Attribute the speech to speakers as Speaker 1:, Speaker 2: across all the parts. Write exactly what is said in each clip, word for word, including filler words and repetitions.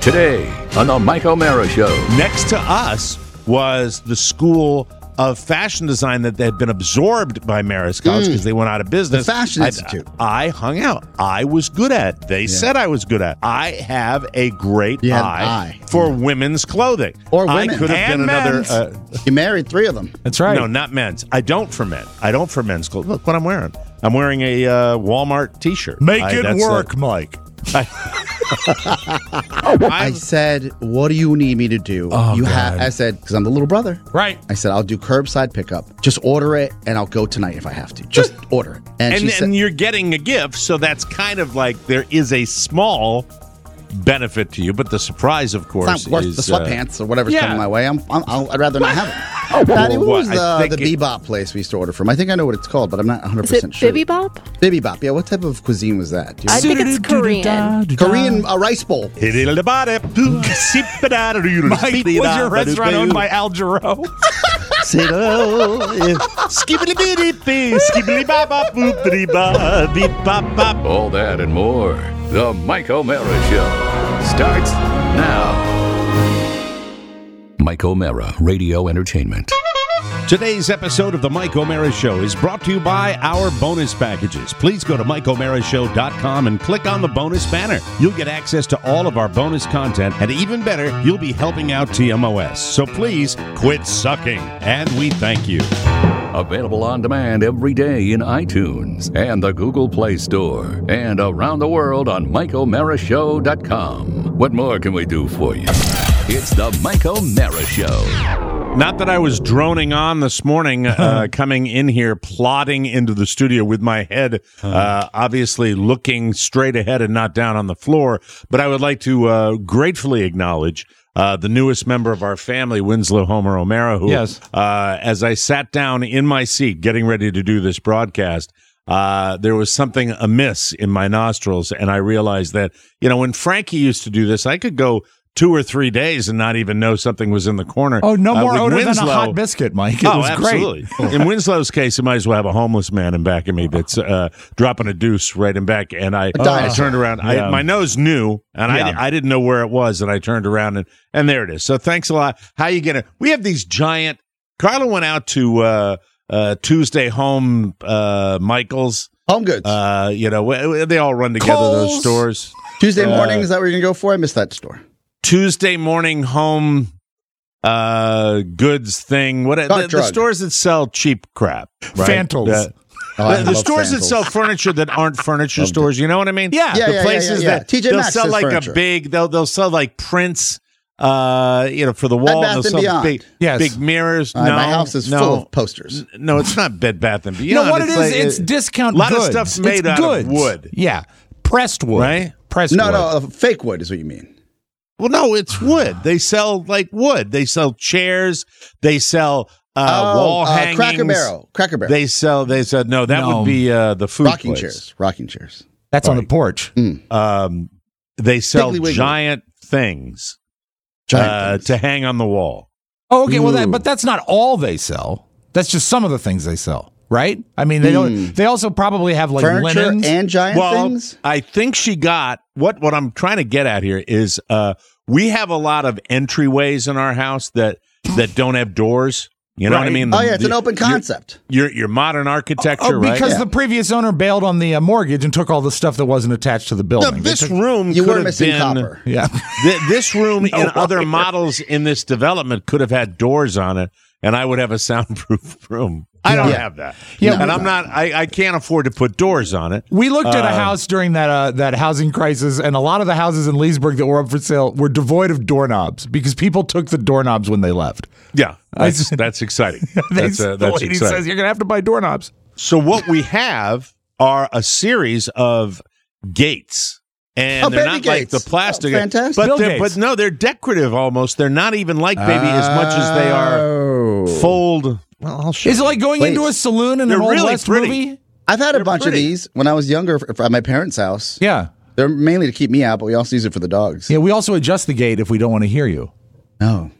Speaker 1: Today on the Mike O'Mara Show.
Speaker 2: Next to us was the School of Fashion Design that had been absorbed by Marist College because mm. they went out of business.
Speaker 3: The Fashion
Speaker 2: I,
Speaker 3: Institute.
Speaker 2: I hung out. I was good at it. They yeah. said I was good at it. I have a great eye,
Speaker 3: eye
Speaker 2: for
Speaker 3: yeah.
Speaker 2: women's clothing.
Speaker 3: Or women.
Speaker 2: I could have
Speaker 3: and
Speaker 2: been another...
Speaker 3: men's.
Speaker 2: Uh,
Speaker 3: you married three of them.
Speaker 4: That's right.
Speaker 2: No, not men's. I don't for men. I don't for men's clothes. Look what I'm wearing. I'm wearing a uh, Walmart T-shirt.
Speaker 4: Make
Speaker 2: I,
Speaker 4: it work, uh, Mike.
Speaker 3: I, I said, what do you need me to do?
Speaker 4: Oh,
Speaker 3: you
Speaker 4: God.
Speaker 3: have. I said, because I'm the little brother.
Speaker 4: Right.
Speaker 3: I said, I'll do curbside pickup. Just order it, and I'll go tonight if I have to. Just order it.
Speaker 2: and
Speaker 3: And, she
Speaker 2: and
Speaker 3: said,
Speaker 2: you're getting a gift, so that's kind of like there is a small benefit to you, but the surprise, of course,
Speaker 3: it's not worth
Speaker 2: is
Speaker 3: the sweatpants uh, or whatever's
Speaker 4: yeah.
Speaker 3: coming my way. I'm, I'm, I'll, I'd rather not have it. Oh, Patty, what
Speaker 2: well,
Speaker 3: was
Speaker 2: I
Speaker 3: the, the
Speaker 2: think it-
Speaker 3: Bebop place we used to order from? I think I know what it's called, but I'm not one hundred
Speaker 5: Is
Speaker 3: percent
Speaker 5: it
Speaker 3: sure.
Speaker 5: Bibby Bop?
Speaker 3: Bibby Bop, yeah. What type of cuisine was that? Do you
Speaker 5: I think it's Korean.
Speaker 3: Korean uh, rice bowl.
Speaker 2: Mike,
Speaker 4: Mike, was your restaurant owned by Al Jarreau?
Speaker 1: All that and more. The Mike O'Mara Show starts now. Mike O'Mara Radio Entertainment.
Speaker 2: Today's episode of the Mike O'Mara Show is brought to you by our bonus packages. Please go to Mike O'Mara Show dot com and click on the bonus banner. You'll get access to all of our bonus content, and even better, you'll be helping out T M O S. So please quit sucking, and we thank you.
Speaker 1: Available on demand every day in iTunes and the Google Play Store, and around the world on Mike O'Mara Show dot com. What more can we do for you? It's the Mike O'Mara Show.
Speaker 2: Not that I was droning on this morning, uh, coming in here, plodding into the studio with my head uh, obviously looking straight ahead and not down on the floor, but I would like to uh, gratefully acknowledge uh, the newest member of our family, Winslow Homer O'Mara, who,
Speaker 4: yes.
Speaker 2: uh, as I sat down in my seat getting ready to do this broadcast, uh, there was something amiss in my nostrils, and I realized that, you know, when Frankie used to do this, I could go two or three days and not even know something was in the corner.
Speaker 4: Oh, no more
Speaker 2: uh,
Speaker 4: odor
Speaker 2: Winslow,
Speaker 4: than a hot biscuit, Mike. It
Speaker 2: oh,
Speaker 4: was
Speaker 2: absolutely.
Speaker 4: great.
Speaker 2: In Winslow's case, you might as well have a homeless man in back of me that's uh, dropping a deuce right in back. And I, I turned around.
Speaker 4: Yeah.
Speaker 2: I, my nose knew, and
Speaker 4: Yeah.
Speaker 2: I, I didn't know where it was, and I turned around, and, and there it is. So thanks a lot. How you gonna? We have these giant. Carla went out to uh, uh, Tuesday Home uh, Michael's.
Speaker 3: Home Goods.
Speaker 2: Uh, you know, they all run together,
Speaker 4: Kohl's.
Speaker 2: those stores.
Speaker 3: Tuesday
Speaker 2: uh,
Speaker 3: morning, is that where you're going to go for? I missed that store.
Speaker 2: Tuesday morning home uh, goods thing. What the, the stores that sell cheap crap, right?
Speaker 4: Fantals.
Speaker 2: The,
Speaker 3: Oh,
Speaker 2: the, the stores that sell furniture that aren't furniture stores. You know what I mean?
Speaker 4: Yeah.
Speaker 3: Yeah,
Speaker 2: the
Speaker 3: yeah,
Speaker 2: places
Speaker 3: yeah, yeah, yeah.
Speaker 2: that
Speaker 3: T J
Speaker 2: they'll
Speaker 3: Maxx
Speaker 2: sell
Speaker 3: is
Speaker 2: like
Speaker 3: furniture.
Speaker 2: a big. They'll they'll sell like prints. Uh, you know, for the wall.
Speaker 3: Bed Bath
Speaker 2: they'll
Speaker 3: and
Speaker 2: sell
Speaker 3: Beyond.
Speaker 2: big,
Speaker 4: Yes.
Speaker 2: big mirrors.
Speaker 3: Uh,
Speaker 2: no,
Speaker 3: my house is
Speaker 2: no.
Speaker 3: full of posters.
Speaker 2: N- No, it's not Bed Bath and Beyond.
Speaker 4: You know what it
Speaker 2: It's
Speaker 4: is?
Speaker 2: like,
Speaker 4: It's
Speaker 2: uh,
Speaker 4: discount
Speaker 2: A lot
Speaker 4: goods.
Speaker 2: of stuff's made
Speaker 4: it's
Speaker 2: out
Speaker 4: goods.
Speaker 2: of wood.
Speaker 4: Yeah. Pressed wood.
Speaker 2: Right?
Speaker 4: Pressed
Speaker 3: No,
Speaker 4: wood.
Speaker 3: no, uh, fake wood is what you mean.
Speaker 2: Well, no, it's wood. They sell like wood. They sell chairs. They sell uh,
Speaker 3: oh,
Speaker 2: wall
Speaker 3: uh,
Speaker 2: hangings.
Speaker 3: Cracker Barrel. Cracker Barrel.
Speaker 2: They sell. They said no. That
Speaker 4: No.
Speaker 2: would be uh, the food
Speaker 3: Rocking
Speaker 2: place.
Speaker 3: chairs. Rocking chairs.
Speaker 4: That's on the
Speaker 2: Right.
Speaker 4: porch.
Speaker 2: Um, they sell
Speaker 3: Piggly Wiggly.
Speaker 2: giant things,
Speaker 3: Giant
Speaker 2: uh,
Speaker 3: things.
Speaker 2: to hang on the wall.
Speaker 4: Oh, okay. Well, that,
Speaker 3: Ooh.
Speaker 4: but that's not all they sell. That's just some of the things they sell, right? I mean, they don't. They also probably have like
Speaker 3: Furniture
Speaker 4: linens.
Speaker 3: and giant
Speaker 2: Well,
Speaker 3: things?
Speaker 2: I think she got what. What I'm trying to get at here is uh, we have a lot of entryways in our house that that don't have doors. You know what I
Speaker 4: Right.
Speaker 2: mean?
Speaker 3: Oh, yeah, it's
Speaker 2: The-
Speaker 3: an open
Speaker 2: your-
Speaker 3: concept.
Speaker 2: Your your modern architecture,
Speaker 4: Oh,
Speaker 2: right?
Speaker 4: because
Speaker 3: Yeah.
Speaker 4: the previous owner bailed on the uh, mortgage and took all the stuff that wasn't attached to the
Speaker 2: No,
Speaker 4: building. They
Speaker 2: this
Speaker 4: took-
Speaker 2: room
Speaker 3: You
Speaker 2: could
Speaker 3: were
Speaker 2: have
Speaker 3: missing
Speaker 2: been,
Speaker 3: copper.
Speaker 4: yeah.
Speaker 2: Th- this room
Speaker 4: No
Speaker 2: and other
Speaker 4: wire.
Speaker 2: models in this development could have had doors on it, and I would have a soundproof room. I don't
Speaker 3: Yeah.
Speaker 2: have that.
Speaker 4: Yeah,
Speaker 2: and
Speaker 4: we-
Speaker 2: I'm not. I, I can't afford to put doors on it.
Speaker 4: We looked at a
Speaker 2: Uh,
Speaker 4: house during that uh, that housing crisis, and a lot of the houses in Leesburg that were up for sale were devoid of doorknobs because people took the doorknobs when they left.
Speaker 2: Yeah,
Speaker 4: I
Speaker 2: that's
Speaker 4: just-
Speaker 2: that's exciting.
Speaker 4: They-
Speaker 2: That's uh,
Speaker 4: the
Speaker 2: that's
Speaker 4: lady
Speaker 2: exciting.
Speaker 4: says you're going to have to buy doorknobs.
Speaker 2: So what we have are a series of gates. And
Speaker 3: Oh,
Speaker 2: they're
Speaker 3: baby
Speaker 2: not like
Speaker 3: gates.
Speaker 2: the plastic,
Speaker 3: Oh, fantastic.
Speaker 2: but
Speaker 4: Bill
Speaker 2: they're,
Speaker 4: Gates.
Speaker 2: but no, they're decorative almost. They're not even like baby as much as they are
Speaker 3: Oh.
Speaker 2: fold. Well, I'll show
Speaker 4: Is it
Speaker 2: you.
Speaker 4: like going
Speaker 3: Wait.
Speaker 4: into a saloon in
Speaker 2: They're
Speaker 4: an Old
Speaker 2: really
Speaker 4: West
Speaker 2: pretty.
Speaker 4: movie?
Speaker 3: I've had a
Speaker 2: They're
Speaker 3: bunch
Speaker 2: pretty.
Speaker 3: of these when I was younger f- at my parents' house.
Speaker 4: Yeah.
Speaker 3: They're mainly to keep me out, but we also use it for the dogs.
Speaker 4: Yeah, we also adjust the gate if we don't want to hear you.
Speaker 3: No.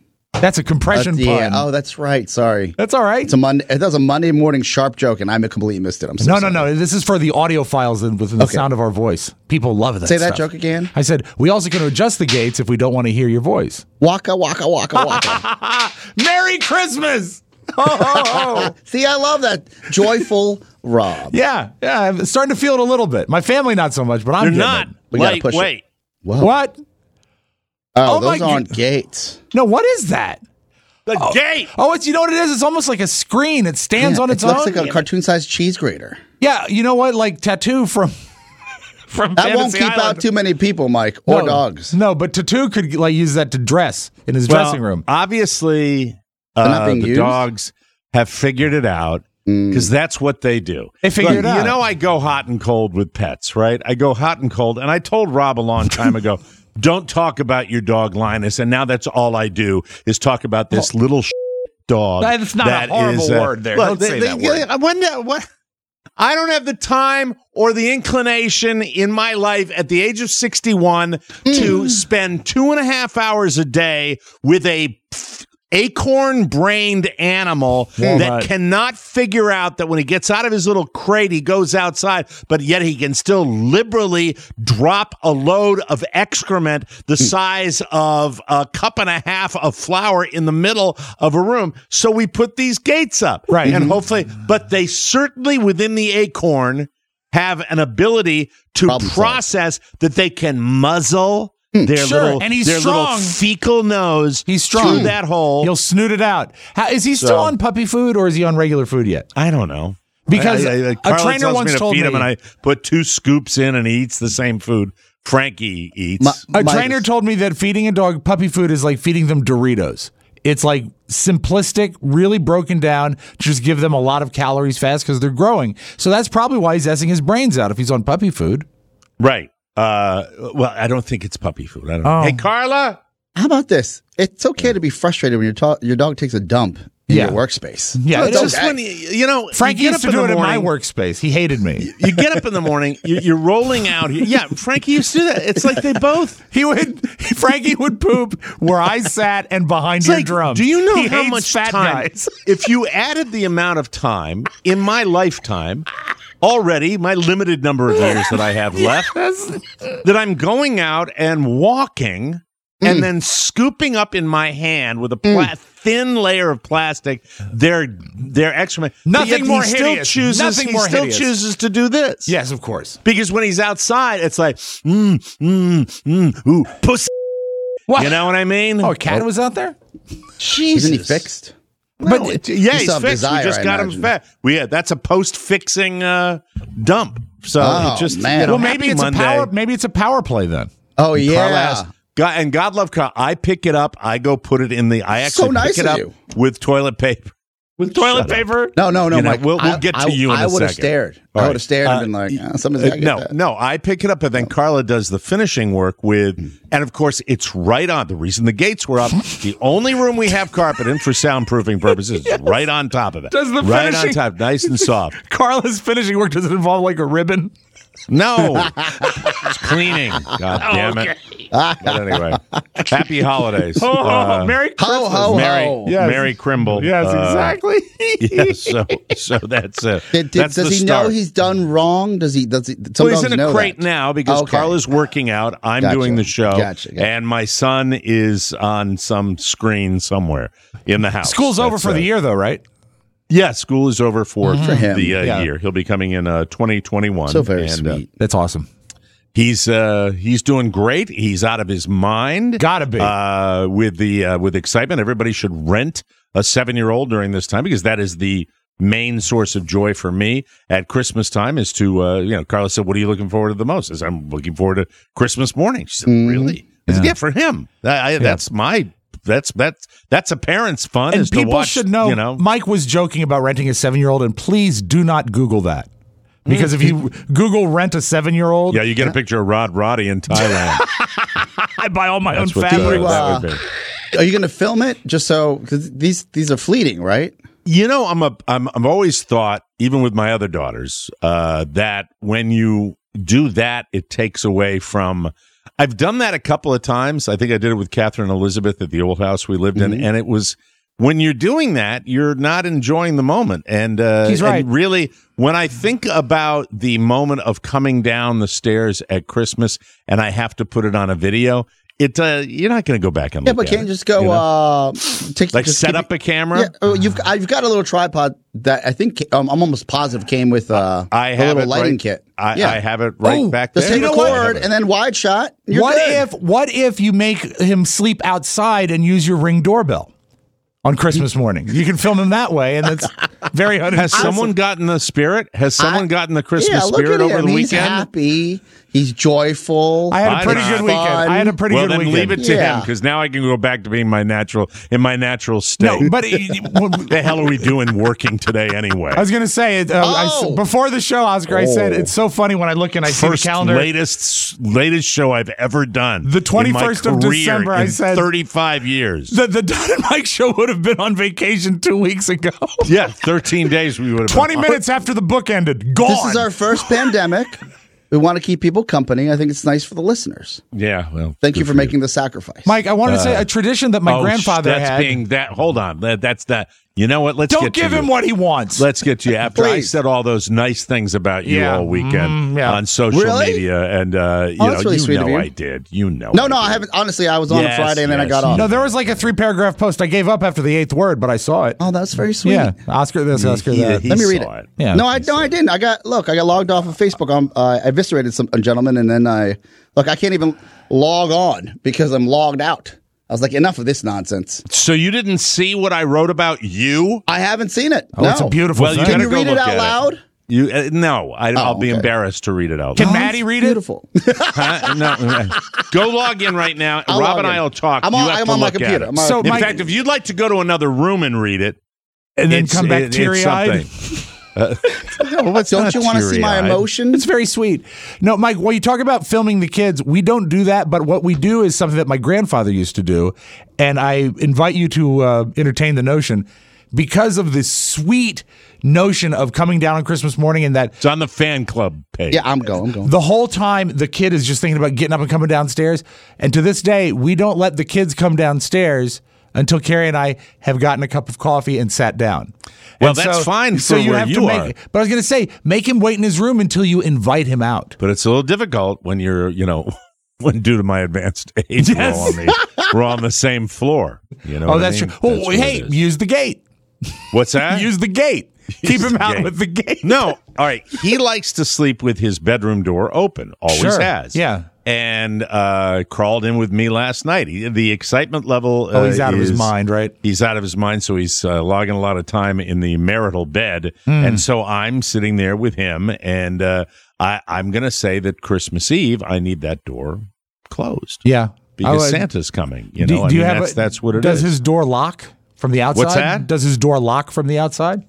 Speaker 4: That's a compression
Speaker 3: That's- yeah.
Speaker 4: pun.
Speaker 3: Oh, that's right. Sorry.
Speaker 4: That's all right.
Speaker 3: It's a Monday. That was a Monday morning sharp joke, and I completely missed it. I'm so
Speaker 4: No, no,
Speaker 3: sorry.
Speaker 4: no. This is for the audio files and within the
Speaker 3: Okay.
Speaker 4: sound of our voice. People love that
Speaker 3: Say that
Speaker 4: stuff.
Speaker 3: joke again.
Speaker 4: I said, we also can adjust the gates if we don't want to hear your voice.
Speaker 3: Waka waka waka waka.
Speaker 4: Merry Christmas! Oh, oh, oh.
Speaker 3: See, I love that joyful Rob.
Speaker 4: Yeah, yeah. I'm starting to feel it a little bit. My family, not so much, but I'm
Speaker 5: You're
Speaker 4: getting
Speaker 5: not.
Speaker 4: it.
Speaker 3: We gotta push it.
Speaker 5: Lightweight.
Speaker 3: Whoa.
Speaker 4: What?
Speaker 3: Oh,
Speaker 4: Oh, my
Speaker 3: those aren't
Speaker 4: God.
Speaker 3: gates.
Speaker 4: No, what is that?
Speaker 5: The gate.
Speaker 4: Oh, it's you know what it is? It's almost like a screen. It stands
Speaker 3: Yeah,
Speaker 4: on its
Speaker 3: it looks
Speaker 4: own.
Speaker 3: like a cartoon-sized cheese grater.
Speaker 4: Yeah, you know what? Like Tattoo from from
Speaker 3: That won't
Speaker 4: Fantasy
Speaker 3: keep
Speaker 4: Island.
Speaker 3: out too many people, Mike, or
Speaker 4: no,
Speaker 3: dogs.
Speaker 4: No, but Tattoo could like use that to dress in his
Speaker 5: Well,
Speaker 4: dressing room.
Speaker 5: Obviously,
Speaker 3: not
Speaker 5: uh,
Speaker 3: being
Speaker 5: the
Speaker 3: used?
Speaker 5: dogs have figured it out because that's what they do.
Speaker 4: They figure it out.
Speaker 5: You know, I go hot and cold with pets, right? I go hot and cold, and I told Rob a long time ago, don't talk about your dog Linus, and now that's all I do is talk about this little dog.
Speaker 4: That's not a
Speaker 5: that
Speaker 4: horrible
Speaker 5: is, uh,
Speaker 4: word there.
Speaker 5: look,
Speaker 4: Don't say that word.
Speaker 5: I wonder what. I don't have the time or the inclination in my life at the age of sixty-one to spend two and a half hours a day with a acorn-brained animal that
Speaker 4: Right.
Speaker 5: cannot figure out that when he gets out of his little crate, he goes outside, but yet he can still liberally drop a load of excrement the size of a cup and a half of flour in the middle of a room. So we put these gates up.
Speaker 4: Right.
Speaker 5: And hopefully, but they certainly within the acorn have an ability to
Speaker 3: Problem solved.
Speaker 5: process that they can muzzle their
Speaker 4: Sure,
Speaker 5: little
Speaker 4: and he's
Speaker 5: their little
Speaker 4: strong.
Speaker 5: fecal nose
Speaker 4: He's strong.
Speaker 5: through that hole.
Speaker 4: He'll snoot it out. How, is he still
Speaker 5: So-
Speaker 4: on puppy food or is he on regular food yet?
Speaker 5: I don't know.
Speaker 4: Because
Speaker 5: I, I, I,
Speaker 4: a
Speaker 5: Carla
Speaker 4: trainer
Speaker 5: tells
Speaker 4: once
Speaker 5: me to
Speaker 4: told
Speaker 5: feed him,
Speaker 4: me-
Speaker 5: and I put two scoops in, and he eats the same food Frankie eats.
Speaker 3: My-
Speaker 4: A
Speaker 3: My-
Speaker 4: trainer told me that feeding a dog puppy food is like feeding them Doritos. It's like simplistic, really broken down, just give them a lot of calories fast because they're growing. So that's probably why he's essing his brains out if he's on puppy food.
Speaker 5: right. Uh, well, I don't think it's puppy food. I don't know.
Speaker 4: Oh.
Speaker 5: Hey, Carla.
Speaker 3: How about this? It's okay to be frustrated when your, to- your dog takes a dump in
Speaker 4: Yeah.
Speaker 3: your workspace.
Speaker 4: Yeah,
Speaker 3: Oh,
Speaker 4: it's
Speaker 5: It's just
Speaker 3: okay.
Speaker 5: when you, you know,
Speaker 4: Frankie
Speaker 5: you get
Speaker 4: used
Speaker 5: up
Speaker 4: to
Speaker 5: in
Speaker 4: do
Speaker 5: the
Speaker 4: it
Speaker 5: morning,
Speaker 4: in my workspace. He hated me.
Speaker 5: You get up in the morning, you, you're rolling out here. Yeah, Frankie used to do that. It's like they both.
Speaker 4: He would, Frankie would poop where I sat and behind
Speaker 5: It's
Speaker 4: your
Speaker 5: like,
Speaker 4: drum.
Speaker 5: do you know
Speaker 4: He
Speaker 5: how
Speaker 4: hates
Speaker 5: much
Speaker 4: fat
Speaker 5: time?
Speaker 4: guys.
Speaker 5: If you added the amount of time in my lifetime, already my limited number of years that I have left, that I'm going out and walking and then scooping up in my hand with a pla- thin layer of plastic their their excrement. But
Speaker 4: Nothing
Speaker 5: yet he
Speaker 4: more
Speaker 5: still
Speaker 4: hideous.
Speaker 5: Chooses,
Speaker 4: Nothing
Speaker 5: he
Speaker 4: more
Speaker 5: still
Speaker 4: hideous.
Speaker 5: chooses to do this.
Speaker 4: Yes, of course.
Speaker 5: Because when he's outside, it's like, mm, mm, mm, ooh, pussy.
Speaker 4: What?
Speaker 5: You know what I mean?
Speaker 4: Oh, a cat was out there?
Speaker 5: Jesus.
Speaker 3: Isn't he fixed?
Speaker 5: But
Speaker 3: No,
Speaker 5: yeah,
Speaker 3: you
Speaker 5: he's
Speaker 3: still have
Speaker 5: fixed.
Speaker 3: desire,
Speaker 5: we just
Speaker 3: I
Speaker 5: got him
Speaker 3: imagine.
Speaker 5: fixed. We yeah, that's a post-fixing uh, dump. So
Speaker 3: Oh,
Speaker 5: it just
Speaker 3: man.
Speaker 5: you know,
Speaker 4: Well, maybe
Speaker 5: happy
Speaker 4: it's
Speaker 5: Monday.
Speaker 4: a power. Maybe it's a power play then.
Speaker 3: Oh,
Speaker 5: Carla
Speaker 3: yeah.
Speaker 5: has- God, and God love Carl. I pick it up. I go put it in the. I actually
Speaker 3: So nice
Speaker 5: pick it
Speaker 3: of
Speaker 5: up
Speaker 3: you.
Speaker 5: with toilet paper. With toilet paper.
Speaker 3: No, no, no,
Speaker 5: You know,
Speaker 3: Mike.
Speaker 5: we'll- we'll
Speaker 3: I-
Speaker 5: get to
Speaker 3: I,
Speaker 5: you in
Speaker 3: I
Speaker 5: a
Speaker 3: would have
Speaker 5: second.
Speaker 3: stared.
Speaker 5: All
Speaker 3: I
Speaker 5: right.
Speaker 3: would have stared
Speaker 5: Uh,
Speaker 3: and been like, oh, somebody's
Speaker 5: Uh,
Speaker 3: got to get
Speaker 5: no,
Speaker 3: that.
Speaker 5: no, I pick it up, and then Carla does the finishing work with, and of course, it's right on. The reason the gates were up, the only room we have carpet in for soundproofing purposes, is right on top of it.
Speaker 4: Does the
Speaker 5: right on
Speaker 4: finishing-
Speaker 5: top, nice and soft.
Speaker 4: Carla's finishing work, does it involve like a ribbon?
Speaker 5: No, it's cleaning. God damn it. But anyway, happy holidays.
Speaker 4: Oh,
Speaker 5: Uh,
Speaker 4: Merry Christmas.
Speaker 3: Ho, ho,
Speaker 5: Mary,
Speaker 3: ho.
Speaker 4: Yes.
Speaker 5: Mary Crimble.
Speaker 4: Yes,
Speaker 5: Uh,
Speaker 4: exactly.
Speaker 5: Yes, so so that's it.
Speaker 3: Did, did,
Speaker 5: that's
Speaker 3: does
Speaker 5: the
Speaker 3: he
Speaker 5: start.
Speaker 3: know he's done wrong? Does he? Does he? Some
Speaker 5: Well, he's
Speaker 3: dogs
Speaker 5: in a
Speaker 3: know
Speaker 5: crate
Speaker 3: that.
Speaker 5: now because
Speaker 3: Okay.
Speaker 5: Carla's working out. I'm
Speaker 3: Gotcha.
Speaker 5: doing the show,
Speaker 3: Gotcha, gotcha.
Speaker 5: and my son is on some screen somewhere in the house.
Speaker 4: School's over
Speaker 5: That's,
Speaker 4: for
Speaker 5: uh,
Speaker 4: the year, though, right?
Speaker 5: Yeah, school is over for,
Speaker 3: For him.
Speaker 5: the uh,
Speaker 4: Yeah.
Speaker 5: year. He'll be coming in uh, twenty twenty-one.
Speaker 3: So very
Speaker 5: and, uh,
Speaker 3: sweet.
Speaker 4: That's awesome.
Speaker 5: He's uh, he's doing great. He's out of his mind.
Speaker 4: Gotta be.
Speaker 5: uh, with the uh, with excitement. Everybody should rent a seven year old during this time because that is the main source of joy for me at Christmas time. Is to uh, you know, Carla said, "What are you looking forward to the most?" I said, "I'm looking forward to Christmas morning." She said, "Really?" I said,
Speaker 4: Yeah.
Speaker 5: yeah, for him. I, I, That's my that's that's that's a parent's fun.
Speaker 4: And
Speaker 5: is to
Speaker 4: people
Speaker 5: watch,
Speaker 4: should know,
Speaker 5: You know,
Speaker 4: Mike was joking about renting a seven-year-old, and please do not Google that. Because if you Google rent a seven-year-old,
Speaker 5: yeah, you get a picture of Rod Roddy in Thailand.
Speaker 4: I buy all my
Speaker 5: That's
Speaker 4: own
Speaker 5: what
Speaker 4: fabric.
Speaker 3: You,
Speaker 5: that
Speaker 3: uh,
Speaker 5: would be.
Speaker 3: Are you going to film it just so? Because these these are fleeting, right?
Speaker 5: You know, I'm a I'm I've always thought, even with my other daughters, uh, that when you do that, it takes away from I've done that a couple of times. I think I did it with Catherine Elizabeth at the old house we lived
Speaker 3: Mm-hmm.
Speaker 5: in, and it was when you're doing that, you're not enjoying the moment. And uh,
Speaker 4: He's right.
Speaker 5: and really, when I think about the moment of coming down the stairs at Christmas, and I have to put it on a video, it uh, you're not going to go back and
Speaker 3: Yeah,
Speaker 5: look
Speaker 3: but
Speaker 5: at
Speaker 3: can't
Speaker 5: it,
Speaker 3: you just go
Speaker 5: you know?
Speaker 3: uh, take
Speaker 5: like
Speaker 3: just
Speaker 5: set
Speaker 3: give
Speaker 5: up
Speaker 3: you-
Speaker 5: a camera.
Speaker 3: Yeah, oh, you've I've got a little tripod that I think um, I'm almost positive came with uh,
Speaker 5: I
Speaker 3: a
Speaker 5: have
Speaker 3: little
Speaker 5: it
Speaker 3: lighting
Speaker 5: right,
Speaker 3: kit.
Speaker 5: I,
Speaker 3: yeah.
Speaker 5: I have it right
Speaker 4: Oh,
Speaker 5: back
Speaker 3: Just
Speaker 5: there.
Speaker 3: hit
Speaker 4: You know what?
Speaker 3: record and then wide shot. You're
Speaker 4: what
Speaker 3: good.
Speaker 4: if what if you make him sleep outside and use your Ring doorbell on Christmas morning? You can film him that way, and that's very
Speaker 5: Has
Speaker 4: unimpressive.
Speaker 5: someone gotten the spirit? Has someone
Speaker 3: I-
Speaker 5: gotten the Christmas
Speaker 3: yeah, look
Speaker 5: spirit
Speaker 3: at
Speaker 5: over
Speaker 3: him.
Speaker 5: the
Speaker 3: He's
Speaker 5: weekend?
Speaker 3: happy. He's joyful.
Speaker 4: I had a
Speaker 5: I
Speaker 4: pretty
Speaker 5: know.
Speaker 4: good weekend.
Speaker 3: Fun.
Speaker 4: I had a pretty
Speaker 5: well,
Speaker 4: good
Speaker 5: then
Speaker 4: weekend.
Speaker 5: leave it to
Speaker 3: Yeah.
Speaker 5: him, because now I can go back to being my natural in my natural state.
Speaker 4: No, but
Speaker 5: What the hell are we doing working today anyway?
Speaker 4: I was going to say it uh, I s-
Speaker 3: Oh.
Speaker 4: before the show, Oscar. I said
Speaker 3: Oh.
Speaker 4: it's so funny when I look and I see the
Speaker 5: First
Speaker 4: calendar.
Speaker 5: latest latest show I've ever done.
Speaker 4: The
Speaker 5: in my
Speaker 4: twenty-first of
Speaker 5: career
Speaker 4: December,
Speaker 5: in
Speaker 4: I said-
Speaker 5: thirty-five years.
Speaker 4: The, the Don and Mike show would have been on vacation two weeks ago.
Speaker 5: yeah, thirteen days we would have.
Speaker 4: Twenty
Speaker 5: been.
Speaker 4: minutes after the book ended, gone.
Speaker 3: This is our first pandemic. We want to keep people company. I think it's nice for the listeners.
Speaker 5: Yeah, well,
Speaker 3: Thank you
Speaker 5: good
Speaker 3: for making the sacrifice.
Speaker 4: Mike, I wanted to say a tradition that my
Speaker 5: Oh, sh-
Speaker 4: grandfather
Speaker 5: that's
Speaker 4: had.
Speaker 5: being that. Hold on, that, that's that. You know what? Let's
Speaker 4: Don't
Speaker 5: get
Speaker 4: give
Speaker 5: to
Speaker 4: him
Speaker 5: you.
Speaker 4: what he wants.
Speaker 5: Let's get to you after I
Speaker 3: Please.
Speaker 5: said all those nice things about you
Speaker 4: Yeah.
Speaker 5: all weekend
Speaker 4: Mm, yeah.
Speaker 5: on social
Speaker 3: Really?
Speaker 5: media, and uh, you
Speaker 3: Oh,
Speaker 5: know,
Speaker 3: that's really
Speaker 5: you
Speaker 3: sweet of
Speaker 5: know
Speaker 3: you.
Speaker 5: I did. You know,
Speaker 3: No, no, I
Speaker 5: did.
Speaker 3: haven't. Honestly, I was on
Speaker 5: Yes,
Speaker 3: a Friday and then I
Speaker 5: yes,
Speaker 3: got
Speaker 5: you
Speaker 3: off.
Speaker 4: no, there was like a three paragraph post. I gave up after the eighth word, but I saw it.
Speaker 3: Oh, that's very sweet.
Speaker 4: Yeah, Oscar this, Oscar
Speaker 5: He-
Speaker 4: that.
Speaker 5: he
Speaker 3: Let me read
Speaker 5: saw
Speaker 3: it.
Speaker 4: Yeah.
Speaker 3: No, I no, I didn't. I got look. I got logged off of Facebook. Um, uh, I eviscerated some a gentleman, and then I look. I can't even log on because I'm logged out. I was like, enough of this nonsense.
Speaker 5: So you didn't see what I wrote about you?
Speaker 3: I haven't seen it.
Speaker 4: Oh,
Speaker 3: no.
Speaker 4: it's a beautiful
Speaker 5: Well, you
Speaker 4: thing.
Speaker 3: Can
Speaker 5: gotta
Speaker 3: you
Speaker 5: go
Speaker 3: read it
Speaker 5: look
Speaker 3: out
Speaker 5: at it.
Speaker 3: loud?
Speaker 5: You uh, no, I, I'll be
Speaker 3: okay.
Speaker 5: embarrassed to read it out.
Speaker 4: Can
Speaker 5: loud.
Speaker 4: Maddie read it?
Speaker 3: Beautiful.
Speaker 5: Huh? No, uh, go log in right now.
Speaker 3: I'll
Speaker 5: Rob
Speaker 3: log
Speaker 5: and
Speaker 3: in.
Speaker 5: I will talk.
Speaker 3: I'm
Speaker 5: you
Speaker 3: on-
Speaker 5: have
Speaker 3: I'm
Speaker 5: to
Speaker 3: on my
Speaker 5: look at
Speaker 3: computer.
Speaker 5: it.
Speaker 3: I'm on-
Speaker 4: So,
Speaker 5: in
Speaker 4: Mike-
Speaker 5: fact, if you'd like to go to another room and read it,
Speaker 4: and then
Speaker 5: it's-
Speaker 4: come back
Speaker 5: it- it's
Speaker 4: teary eyed.
Speaker 5: something. Uh, no, what's
Speaker 3: Don't
Speaker 5: not
Speaker 3: you want to see my
Speaker 5: teary-eyed?
Speaker 3: emotion?
Speaker 4: It's very sweet. No, Mike, when you talk about filming the kids, we don't do that, but what we do is something that my grandfather used to do, and I invite you to uh, entertain the notion because of this sweet notion of coming down on Christmas morning and that
Speaker 5: It's on the fan club page.
Speaker 3: Yeah, I'm going. I'm going.
Speaker 4: the whole time the kid is just thinking about getting up and coming downstairs. And to this day, we don't let the kids come downstairs until Carrie and I have gotten a cup of coffee and sat down.
Speaker 5: Well,
Speaker 4: And
Speaker 5: that's
Speaker 4: so-
Speaker 5: fine
Speaker 4: so
Speaker 5: for
Speaker 4: you
Speaker 5: where
Speaker 4: have
Speaker 5: you
Speaker 4: to make,
Speaker 5: are.
Speaker 4: But I was going to say, make him wait in his room until you invite him out.
Speaker 5: But it's a little difficult when you're, you know, when due to my advanced age, we're, all on the, we're on the same floor. You know?
Speaker 4: Oh,
Speaker 5: what
Speaker 4: that's
Speaker 5: I mean?
Speaker 4: true. Oh,
Speaker 5: That's what
Speaker 4: hey,
Speaker 5: it is.
Speaker 4: use the gate.
Speaker 5: What's that?
Speaker 4: Use the gate. Keep him
Speaker 5: the
Speaker 4: out
Speaker 5: gate.
Speaker 4: with the gate.
Speaker 5: No, all right. He likes to sleep with his bedroom door open. Always
Speaker 4: Sure.
Speaker 5: has.
Speaker 4: Yeah.
Speaker 5: And uh, crawled in with me last night. He, the excitement level.
Speaker 4: Oh, he's
Speaker 5: uh,
Speaker 4: out of his
Speaker 5: is-
Speaker 4: mind, right?
Speaker 5: He's out of his mind, so he's uh, logging a lot of time in the marital bed,
Speaker 4: Hmm.
Speaker 5: and so I'm sitting there with him, and uh, I, I'm going to say that Christmas Eve, I need that door closed
Speaker 4: Yeah.
Speaker 5: because
Speaker 4: I would-
Speaker 5: Santa's coming. You
Speaker 4: do,
Speaker 5: know, I
Speaker 4: do you
Speaker 5: mean,
Speaker 4: have
Speaker 5: that's,
Speaker 4: a-
Speaker 5: that's what it
Speaker 4: does
Speaker 5: is.
Speaker 4: his door lock from the outside?
Speaker 5: What's that?
Speaker 4: Does his door lock from the outside?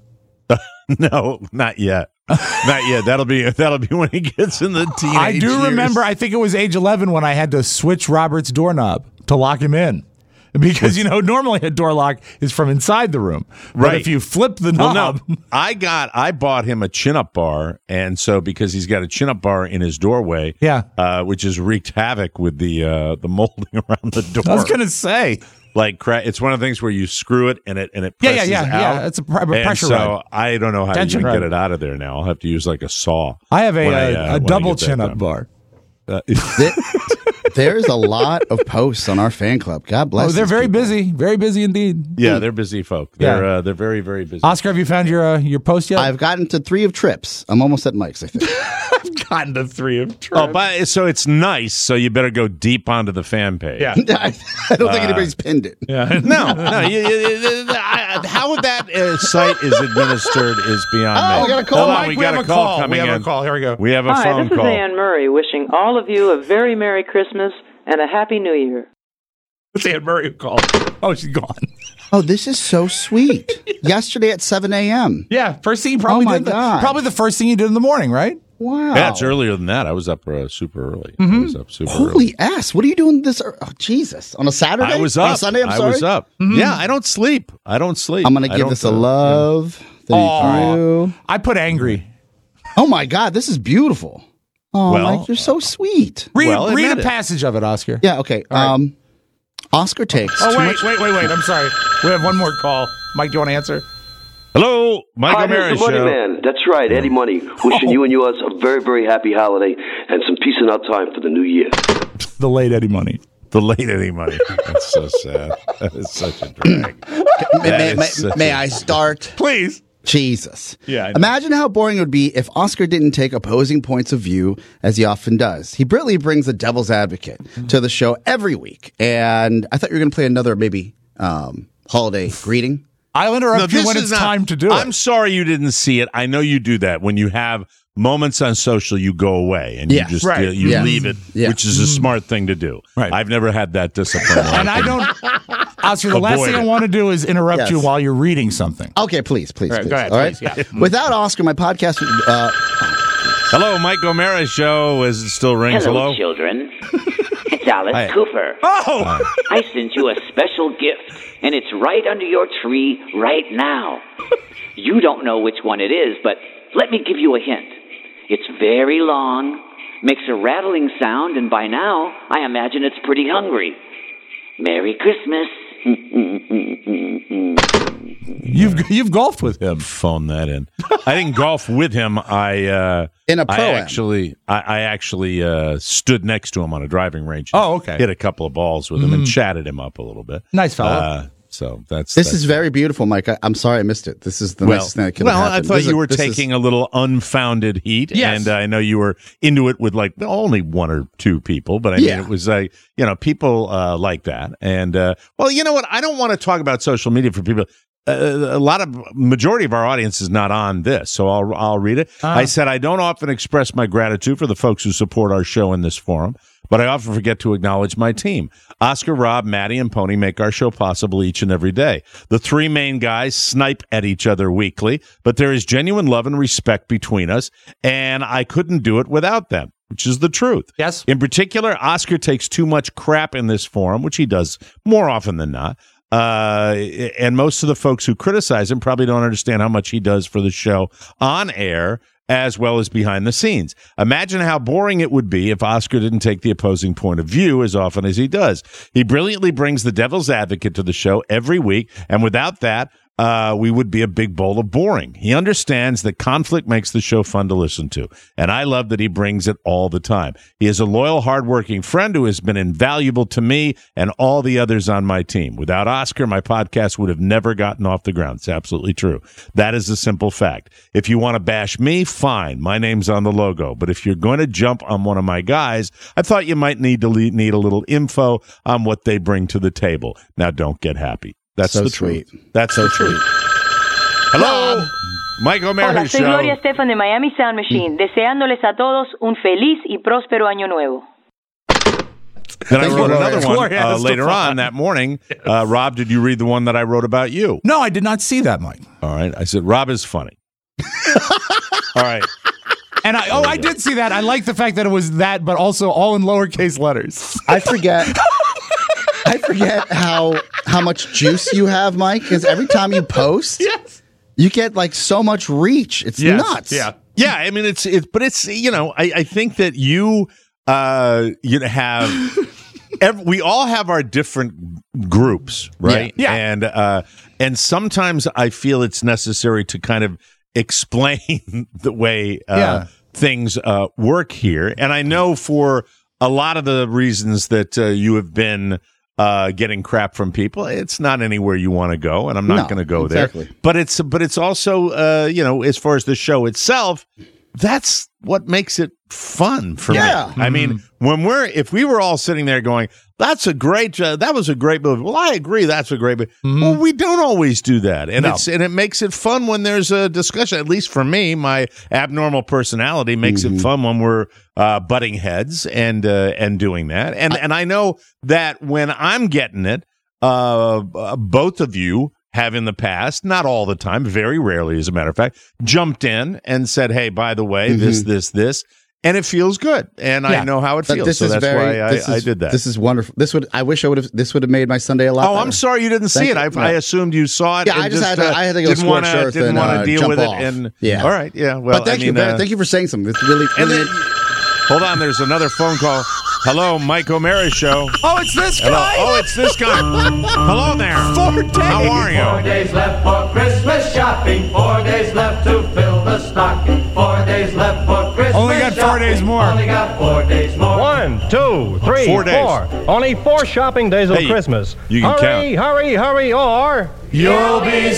Speaker 5: No, not yet. Not yet. That'll be that'll be when he gets in the teenage
Speaker 4: I do
Speaker 5: years.
Speaker 4: remember, I think it was age eleven when I had to switch Robert's doorknob to lock him in. Because, you know, normally a door lock is from inside the room. But
Speaker 5: Right.
Speaker 4: if you flip the
Speaker 5: Well,
Speaker 4: knob.
Speaker 5: no, I got I bought him a chin-up bar, and so because he's got a chin-up bar in his doorway,
Speaker 4: Yeah.
Speaker 5: uh, which has wreaked havoc with the uh, the molding around the door.
Speaker 4: I was going to say.
Speaker 5: like cra- it's one of the things where you screw it and it and it
Speaker 4: Yeah, yeah,
Speaker 5: presses
Speaker 4: yeah,
Speaker 5: out.
Speaker 4: yeah. It's a pr- a
Speaker 5: And
Speaker 4: pressure
Speaker 5: so
Speaker 4: ride.
Speaker 5: I don't know how
Speaker 4: Tension
Speaker 5: to
Speaker 4: ride.
Speaker 5: get it out of there now. I'll have to use like a saw.
Speaker 4: I have a,
Speaker 5: when I,
Speaker 4: a,
Speaker 5: uh,
Speaker 4: a
Speaker 5: when I
Speaker 4: double
Speaker 5: get that
Speaker 4: chin up
Speaker 5: done.
Speaker 4: bar.
Speaker 5: Uh,
Speaker 3: There- There's a lot of posts on our fan club. God bless.
Speaker 4: Oh, they're
Speaker 3: these
Speaker 4: very
Speaker 3: people.
Speaker 4: busy. Very busy indeed.
Speaker 5: yeah, they're busy folk. They're
Speaker 4: Yeah.
Speaker 5: uh, they're very very busy.
Speaker 4: Oscar, have you found your uh, your post yet?
Speaker 3: I've gotten to three of trips. I'm almost at Mike's, I think.
Speaker 4: gotten to three of
Speaker 5: Oh, but so it's nice. So you better go deep onto the fan page.
Speaker 4: Yeah.
Speaker 3: I, I don't think anybody's pinned it.
Speaker 4: Yeah.
Speaker 5: No, no. You, you, you- I- how that uh, site is administered is beyond
Speaker 3: Oh,
Speaker 5: me.
Speaker 3: we got a call.
Speaker 5: Hold on,
Speaker 4: Mike,
Speaker 5: we,
Speaker 4: we
Speaker 5: got
Speaker 4: have
Speaker 5: a
Speaker 4: a
Speaker 5: call
Speaker 4: call.
Speaker 5: coming
Speaker 4: We have
Speaker 5: in.
Speaker 4: a call. Here we go.
Speaker 5: We have a
Speaker 6: Hi,
Speaker 5: phone
Speaker 6: this
Speaker 5: call.
Speaker 6: is Anne Murray wishing all of you a very Merry Christmas and a Happy New Year.
Speaker 4: It's Anne Murray who called. Oh, she's gone.
Speaker 3: Oh, this is so sweet. Yesterday at seven a.m.
Speaker 4: Yeah, first thing you probably
Speaker 3: Oh, my
Speaker 4: did. the-
Speaker 3: God.
Speaker 4: probably the first thing you did in the morning, right?
Speaker 3: Wow.
Speaker 5: Yeah, it's earlier than that. I was up uh, super early.
Speaker 4: Mm-hmm.
Speaker 5: I was up super early.
Speaker 3: Holy S. What are you doing this? ear- Oh, Jesus. On a Saturday?
Speaker 5: I was
Speaker 3: On
Speaker 5: up.
Speaker 3: a Sunday, I'm
Speaker 5: I
Speaker 3: sorry.
Speaker 5: was up. Yeah, I don't sleep. I don't sleep.
Speaker 3: I'm going to
Speaker 5: I
Speaker 3: give
Speaker 5: don't,
Speaker 3: this a
Speaker 5: uh,
Speaker 3: love. Thank
Speaker 4: Aw.
Speaker 3: you.
Speaker 4: I put angry.
Speaker 3: Oh, my God. This is beautiful. Oh,
Speaker 5: Well-
Speaker 3: Mike, you're so sweet.
Speaker 4: Read,
Speaker 5: Well,
Speaker 4: read a
Speaker 5: admit it.
Speaker 4: passage of it, Oscar.
Speaker 3: Yeah, okay. Um, Oscar takes
Speaker 4: Oh,
Speaker 3: too
Speaker 4: wait,
Speaker 3: much.
Speaker 4: wait, wait, wait. I'm sorry. We have one more call. Mike, do you want to answer?
Speaker 5: Hello, Michael
Speaker 7: Hi,
Speaker 5: Mara
Speaker 7: this is the Money
Speaker 5: Show.
Speaker 7: Man. That's right, Eddie Money. Wishing you and yours a very, very happy holiday and some peace and out time for the new year.
Speaker 4: The late Eddie Money.
Speaker 5: The late Eddie Money. That's so sad. That is such a drag.
Speaker 3: May,
Speaker 5: That
Speaker 3: may,
Speaker 5: is
Speaker 3: may,
Speaker 5: such
Speaker 3: may
Speaker 5: a-
Speaker 3: I start?
Speaker 5: Please.
Speaker 3: Jesus.
Speaker 5: Yeah, I know.
Speaker 3: Imagine how boring it would be if Oscar didn't take opposing points of view as he often does. He brilliantly brings the devil's advocate to the show every week. And I thought you were going to play another maybe um, holiday greeting.
Speaker 4: I'll interrupt
Speaker 5: No,
Speaker 4: you
Speaker 5: this
Speaker 4: when
Speaker 5: is
Speaker 4: it's
Speaker 5: not-
Speaker 4: time to do
Speaker 5: I'm
Speaker 4: it.
Speaker 5: sorry you didn't see it. I know you do that. When you have moments on social, you go away and
Speaker 3: Yes.
Speaker 5: you just
Speaker 4: Right.
Speaker 5: uh, you
Speaker 3: Yes.
Speaker 5: leave it,
Speaker 3: Yeah.
Speaker 5: which is a smart thing to do.
Speaker 4: Right.
Speaker 5: I've never had that discipline.
Speaker 4: And I don't, Oscar, the last
Speaker 5: Avoid
Speaker 4: thing I
Speaker 5: it.
Speaker 4: want to do is interrupt
Speaker 3: Yes.
Speaker 4: you while you're reading something.
Speaker 3: Okay, please, please,
Speaker 4: All right,
Speaker 3: please.
Speaker 4: go ahead,
Speaker 3: All right?
Speaker 4: please, yeah.
Speaker 3: Without Oscar, my podcast would, uh,
Speaker 5: Hello, Mike O'Mara Show. As it still rings.
Speaker 8: Hello,
Speaker 5: Hello.
Speaker 8: children. It's Alice
Speaker 5: Hi.
Speaker 8: Cooper.
Speaker 5: Oh,
Speaker 8: I sent you a special gift, and it's right under your tree right now. You don't know which one it is, but let me give you a hint. It's very long, makes a rattling sound, and by now, I imagine it's pretty hungry. Merry Christmas.
Speaker 4: You've you've golfed with him.
Speaker 5: phone that in. I didn't golf with him. I uh,
Speaker 3: In a
Speaker 5: I
Speaker 3: pro-am.
Speaker 5: actually, I, I actually uh, stood next to him on a driving range.
Speaker 4: Oh, okay.
Speaker 5: Hit a couple of balls with him and chatted him up a little bit.
Speaker 4: Nice fella.
Speaker 5: Uh, so that's
Speaker 3: this
Speaker 5: that's,
Speaker 3: is very beautiful, Mike. I, I'm sorry I missed it. This is the
Speaker 5: well.
Speaker 3: nicest thing that could
Speaker 5: Well,
Speaker 3: have
Speaker 5: I
Speaker 3: happened.
Speaker 5: thought
Speaker 3: This is
Speaker 5: you
Speaker 3: a-
Speaker 5: were
Speaker 3: this is-
Speaker 5: taking a little unfounded heat,
Speaker 4: Yes.
Speaker 5: and uh, I know you were into it with like only one or two people, but I mean
Speaker 3: Yeah.
Speaker 5: it was like you know people uh, like that, and uh, well, you know what? I don't want to talk about social media for people. Uh, a lot of majority of our audience is not on this, so I'll I'll read it.
Speaker 3: Uh-huh.
Speaker 5: I said I don't often express my gratitude for the folks who support our show in this forum, but I often forget to acknowledge my team. Oscar, Rob, Maddie, and Pony make our show possible each and every day. The three main guys snipe at each other weekly, but there is genuine love and respect between us, and I couldn't do it without them, which is the truth.
Speaker 4: Yes.
Speaker 5: In particular, Oscar takes too much crap in this forum, which he does more often than not. Uh, and most of the folks who criticize him probably don't understand how much he does for the show on air as well as behind the scenes. Imagine how boring it would be if Oscar didn't take the opposing point of view as often as he does. He brilliantly brings the devil's advocate to the show every week, and without that, uh, we would be a big bowl of boring. He understands that conflict makes the show fun to listen to, and I love that he brings it all the time. He is a loyal, hardworking friend who has been invaluable to me and all the others on my team. Without Oscar, my podcast would have never gotten off the ground. It's absolutely true. That is a simple fact. If you want to bash me, fine. My name's on the logo. But if you're going to jump on one of my guys, I thought you might need to le- need a little info on what they bring to the table. Now, don't get happy. That's
Speaker 3: So
Speaker 5: the
Speaker 3: sweet.
Speaker 5: truth. That's so the truth. Hello, Mike O'Mara
Speaker 9: Hola, soy
Speaker 5: Show.
Speaker 9: Gloria Estefan de Miami Sound Machine, deseándoles a todos un feliz y próspero año nuevo.
Speaker 5: Then I
Speaker 3: Thank you,
Speaker 5: wrote
Speaker 3: Gloria.
Speaker 5: another one
Speaker 4: Gloria
Speaker 5: uh,
Speaker 4: has to
Speaker 5: later
Speaker 4: fly.
Speaker 5: on that morning. Uh, Rob, did you read the one that I wrote about you?
Speaker 4: No, I did not see that, Mike.
Speaker 5: All right. I said, Rob is funny. All right.
Speaker 4: And I, oh, I did see that. I like the fact that it was that, but also all in lowercase letters.
Speaker 3: I forget. I forget how how much juice you have, Mike. Because every time you post,
Speaker 4: Yes.
Speaker 3: you get like so much reach. It's
Speaker 4: Yes.
Speaker 3: nuts.
Speaker 4: Yeah.
Speaker 5: Yeah, I mean it's it's but it's you know I, I think that you uh you know, have every, we all have our different groups, right?
Speaker 4: Yeah. Yeah.
Speaker 5: And uh and sometimes I feel it's necessary to kind of explain the way uh
Speaker 4: Yeah.
Speaker 5: things uh work here. And I know for a lot of the reasons that uh, you have been uh, getting crap from people, it's not anywhere you want to go, and I'm not
Speaker 3: No,
Speaker 5: going to go
Speaker 3: exactly.
Speaker 5: there. But it's but it's also uh, you know, as far as the show itself, that's what makes it fun for
Speaker 3: Yeah.
Speaker 5: me. I mean, when we're if we were all sitting there going, "That's a great, uh, that was a great movie." Well, I agree, that's a great movie. Well, we don't always do that, and
Speaker 4: No.
Speaker 5: it's and it makes it fun when there's a discussion. At least for me, my abnormal personality makes it fun when we're uh, butting heads and uh, and doing that. And and I know that when I'm getting it, uh, uh, both of you have in the past, not all the time, very rarely, as a matter of fact, jumped in and said, "Hey, by the way, this, this, this." And it feels good, and
Speaker 4: Yeah.
Speaker 5: I know how it
Speaker 3: But
Speaker 5: feels,
Speaker 3: this
Speaker 5: so
Speaker 3: is
Speaker 5: that's
Speaker 3: very.
Speaker 5: why
Speaker 3: this
Speaker 5: I, I
Speaker 3: is-
Speaker 5: did that.
Speaker 3: This is wonderful. This would. I wish I would have. This would have made my Sunday a lot.
Speaker 5: oh,
Speaker 3: better.
Speaker 5: I'm sorry you didn't see
Speaker 3: Thank
Speaker 5: it. I,
Speaker 3: you.
Speaker 5: I
Speaker 3: Yeah.
Speaker 5: assumed you saw it.
Speaker 3: Yeah,
Speaker 5: and
Speaker 3: I just had to-
Speaker 5: uh,
Speaker 3: I had to go
Speaker 5: didn't wanna,
Speaker 3: scorched earth
Speaker 5: didn't
Speaker 3: and,
Speaker 5: want
Speaker 3: uh,
Speaker 5: to deal
Speaker 3: jump
Speaker 5: with
Speaker 3: off.
Speaker 5: it. And
Speaker 3: Yeah.
Speaker 5: all right, yeah. Well,
Speaker 3: but thank
Speaker 5: I
Speaker 3: you.
Speaker 5: mean,
Speaker 3: very,
Speaker 5: uh,
Speaker 3: thank you for saying something. It's really.
Speaker 5: And
Speaker 3: really
Speaker 5: then, Hold on, there's another phone call. Hello, Mike O'Mara Show.
Speaker 4: Oh, it's this
Speaker 5: Hello.
Speaker 4: guy.
Speaker 5: Oh, it's this guy. Hello there.
Speaker 4: Four days.
Speaker 5: How are you?
Speaker 10: Four days left for Christmas shopping. Four days left to fill the stocking. Four days left for Christmas
Speaker 4: Only got four
Speaker 10: shopping.
Speaker 4: days more.
Speaker 10: Only got four days more.
Speaker 11: One, two, three,
Speaker 5: Four days.
Speaker 11: four. Only four shopping days of
Speaker 5: Hey,
Speaker 11: Christmas.
Speaker 5: you can
Speaker 11: hurry,
Speaker 5: count.
Speaker 11: hurry, hurry, or
Speaker 4: You'll be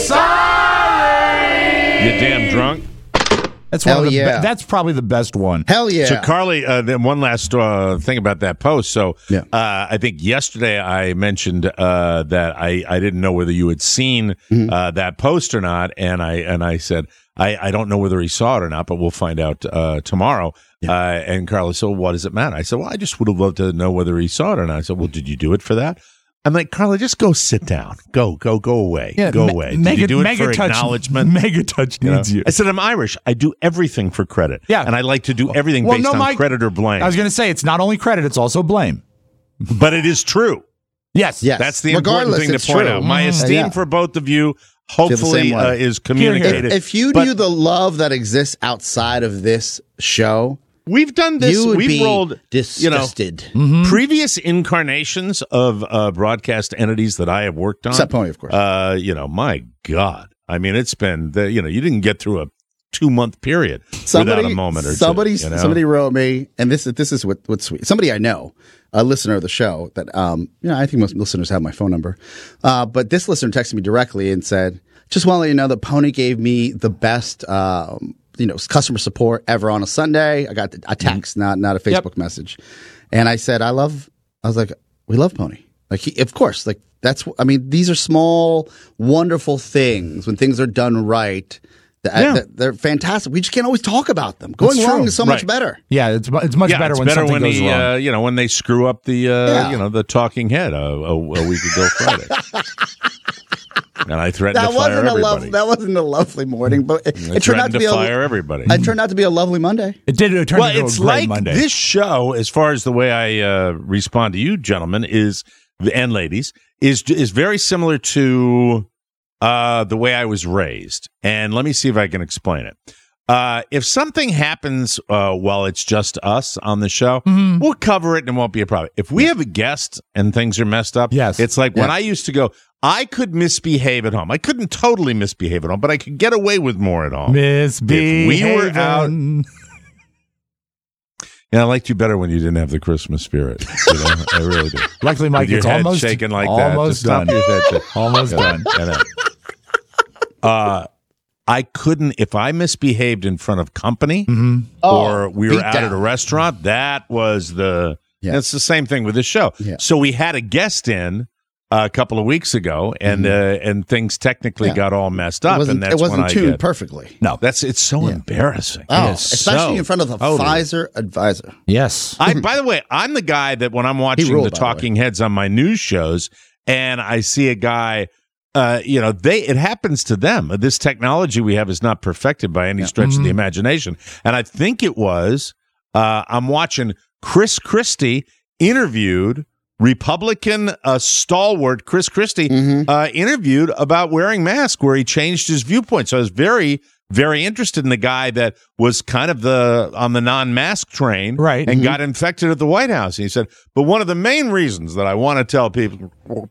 Speaker 4: sorry.
Speaker 5: You damn drunk.
Speaker 4: That's one
Speaker 3: Hell
Speaker 4: of the
Speaker 3: yeah.
Speaker 4: be- That's probably the best one.
Speaker 3: Hell yeah.
Speaker 5: So, Carly, uh, then one last uh, thing about that post. So,
Speaker 3: Yeah.
Speaker 5: uh, I think yesterday I mentioned uh, that I, I didn't know whether you had seen
Speaker 3: Mm-hmm.
Speaker 5: uh, that post or not, and I and I said I, I don't know whether he saw it or not, but we'll find out uh, tomorrow. Uh, and Carly said, well, "What does it matter?" I said, "Well, I just would have loved to know whether he saw it or not." I said, "Well, did you do it for that?" I'm like, Carly, just go sit down. Go, go, go away. go
Speaker 4: me-
Speaker 5: away. Did
Speaker 4: Mega,
Speaker 5: you do it
Speaker 4: Mega
Speaker 5: for
Speaker 4: Touch,
Speaker 5: acknowledgement?
Speaker 4: Mega Touch
Speaker 5: You know?
Speaker 4: needs you.
Speaker 5: I said, I'm Irish. I do everything for credit.
Speaker 4: Yeah.
Speaker 5: And I like to do everything
Speaker 4: Well,
Speaker 5: based
Speaker 4: no,
Speaker 5: on
Speaker 4: Mike,
Speaker 5: credit or blame.
Speaker 4: I was going to say it's not only credit; it's also blame.
Speaker 5: But it is true.
Speaker 4: Yes.
Speaker 3: Yes.
Speaker 5: That's the
Speaker 3: Regardless,
Speaker 5: important thing
Speaker 3: it's
Speaker 5: to point
Speaker 3: true.
Speaker 5: out. My
Speaker 3: Mhm.
Speaker 5: esteem
Speaker 3: Yeah.
Speaker 5: for both of you
Speaker 3: Feel the
Speaker 5: hopefully
Speaker 3: same way.
Speaker 5: uh, is communicated.
Speaker 3: If, if you
Speaker 5: But
Speaker 3: knew the love that exists outside of this show,
Speaker 5: we've done this.
Speaker 3: you would
Speaker 5: We've
Speaker 3: be
Speaker 5: rolled
Speaker 3: disgusted.
Speaker 5: You know, previous incarnations of uh, broadcast entities that I have worked on.
Speaker 3: Except Pony, of course.
Speaker 5: Uh, you know, my God. I mean, it's been, the, you know, you didn't get through a two month period
Speaker 3: somebody,
Speaker 5: without a moment or
Speaker 3: somebody,
Speaker 5: two. You know?
Speaker 3: somebody wrote me, and this this is what, what's sweet. Somebody I know, a listener of the show that um, you know, I think most listeners have my phone number, uh, but this listener texted me directly and said, "Just want to let you know that Pony gave me the best." Um, you know, customer support ever on a Sunday. I got a text, not not a Facebook
Speaker 4: Yep.
Speaker 3: message, and I said, "I love." I was like, "We love Pony." Like, he, of course, like that's. I mean, these are small, wonderful things when things are done right. That,
Speaker 5: Yeah.
Speaker 3: that they're fantastic. We just can't always talk about them. Going
Speaker 4: That's
Speaker 3: wrong
Speaker 4: true.
Speaker 3: is so much
Speaker 5: Right.
Speaker 3: better.
Speaker 4: Yeah, it's mu- it's much
Speaker 5: Yeah,
Speaker 4: better
Speaker 5: it's
Speaker 4: when
Speaker 5: better
Speaker 4: something
Speaker 5: when
Speaker 4: goes
Speaker 5: he,
Speaker 4: wrong.
Speaker 5: uh, you know, when they screw up the, uh,
Speaker 3: Yeah.
Speaker 5: you know, the talking head a, a, a week ago Friday. And I threatened
Speaker 3: That
Speaker 5: to fire
Speaker 3: wasn't a
Speaker 5: everybody.
Speaker 3: love. That wasn't a lovely morning, but it,
Speaker 5: I
Speaker 3: it turned out
Speaker 5: threatened
Speaker 3: to
Speaker 5: to,
Speaker 3: be
Speaker 5: fire
Speaker 3: a.
Speaker 5: everybody.
Speaker 3: It turned out to be a lovely Monday.
Speaker 4: it did. It turned
Speaker 5: Well,
Speaker 4: into
Speaker 5: it's
Speaker 4: a great
Speaker 5: like
Speaker 4: Monday.
Speaker 5: this show, as far as the way I uh, respond to you, gentlemen, is and ladies, is is very similar to uh, the way I was raised. And let me see if I can explain it. Uh, if something happens uh, while it's just us on the show,
Speaker 4: Mm-hmm.
Speaker 5: we'll cover it and it won't be a problem. If we have a guest and things are messed up,
Speaker 4: Yes.
Speaker 5: it's like when
Speaker 3: Yeah.
Speaker 5: I used to go, I could misbehave at home. I couldn't totally misbehave at home, but I could get away with more at home.
Speaker 4: Misbehaving.
Speaker 5: If we were out- Yeah, I liked you better when you didn't have the Christmas spirit. You know, I really do.
Speaker 4: Luckily, Mike,
Speaker 5: With your
Speaker 4: it's
Speaker 5: head
Speaker 4: almost
Speaker 5: shaking like
Speaker 4: almost
Speaker 5: that.
Speaker 4: done.
Speaker 5: Just stop your head shaking.
Speaker 4: Almost
Speaker 5: Yeah,
Speaker 4: done.
Speaker 5: I know. Uh, I couldn't, if I misbehaved in front of company
Speaker 4: Mm-hmm.
Speaker 5: or
Speaker 3: Oh,
Speaker 5: we were
Speaker 3: beat
Speaker 5: out at a
Speaker 3: down.
Speaker 5: restaurant, that was the,
Speaker 3: Yeah.
Speaker 5: it's the same thing with this show.
Speaker 3: Yeah.
Speaker 5: So we had a guest in a couple of weeks ago and, uh, and things technically
Speaker 3: Mm-hmm. Yeah.
Speaker 5: got all messed
Speaker 3: It
Speaker 5: up.
Speaker 3: wasn't.
Speaker 5: And that's
Speaker 3: It wasn't
Speaker 5: when I
Speaker 3: tuned
Speaker 5: get,
Speaker 3: perfectly.
Speaker 4: No.
Speaker 5: that's, it's so
Speaker 3: Yeah.
Speaker 5: embarrassing.
Speaker 3: Oh,
Speaker 5: It is
Speaker 3: especially
Speaker 5: so
Speaker 3: in front of a
Speaker 5: totally.
Speaker 3: Pfizer advisor.
Speaker 4: Yes.
Speaker 5: I, by the way, I'm the guy that when I'm watching
Speaker 3: ruled,
Speaker 5: the
Speaker 3: by the
Speaker 5: talking heads on my news shows and I see a guy, uh, you know, they it happens to them. This technology we have is not perfected by any stretch
Speaker 3: Mm-hmm.
Speaker 5: of the imagination. And I think it was, uh, I'm watching Chris Christie interviewed, Republican uh, stalwart Chris Christie
Speaker 3: Mm-hmm.
Speaker 5: uh, interviewed about wearing masks, where he changed his viewpoint. So I was very, very interested in the guy that was kind of the on the non-mask train,
Speaker 4: Right.
Speaker 5: and
Speaker 3: Mm-hmm.
Speaker 5: got infected at the White House. And he said, but one of the main reasons that I want to tell people,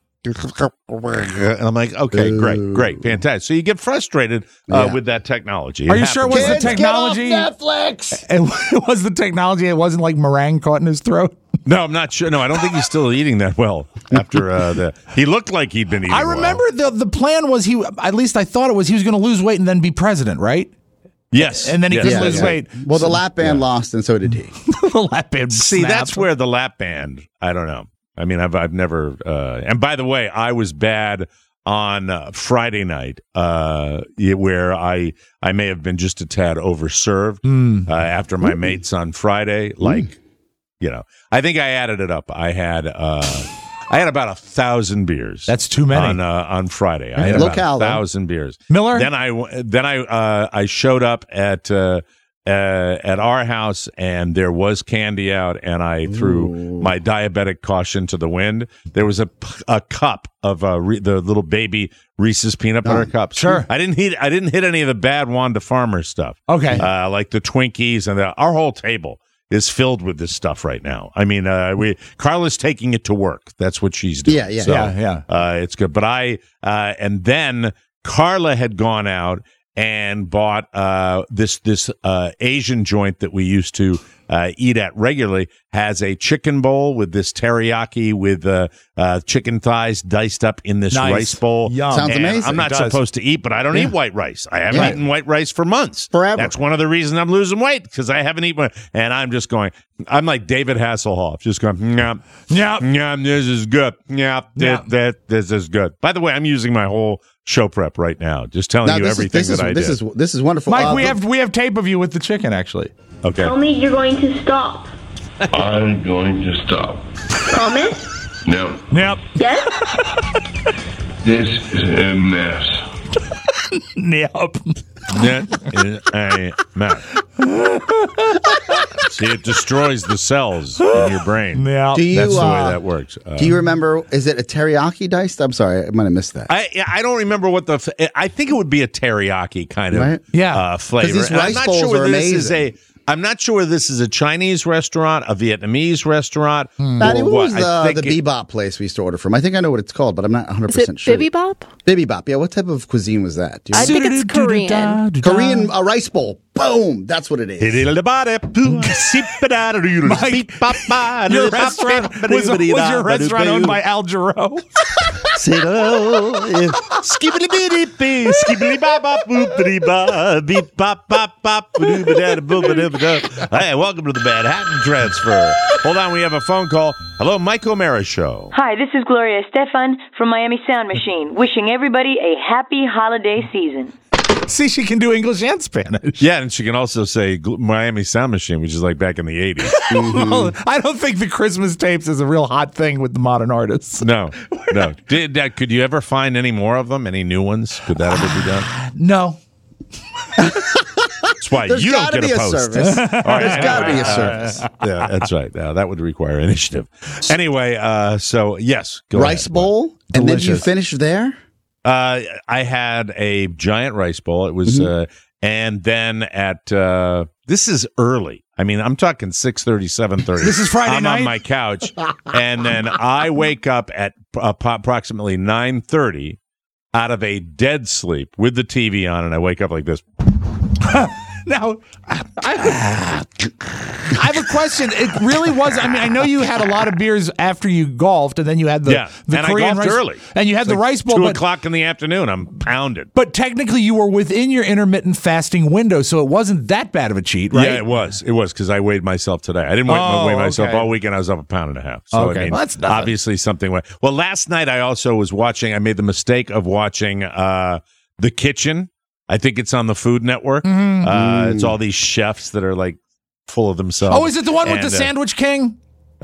Speaker 5: and I'm like, okay, great, great, fantastic. So you get frustrated uh,
Speaker 3: Yeah.
Speaker 5: with that technology.
Speaker 4: Are
Speaker 5: It
Speaker 4: you sure it
Speaker 5: happens.
Speaker 4: was the
Speaker 3: Kids, get
Speaker 4: technology?
Speaker 3: off Netflix.
Speaker 4: It was the technology. It wasn't like meringue caught in his throat.
Speaker 5: No, I'm not sure. No, I don't think he's still eating that well after uh, the. He looked like he'd been eating.
Speaker 4: I
Speaker 5: well.
Speaker 4: remember the the plan was he. At least I thought it was he was going to lose weight and then be president, right?
Speaker 5: Yes,
Speaker 4: And then he
Speaker 5: yes.
Speaker 4: couldn't lose weight.
Speaker 3: Well, the lap band lost, and so did he.
Speaker 4: The lap band.
Speaker 5: See,
Speaker 4: snapped.
Speaker 5: that's where the lap band. I don't know. I mean, I've I've never. Uh, and by the way, I was bad on uh, Friday night, uh, where I I may have been just a tad overserved
Speaker 4: Mm.
Speaker 5: uh, after my mates on Friday. Like, you know, I think I added it up. I had uh, I had about a thousand beers.
Speaker 4: That's too many.
Speaker 5: on uh, on Friday. I had
Speaker 3: Locale,
Speaker 5: about
Speaker 3: though.
Speaker 5: a thousand beers.
Speaker 4: Miller?
Speaker 5: Then I then I uh, I showed up at. Uh, Uh, at our house, and there was candy out, and I threw my diabetic caution to the wind. There was a, a cup of uh, re- the little baby Reese's peanut butter cups.
Speaker 4: sure.
Speaker 5: I didn't hit I didn't hit any of the bad Wanda Farmer stuff.
Speaker 4: Okay.
Speaker 5: uh, like the Twinkies and the, our whole table is filled with this stuff right now. I mean, uh, we Carla's taking it to work. That's what she's doing.
Speaker 3: Yeah, yeah,
Speaker 5: so,
Speaker 4: yeah, yeah.
Speaker 5: Uh, it's good. But I uh, and then Carla had gone out and bought uh, this this uh, Asian joint that we used to uh, eat at regularly. Has a chicken bowl with this teriyaki with uh, uh, chicken thighs diced up in this
Speaker 4: Nice.
Speaker 5: rice bowl.
Speaker 4: Yum.
Speaker 3: Sounds
Speaker 5: And
Speaker 3: amazing.
Speaker 5: I'm not
Speaker 4: It does.
Speaker 5: supposed to eat, but I don't
Speaker 3: Yeah.
Speaker 5: eat white rice. I haven't
Speaker 3: Yeah.
Speaker 5: eaten white rice for months.
Speaker 3: Forever.
Speaker 5: That's one of the reasons I'm losing weight, because I haven't eaten. And I'm just going. I'm like David Hasselhoff, just going. Yeah,
Speaker 4: Yeah.
Speaker 5: yeah, this is good. Yeah,
Speaker 4: Yeah.
Speaker 5: that, that this is good. By the way, I'm using my whole show prep right now, just telling
Speaker 3: Now,
Speaker 5: you
Speaker 3: this
Speaker 5: everything
Speaker 3: is, this
Speaker 5: that
Speaker 3: is,
Speaker 5: I
Speaker 3: this
Speaker 5: did.
Speaker 3: is this is wonderful.
Speaker 4: Mike,
Speaker 3: Uh,
Speaker 4: we
Speaker 3: the-
Speaker 4: have we have tape of you with the chicken, actually.
Speaker 5: Okay.
Speaker 12: Tell me you're going to stop.
Speaker 13: I'm going to stop.
Speaker 12: Promise?
Speaker 13: No,
Speaker 4: Yep.
Speaker 12: Yes?
Speaker 13: this is a mess.
Speaker 4: Yep.
Speaker 5: That is a mess. See, it destroys the cells in your brain.
Speaker 4: Yeah.
Speaker 3: do you,
Speaker 5: That's the way
Speaker 3: uh,
Speaker 5: that works. Uh,
Speaker 3: do you remember? Is it a teriyaki diced? I'm sorry, I might have missed that.
Speaker 5: I yeah, I don't remember what the. f- I think it would be a teriyaki kind of
Speaker 3: Right?
Speaker 4: Yeah.
Speaker 5: uh, flavor.
Speaker 3: these
Speaker 5: And I'm
Speaker 3: rice
Speaker 5: not
Speaker 3: bowls
Speaker 5: sure
Speaker 3: are
Speaker 5: whether this is
Speaker 3: amazing.
Speaker 5: a. I'm not sure whether this is a Chinese restaurant, a Vietnamese restaurant,
Speaker 3: Patty,
Speaker 5: or
Speaker 3: what
Speaker 5: what.
Speaker 3: was
Speaker 5: I
Speaker 3: the,
Speaker 5: think
Speaker 3: the
Speaker 5: it-
Speaker 3: Bebop place we used to order from? I think I know what it's called, but I'm not one hundred
Speaker 14: Is
Speaker 3: percent
Speaker 14: it
Speaker 3: sure.
Speaker 14: Bibi Bop?
Speaker 3: Bebop, yeah. What type of cuisine was that? Do you
Speaker 14: I
Speaker 3: remember?
Speaker 14: think it's Korean.
Speaker 3: Korean a rice bowl. Boom. That's what it is.
Speaker 4: Your restaurant was, was your restaurant owned by Al Jarreau?
Speaker 5: Skibbity-bitty-bee, skibbity-bop-bop-boop-bitty-bop-bop-boop-a-da-da-boop-a-da-ba-da. Hey, welcome to the Manhattan Transfer. Hold on, we have a phone call. Hello, Mike O'Mara Show.
Speaker 9: Hi, this is Gloria Estefan from Miami Sound Machine, wishing everybody a happy holiday season.
Speaker 4: See, she can do English and Spanish.
Speaker 5: Yeah, and she can also say Gl- Miami Sound Machine, which is like back in the eighties.
Speaker 4: Well, I don't think the Christmas tapes is a real hot thing with the modern artists.
Speaker 5: No, no. Did uh, could you ever find any more of them? Any new ones? Could that ever be done?
Speaker 4: No.
Speaker 5: That's why
Speaker 3: There's
Speaker 5: you don't
Speaker 3: gotta
Speaker 5: get
Speaker 3: be
Speaker 5: a
Speaker 3: a
Speaker 5: post.
Speaker 3: service.
Speaker 5: All right,
Speaker 3: There's gotta
Speaker 5: anyway,
Speaker 3: be a service.
Speaker 5: uh, yeah, that's right. Yeah, that would require initiative. Anyway, uh, so yes, go
Speaker 3: rice
Speaker 5: ahead.
Speaker 3: bowl, and then you
Speaker 4: Delicious.
Speaker 3: finish there.
Speaker 5: Uh, I had a giant rice bowl. It was,
Speaker 3: Mm-hmm.
Speaker 5: uh, and then at uh, this is early. I mean, I'm talking six thirty, seven thirty.
Speaker 4: This is Friday
Speaker 5: I'm
Speaker 4: night?
Speaker 5: on my couch, and then I wake up at uh, approximately nine thirty out of a dead sleep with the T V on, and I wake up like this.
Speaker 4: Now, I, I have a question. It really was. I mean, I know you had a lot of beers after you golfed, and then you had the,
Speaker 5: yeah,
Speaker 4: the
Speaker 5: and
Speaker 4: Korean
Speaker 5: I golfed
Speaker 4: rice,
Speaker 5: early,
Speaker 4: and you had
Speaker 5: It's
Speaker 4: the
Speaker 5: like
Speaker 4: rice bowl.
Speaker 5: Two
Speaker 4: But,
Speaker 5: o'clock in the afternoon, I'm pounded.
Speaker 4: but technically, you were within your intermittent fasting window, so it wasn't that bad of a cheat, right?
Speaker 5: Yeah, it was. It was because I weighed myself today. I didn't weigh,
Speaker 4: Oh,
Speaker 5: weigh myself
Speaker 4: okay.
Speaker 5: all weekend. I was up a pound and a half. So
Speaker 4: Okay.
Speaker 5: I mean,
Speaker 4: Well, that's nothing.
Speaker 5: obviously something went. Well, last night I also was watching. I made the mistake of watching uh, The Kitchen. I think it's on the Food Network.
Speaker 4: Mm-hmm.
Speaker 5: Uh, it's all these chefs that are like full of themselves.
Speaker 4: Oh, is it the one with
Speaker 5: And,
Speaker 4: the
Speaker 5: uh,
Speaker 4: Sandwich King?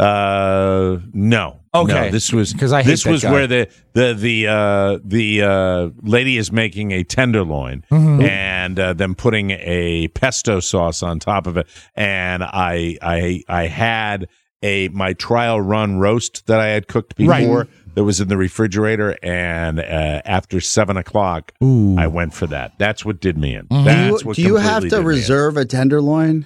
Speaker 5: Uh, no.
Speaker 4: Okay.
Speaker 5: No, this was
Speaker 4: 'Cause I hate
Speaker 5: this
Speaker 4: that
Speaker 5: was
Speaker 4: guy.
Speaker 5: where the the the uh, the uh, lady is making a tenderloin
Speaker 4: Mm-hmm.
Speaker 5: and uh, then putting a pesto sauce on top of it. And I I I had a my trial run roast that I had cooked before
Speaker 4: Right.
Speaker 5: that was in the refrigerator. And uh, after seven o'clock, I went for that. That's what did me in.
Speaker 4: Mm-hmm.
Speaker 3: Do
Speaker 5: That's
Speaker 3: you,
Speaker 5: what
Speaker 3: do you have
Speaker 5: completely
Speaker 3: to
Speaker 5: did me in.
Speaker 3: reserve a tenderloin?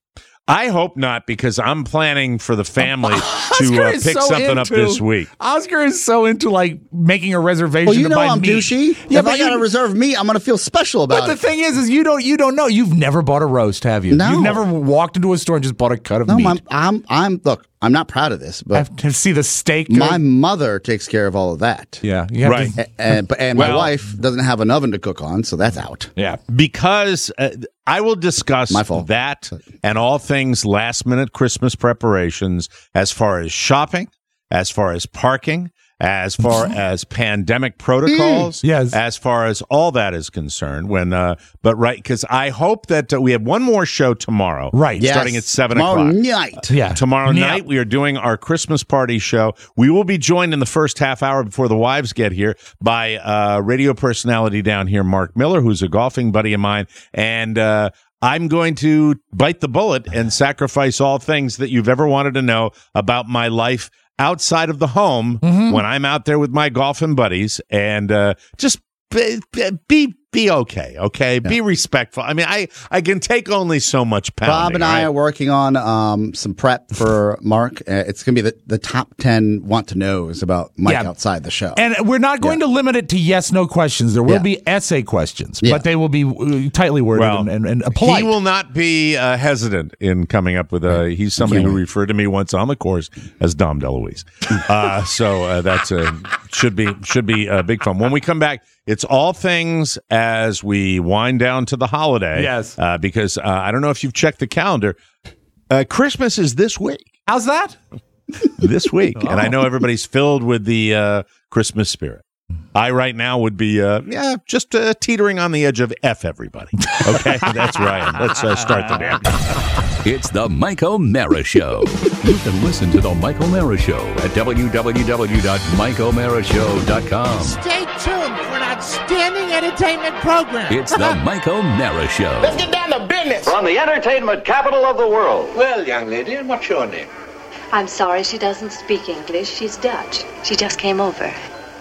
Speaker 5: I hope not, because I'm planning for the family to
Speaker 4: Oscar
Speaker 5: uh,
Speaker 4: is
Speaker 5: pick
Speaker 4: so
Speaker 5: something up
Speaker 4: into-
Speaker 5: this week.
Speaker 4: Oscar is so into like making a reservation.
Speaker 3: Well, you
Speaker 4: to
Speaker 3: know
Speaker 4: buy
Speaker 3: I'm
Speaker 4: meat.
Speaker 3: douchey.
Speaker 4: Yeah,
Speaker 3: if
Speaker 4: but
Speaker 3: I got to
Speaker 4: you-
Speaker 3: reserve meat, I'm going to feel special about
Speaker 4: But the
Speaker 3: it.
Speaker 4: thing is, is you don't you don't know. You've never bought a roast, have you?
Speaker 3: No.
Speaker 4: You've never walked into a store and just bought a cut of
Speaker 3: No,
Speaker 4: meat.
Speaker 3: I'm, I'm, I'm, look, I'm not proud of this,
Speaker 4: I
Speaker 3: but
Speaker 4: have to see the steak.
Speaker 3: my mother takes care of all of that.
Speaker 4: yeah, you have
Speaker 5: Right.
Speaker 4: to-
Speaker 3: A- And, but- and my
Speaker 5: Well-
Speaker 3: wife doesn't have an oven to cook on, so that's out.
Speaker 4: yeah.
Speaker 5: Because uh, I will discuss
Speaker 3: My fault.
Speaker 5: that and all things last minute Christmas preparations as far as shopping, as far as parking, as far as pandemic protocols,
Speaker 4: Yes.
Speaker 5: as far as all that is concerned. When, uh, but right, because I hope that uh, we have one more show tomorrow,
Speaker 4: Right.
Speaker 3: Yes.
Speaker 5: starting at seven
Speaker 3: Tomorrow
Speaker 5: o'clock.
Speaker 3: night.
Speaker 4: Yeah.
Speaker 5: Tomorrow
Speaker 4: Yeah.
Speaker 5: night, we are doing our Christmas party show. We will be joined in the first half hour before the wives get here by uh, radio personality down here, Mark Miller, who's a golfing buddy of mine. And uh, I'm going to bite the bullet and sacrifice all things that you've ever wanted to know about my life outside of the home
Speaker 4: Mm-hmm.
Speaker 5: when I'm out there with my golfing buddies, and uh, just be, be be okay, okay? Yeah. Be respectful. I mean, I, I can take only so much pounding.
Speaker 3: Bob and I
Speaker 5: right?
Speaker 3: are working on um, some prep for Mark. Uh, it's going to be the, the top ten want-to-knows about Mike
Speaker 4: Yeah.
Speaker 3: outside the show.
Speaker 4: And we're not going
Speaker 3: Yeah.
Speaker 4: to limit it to yes-no questions. There will
Speaker 3: Yeah.
Speaker 4: be essay questions,
Speaker 3: Yeah.
Speaker 4: but they will be uh, tightly worded
Speaker 5: Well,
Speaker 4: and, and, and polite.
Speaker 5: He will not be uh, hesitant in coming up with a. He's somebody
Speaker 3: Okay.
Speaker 5: who referred to me once on the course as Dom DeLuise. Uh, so uh, that's a should be should be a big fun. When we come back, it's all things as we wind down to the holiday.
Speaker 4: Yes.
Speaker 5: uh, because uh, I don't know if you've checked the calendar. Uh, Christmas is this week.
Speaker 4: How's that?
Speaker 5: This week, and I know everybody's filled with the uh, Christmas spirit. I right now would be, uh, yeah, just uh, teetering on the edge of F everybody. Okay, that's where I am. Let's uh, start the damn thing.
Speaker 1: It's the Mike O'Mara Show. You can listen to the Mike O'Mara Show at w w w dot mike o'mara show dot com.
Speaker 14: Stay tuned for an outstanding entertainment program.
Speaker 1: It's the Mike O'Mara Show.
Speaker 14: Let's get down to business.
Speaker 15: From the entertainment capital of the world.
Speaker 16: Well, young lady, and what's your name?
Speaker 17: I'm sorry, she doesn't speak English. She's Dutch. She just came over.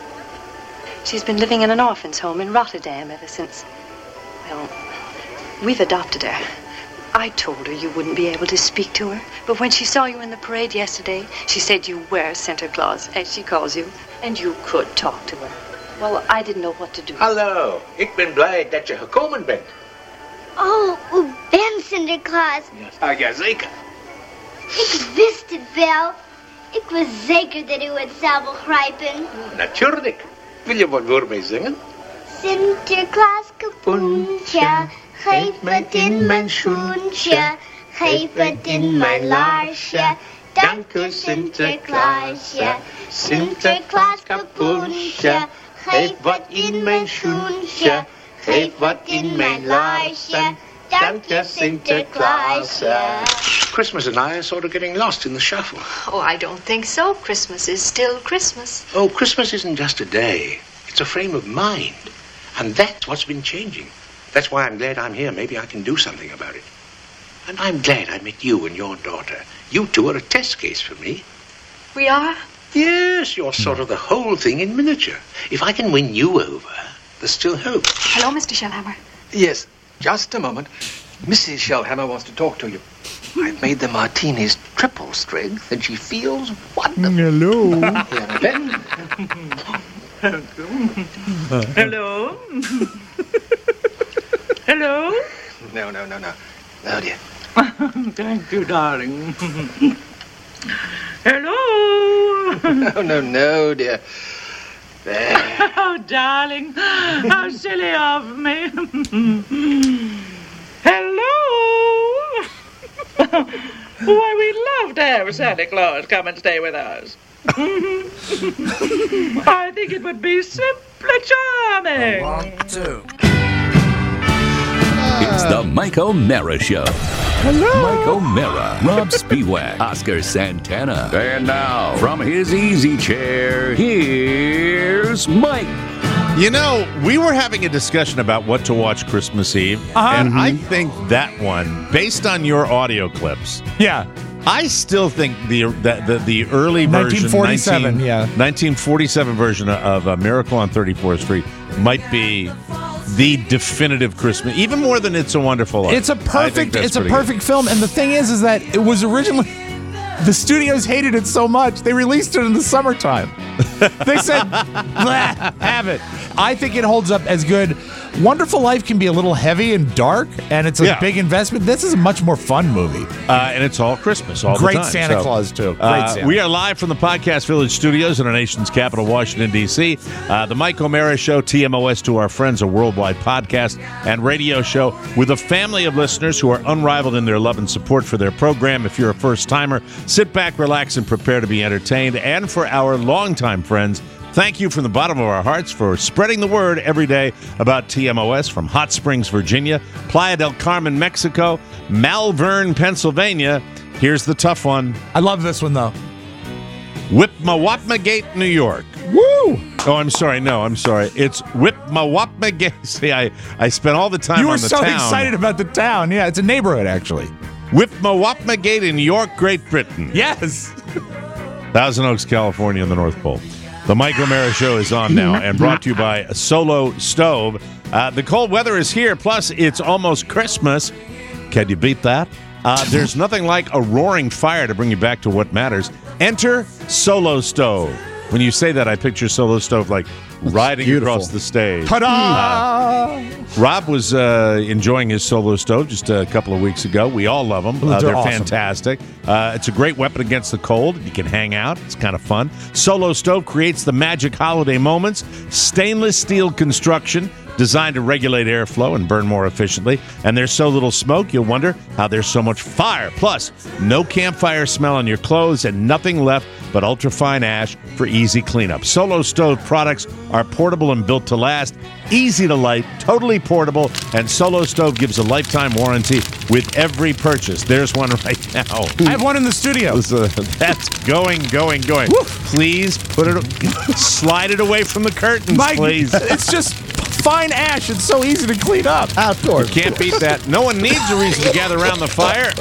Speaker 17: She's been living in an orphan's home in Rotterdam ever since, well, we've adopted her. I told her you wouldn't be able to speak to her, but when she saw you in the parade yesterday, she said you were Santa Claus, as she calls you, and you could talk to her. Well, I didn't know what to do.
Speaker 16: Hallo, ik ben blij dat je gekomen bent.
Speaker 18: Oh, u bent Sinterklaas.
Speaker 16: Ah, ja, zeker.
Speaker 18: Ik wist het wel. Ik was zeker dat u het zou begrijpen.
Speaker 16: Natuurlijk. Wil je wat voor mij zingen?
Speaker 18: Sinterklaas kapoentje, geef het in mijn schoentje, geef het in mijn laarsje. Dank u Sinterklaasje. Sinterklaas kapoentje, geef wat in mijn schoentje, geef wat in mijn laarsje. Dank je Sinterklaasje.
Speaker 16: Christmas and I are sort of getting lost in the shuffle.
Speaker 17: Oh, I don't think so. Christmas is still Christmas.
Speaker 16: Oh, Christmas isn't just a day. It's a frame of mind. And that's what's been changing. That's why I'm glad I'm here. Maybe I can do something about it. And I'm glad I met you and your daughter. You two are a test case for me.
Speaker 17: We are?
Speaker 16: Yes, you're sort of the whole thing in miniature. If I can win you over, there's still hope.
Speaker 17: Hello, Mister Shellhammer.
Speaker 19: Yes, just a moment. Missus Shellhammer wants to talk to you. I've made the martinis triple strength, and she feels wonderful.
Speaker 4: Hello.
Speaker 19: Here, Ben.
Speaker 20: Hello? Hello?
Speaker 19: No, no, no, no. No, dear.
Speaker 20: Thank you, darling. Hello?
Speaker 19: No, no, no, dear. There.
Speaker 20: Oh, darling, how silly of me. Hello? Why, we'd love to have Santa Claus come and stay with us. I think it would be simply charming.
Speaker 19: One, two.
Speaker 1: It's the Mike O'Mara Show.
Speaker 4: Hello.
Speaker 1: Mike O'Mara, Rob Spiewak, Oscar Santana. And now, from his easy chair, here's Mike.
Speaker 5: You know, we were having a discussion about what to watch Christmas Eve,
Speaker 4: Uh-huh.
Speaker 5: and I think that one, based on your audio clips,
Speaker 4: Yeah.
Speaker 5: I still think the the the, the early version,
Speaker 4: nineteen forty-seven, yeah.
Speaker 5: nineteen forty-seven version of uh, Miracle on thirty-fourth Street might be the definitive Christmas, even more than It's a Wonderful Life.
Speaker 4: It's a
Speaker 5: I think
Speaker 4: perfect
Speaker 5: that's
Speaker 4: it's a
Speaker 5: pretty
Speaker 4: perfect
Speaker 5: good.
Speaker 4: film, and the thing is is that it was originally the studios hated it so much they released it in the summertime. They said, "Blah, have it." I think it holds up as good. Wonderful Life can be a little heavy and dark, and it's a
Speaker 5: Yeah.
Speaker 4: big investment. This is a much more fun movie.
Speaker 5: Uh, and it's all Christmas, all
Speaker 4: Great
Speaker 5: the time.
Speaker 4: Santa
Speaker 5: So,
Speaker 4: Claus, too. Great
Speaker 5: uh,
Speaker 4: Santa.
Speaker 5: We are live from the Podcast Village studios in our nation's capital, Washington, D C Uh, the Mike O'Mara Show, T M O S to our friends, a worldwide podcast and radio show with a family of listeners who are unrivaled in their love and support for their program. If you're a first-timer, sit back, relax, and prepare to be entertained. And for our longtime friends, thank you from the bottom of our hearts for spreading the word every day about T M O S from Hot Springs, Virginia, Playa del Carmen, Mexico, Malvern, Pennsylvania. Here's the tough one.
Speaker 4: I love this one, though.
Speaker 5: Whipmawapmagate, New York.
Speaker 4: Woo!
Speaker 5: Oh, I'm sorry. No, I'm sorry. It's Whipmawapmagate. See, I, I spent all the time
Speaker 4: You were
Speaker 5: on the
Speaker 4: so
Speaker 5: town.
Speaker 4: excited about the town. Yeah, it's a neighborhood, actually.
Speaker 5: Whipmawapmagate in York, Great Britain.
Speaker 4: Yes.
Speaker 5: Thousand Oaks, California, in the North Pole. The Mike O'Mara Show is on now and brought to you by Solo Stove. Uh, the cold weather is here, plus it's almost Christmas. Can you beat that? Uh, there's nothing like a roaring fire to bring you back to what matters. Enter Solo Stove. When you say that, I picture Solo Stove like That's riding beautiful. across the stage.
Speaker 4: Ta-da!
Speaker 5: Uh, Rob was uh, enjoying his Solo Stove just a couple of weeks ago. We all love them. Uh, they're
Speaker 4: they're awesome.
Speaker 5: fantastic. Uh, it's a great weapon against the cold. You can hang out. It's kind of fun. Solo Stove creates the magic holiday moments. Stainless steel construction designed to regulate airflow and burn more efficiently. And there's so little smoke, you'll wonder how there's so much fire. Plus, no campfire smell on your clothes and nothing left but ultrafine ash for easy cleanup. Solo Stove products are portable and built to last, easy to light, totally portable, and Solo Stove gives a lifetime warranty with every purchase. There's one right now.
Speaker 4: I have one in the studio.
Speaker 5: Uh, that's going, going, going. Woo. Please put it, slide it away from the curtains,
Speaker 4: Mike,
Speaker 5: please.
Speaker 4: It's just fine ash. It's so easy to clean up.
Speaker 3: Of course.
Speaker 5: You can't beat that. No one needs a reason to gather around the fire.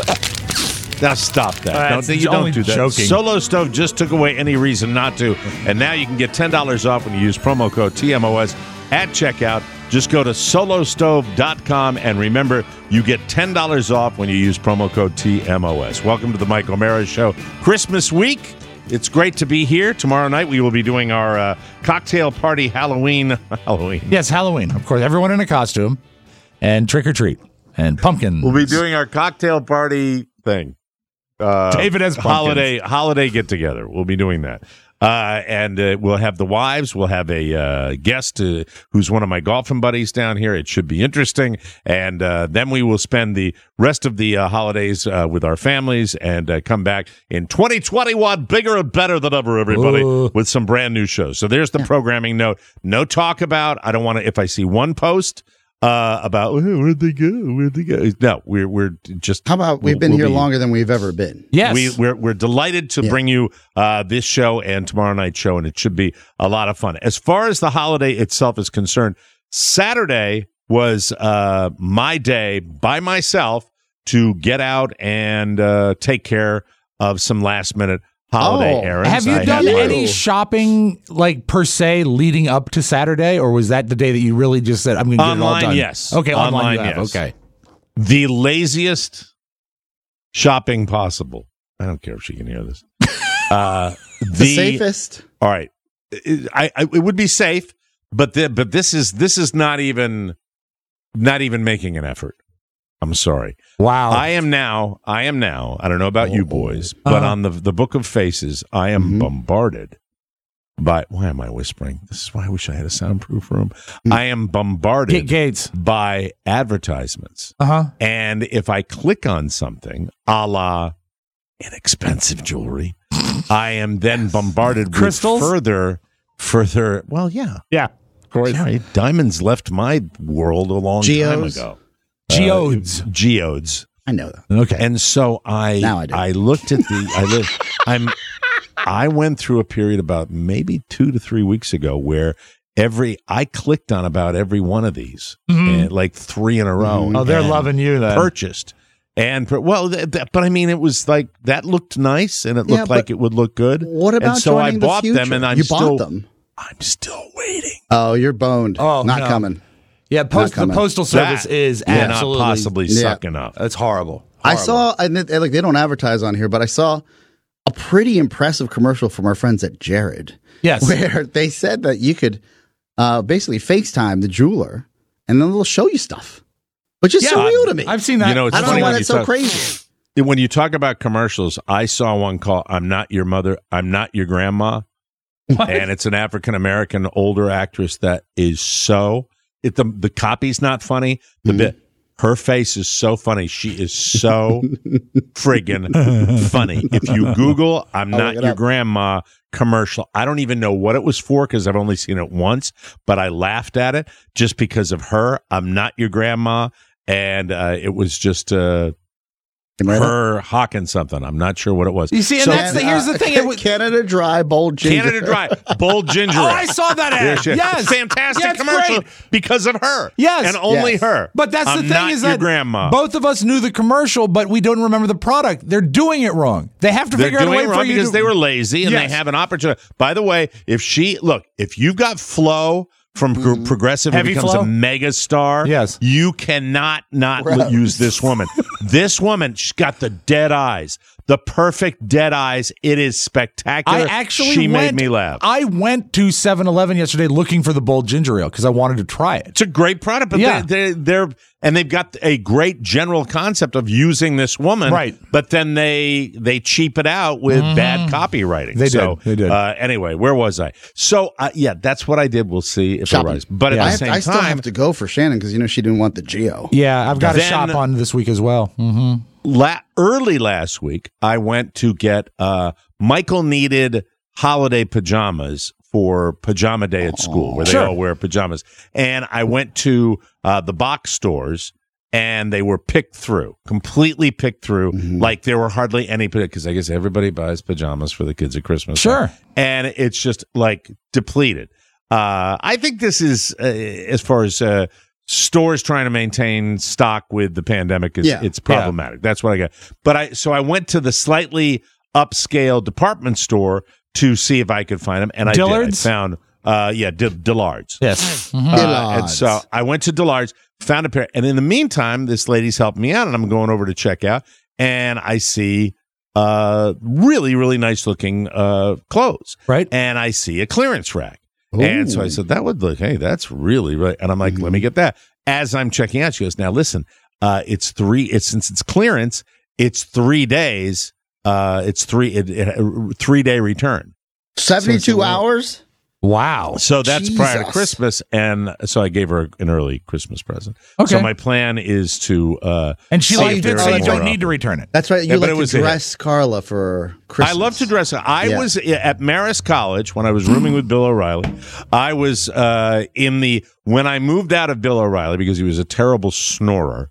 Speaker 5: Now stop that.
Speaker 4: Uh,
Speaker 5: don't, you don't do that.
Speaker 4: Joking.
Speaker 5: Solo Stove just took away any reason not to. And now you can get ten dollars off when you use promo code T M O S at checkout. Just go to solo stove dot com and remember, you get ten dollars off when you use promo code T M O S. Welcome to the Mike O'Mara Show. Christmas week. It's great to be here. Tomorrow night we will be doing our uh, cocktail party Halloween. Halloween.
Speaker 4: Yes, Halloween. Of course, everyone in a costume and trick or treat and pumpkins.
Speaker 5: We'll be doing our cocktail party thing. Uh,
Speaker 4: David has pumpkins.
Speaker 5: holiday holiday get together. We'll be doing that, uh, and uh, we'll have the wives. We'll have a uh, guest uh, who's one of my golfing buddies down here. It should be interesting, and uh, then we will spend the rest of the uh, holidays uh, with our families, and uh, come back in twenty twenty-one bigger and better than ever, everybody, Ooh. with some brand new shows. So there's the yeah. programming note. No talk about. I don't want to. If I see one post. Uh, about oh, where'd they go? Where'd they go? No, we're we're just.
Speaker 3: How about we've been we'll here be, longer than we've ever been?
Speaker 4: Yes,
Speaker 5: we, we're we're delighted to yeah. bring you uh, this show and tomorrow night's show, and it should be a lot of fun. As far as the holiday itself is concerned, Saturday was uh, my day by myself to get out and uh, take care of some last minute holiday
Speaker 3: oh,
Speaker 5: errands.
Speaker 4: Have you
Speaker 5: I
Speaker 4: done
Speaker 5: had
Speaker 4: any shopping, like, per se, leading up to Saturday, or was that the day that you really just said, I'm going to get
Speaker 5: online,
Speaker 4: it all done?
Speaker 5: Yes.
Speaker 4: Okay, online,
Speaker 5: online
Speaker 4: you have.
Speaker 5: yes.
Speaker 4: Okay.
Speaker 5: The laziest shopping possible. I don't care if she can hear this. Uh, the,
Speaker 3: the safest.
Speaker 5: All right. It, I, I, it would be safe, but the, but this is this is not even not even making an effort. I'm sorry.
Speaker 4: Wow.
Speaker 5: I am now, I am now, I don't know about oh, you boys, but uh-huh. on the the Book of Faces, I am mm-hmm. bombarded by, why am I whispering? This is why I wish I had a soundproof room. Mm-hmm. I am bombarded
Speaker 4: Get Gates.
Speaker 5: by advertisements.
Speaker 4: Uh-huh.
Speaker 5: And if I click on something, a la inexpensive jewelry, I am then bombarded
Speaker 4: Crystals?
Speaker 5: with further, further, well, yeah.
Speaker 4: Yeah, of course.
Speaker 5: Yeah, diamonds left my world a long
Speaker 3: Geos.
Speaker 5: time ago.
Speaker 4: Geodes.
Speaker 5: Uh, geodes.
Speaker 3: I know that.
Speaker 5: Okay. And so I
Speaker 3: now I, do.
Speaker 5: I looked at the I looked, I'm I went through a period about maybe two to three weeks ago where every I clicked on about every one of these,
Speaker 4: mm-hmm.
Speaker 5: and like three in a row.
Speaker 4: Mm-hmm. Oh, they're loving you then.
Speaker 5: Purchased. And well, th- th- but I mean, it was like that looked nice, and it looked
Speaker 3: yeah,
Speaker 5: like it would look good.
Speaker 3: What about
Speaker 5: and so I
Speaker 3: joining
Speaker 5: bought
Speaker 3: the future?
Speaker 5: them, and I'm
Speaker 3: you
Speaker 5: still
Speaker 3: bought them.
Speaker 5: I'm still waiting.
Speaker 3: Oh, you're boned.
Speaker 4: Oh,
Speaker 3: not
Speaker 4: no.
Speaker 3: coming.
Speaker 4: Yeah, post, the postal service
Speaker 5: that
Speaker 4: is
Speaker 5: yeah,
Speaker 4: absolutely
Speaker 5: not possibly
Speaker 3: yeah.
Speaker 5: sucking up.
Speaker 4: It's horrible. horrible.
Speaker 3: I saw, and they, like they don't advertise on here, but I saw a pretty impressive commercial from our friends at Jared.
Speaker 4: Yes,
Speaker 3: where they said that you could uh, basically FaceTime the jeweler, and then they'll show you stuff, which is
Speaker 4: yeah,
Speaker 3: surreal to me.
Speaker 4: I've seen that.
Speaker 5: You know, it's
Speaker 3: I don't
Speaker 5: funny
Speaker 3: know why
Speaker 5: when
Speaker 3: that's
Speaker 5: you
Speaker 3: so
Speaker 5: talk,
Speaker 3: crazy.
Speaker 5: When you talk about commercials, I saw one called "I'm Not Your Mother, I'm Not Your Grandma,"
Speaker 4: what?
Speaker 5: and it's an African American older actress that is so. It, the the copy's not funny. The mm-hmm. bit, her face is so funny. She is so friggin' funny. If you Google "I'm Not Your up. Grandma" commercial, I don't even know what it was for because I've only seen it once, but I laughed at it just because of her. "I'm Not Your Grandma," and uh, it was just uh, her hawking something. I'm not sure what it was.
Speaker 4: You see, and
Speaker 5: So-
Speaker 4: that's the, here's the thing. It was,
Speaker 3: Canada Dry bold ginger.
Speaker 5: Canada Dry, bold ginger.
Speaker 4: Oh, I saw that ad.
Speaker 5: There she is.
Speaker 4: Yes.
Speaker 5: Fantastic
Speaker 4: Yeah, it's
Speaker 5: commercial
Speaker 4: great.
Speaker 5: because of her.
Speaker 4: Yes.
Speaker 5: And only
Speaker 3: Yes.
Speaker 5: her.
Speaker 4: But that's
Speaker 5: I'm
Speaker 4: the thing
Speaker 5: not
Speaker 4: is
Speaker 5: your
Speaker 4: that
Speaker 5: grandma.
Speaker 4: both of us knew the commercial, but we don't remember the product. They're doing it wrong. They have to
Speaker 5: They're
Speaker 4: figure out a
Speaker 5: doing
Speaker 4: way
Speaker 5: it
Speaker 4: for
Speaker 5: wrong
Speaker 4: you
Speaker 5: because
Speaker 4: to.
Speaker 5: they were lazy and
Speaker 4: Yes.
Speaker 5: they have an opportunity. By the way, if she look, if you've got Flo from Pro- Progressive who
Speaker 4: Heavy
Speaker 5: becomes
Speaker 4: Flo?
Speaker 5: a mega star,
Speaker 4: Yes.
Speaker 5: you cannot not
Speaker 3: Gross.
Speaker 5: use this woman. This woman, she's got the dead eyes, the perfect dead eyes. It is spectacular.
Speaker 4: I actually
Speaker 5: she
Speaker 4: went,
Speaker 5: made me laugh.
Speaker 4: I went to seven eleven yesterday looking for the bold ginger ale because I wanted to try it.
Speaker 5: It's a great product, but
Speaker 4: Yeah.
Speaker 5: they, they, they're and they've got a great general concept of using this woman,
Speaker 4: Right.
Speaker 5: But then they they cheap it out with bad copywriting.
Speaker 4: They
Speaker 5: so,
Speaker 4: did. They did.
Speaker 5: Uh, anyway, where was I? So uh, yeah, that's what I did. We'll see if
Speaker 3: Shopping.
Speaker 5: it rise. But
Speaker 4: Yeah.
Speaker 5: at
Speaker 3: I,
Speaker 5: the
Speaker 3: have,
Speaker 5: same
Speaker 3: I still
Speaker 5: time,
Speaker 3: have to go for Shannon because you know she didn't want the Geo.
Speaker 4: Yeah, I've got a
Speaker 5: Then-
Speaker 4: shop on this week as well. Mm-hmm.
Speaker 5: la- early last week, I went to get uh, Michael needed holiday pajamas for pajama day at school, where they
Speaker 4: Sure.
Speaker 5: all wear pajamas. And I went to uh, the box stores, and they were picked through, completely picked through. Like there were hardly any, because I guess everybody buys pajamas for the kids at Christmas.
Speaker 4: Sure.
Speaker 5: And it's just like depleted. Uh, I think this is, uh, as far as uh, stores trying to maintain stock with the pandemic, is
Speaker 3: Yeah.
Speaker 5: it's problematic. That's what I got. But I, so I went to the slightly upscale department store to see if I could find them, and I
Speaker 4: Dillard's?
Speaker 5: did. I found, uh, yeah, D- Dillard's.
Speaker 4: Yes.
Speaker 5: Uh, and
Speaker 3: Dillard's.
Speaker 5: so I went to Dillard's, found a pair, and in the meantime, this lady's helping me out, and I'm going over to check out, and I see uh, really, really nice looking uh, clothes,
Speaker 4: Right.
Speaker 5: and I see a clearance rack, and so I said, "That would look, hey, that's really, really," and I'm like, "Let me get that." As I'm checking out, she goes, "Now listen, uh, it's three. It's since it's clearance, it's three days. Uh, it's three it, it, three day return."
Speaker 3: seventy-two hours?
Speaker 4: Wow.
Speaker 5: So that's prior to
Speaker 3: Jesus.
Speaker 5: Christmas, and so I gave her an early Christmas present.
Speaker 4: Okay.
Speaker 5: So my plan is to, uh,
Speaker 4: And she
Speaker 5: see
Speaker 4: liked
Speaker 5: if
Speaker 4: it,
Speaker 5: there
Speaker 4: so
Speaker 5: are
Speaker 4: you
Speaker 5: more
Speaker 4: don't
Speaker 5: options.
Speaker 4: need to return it.
Speaker 3: That's right. You
Speaker 5: Yeah, but
Speaker 3: like
Speaker 5: it
Speaker 3: to
Speaker 5: was a
Speaker 3: dress Carla for Christmas.
Speaker 5: I love to dress her. I
Speaker 3: Yeah.
Speaker 5: was at Marist College when I was rooming with Bill O'Reilly. I was uh, in the when I moved out of Bill O'Reilly because he was a terrible snorer.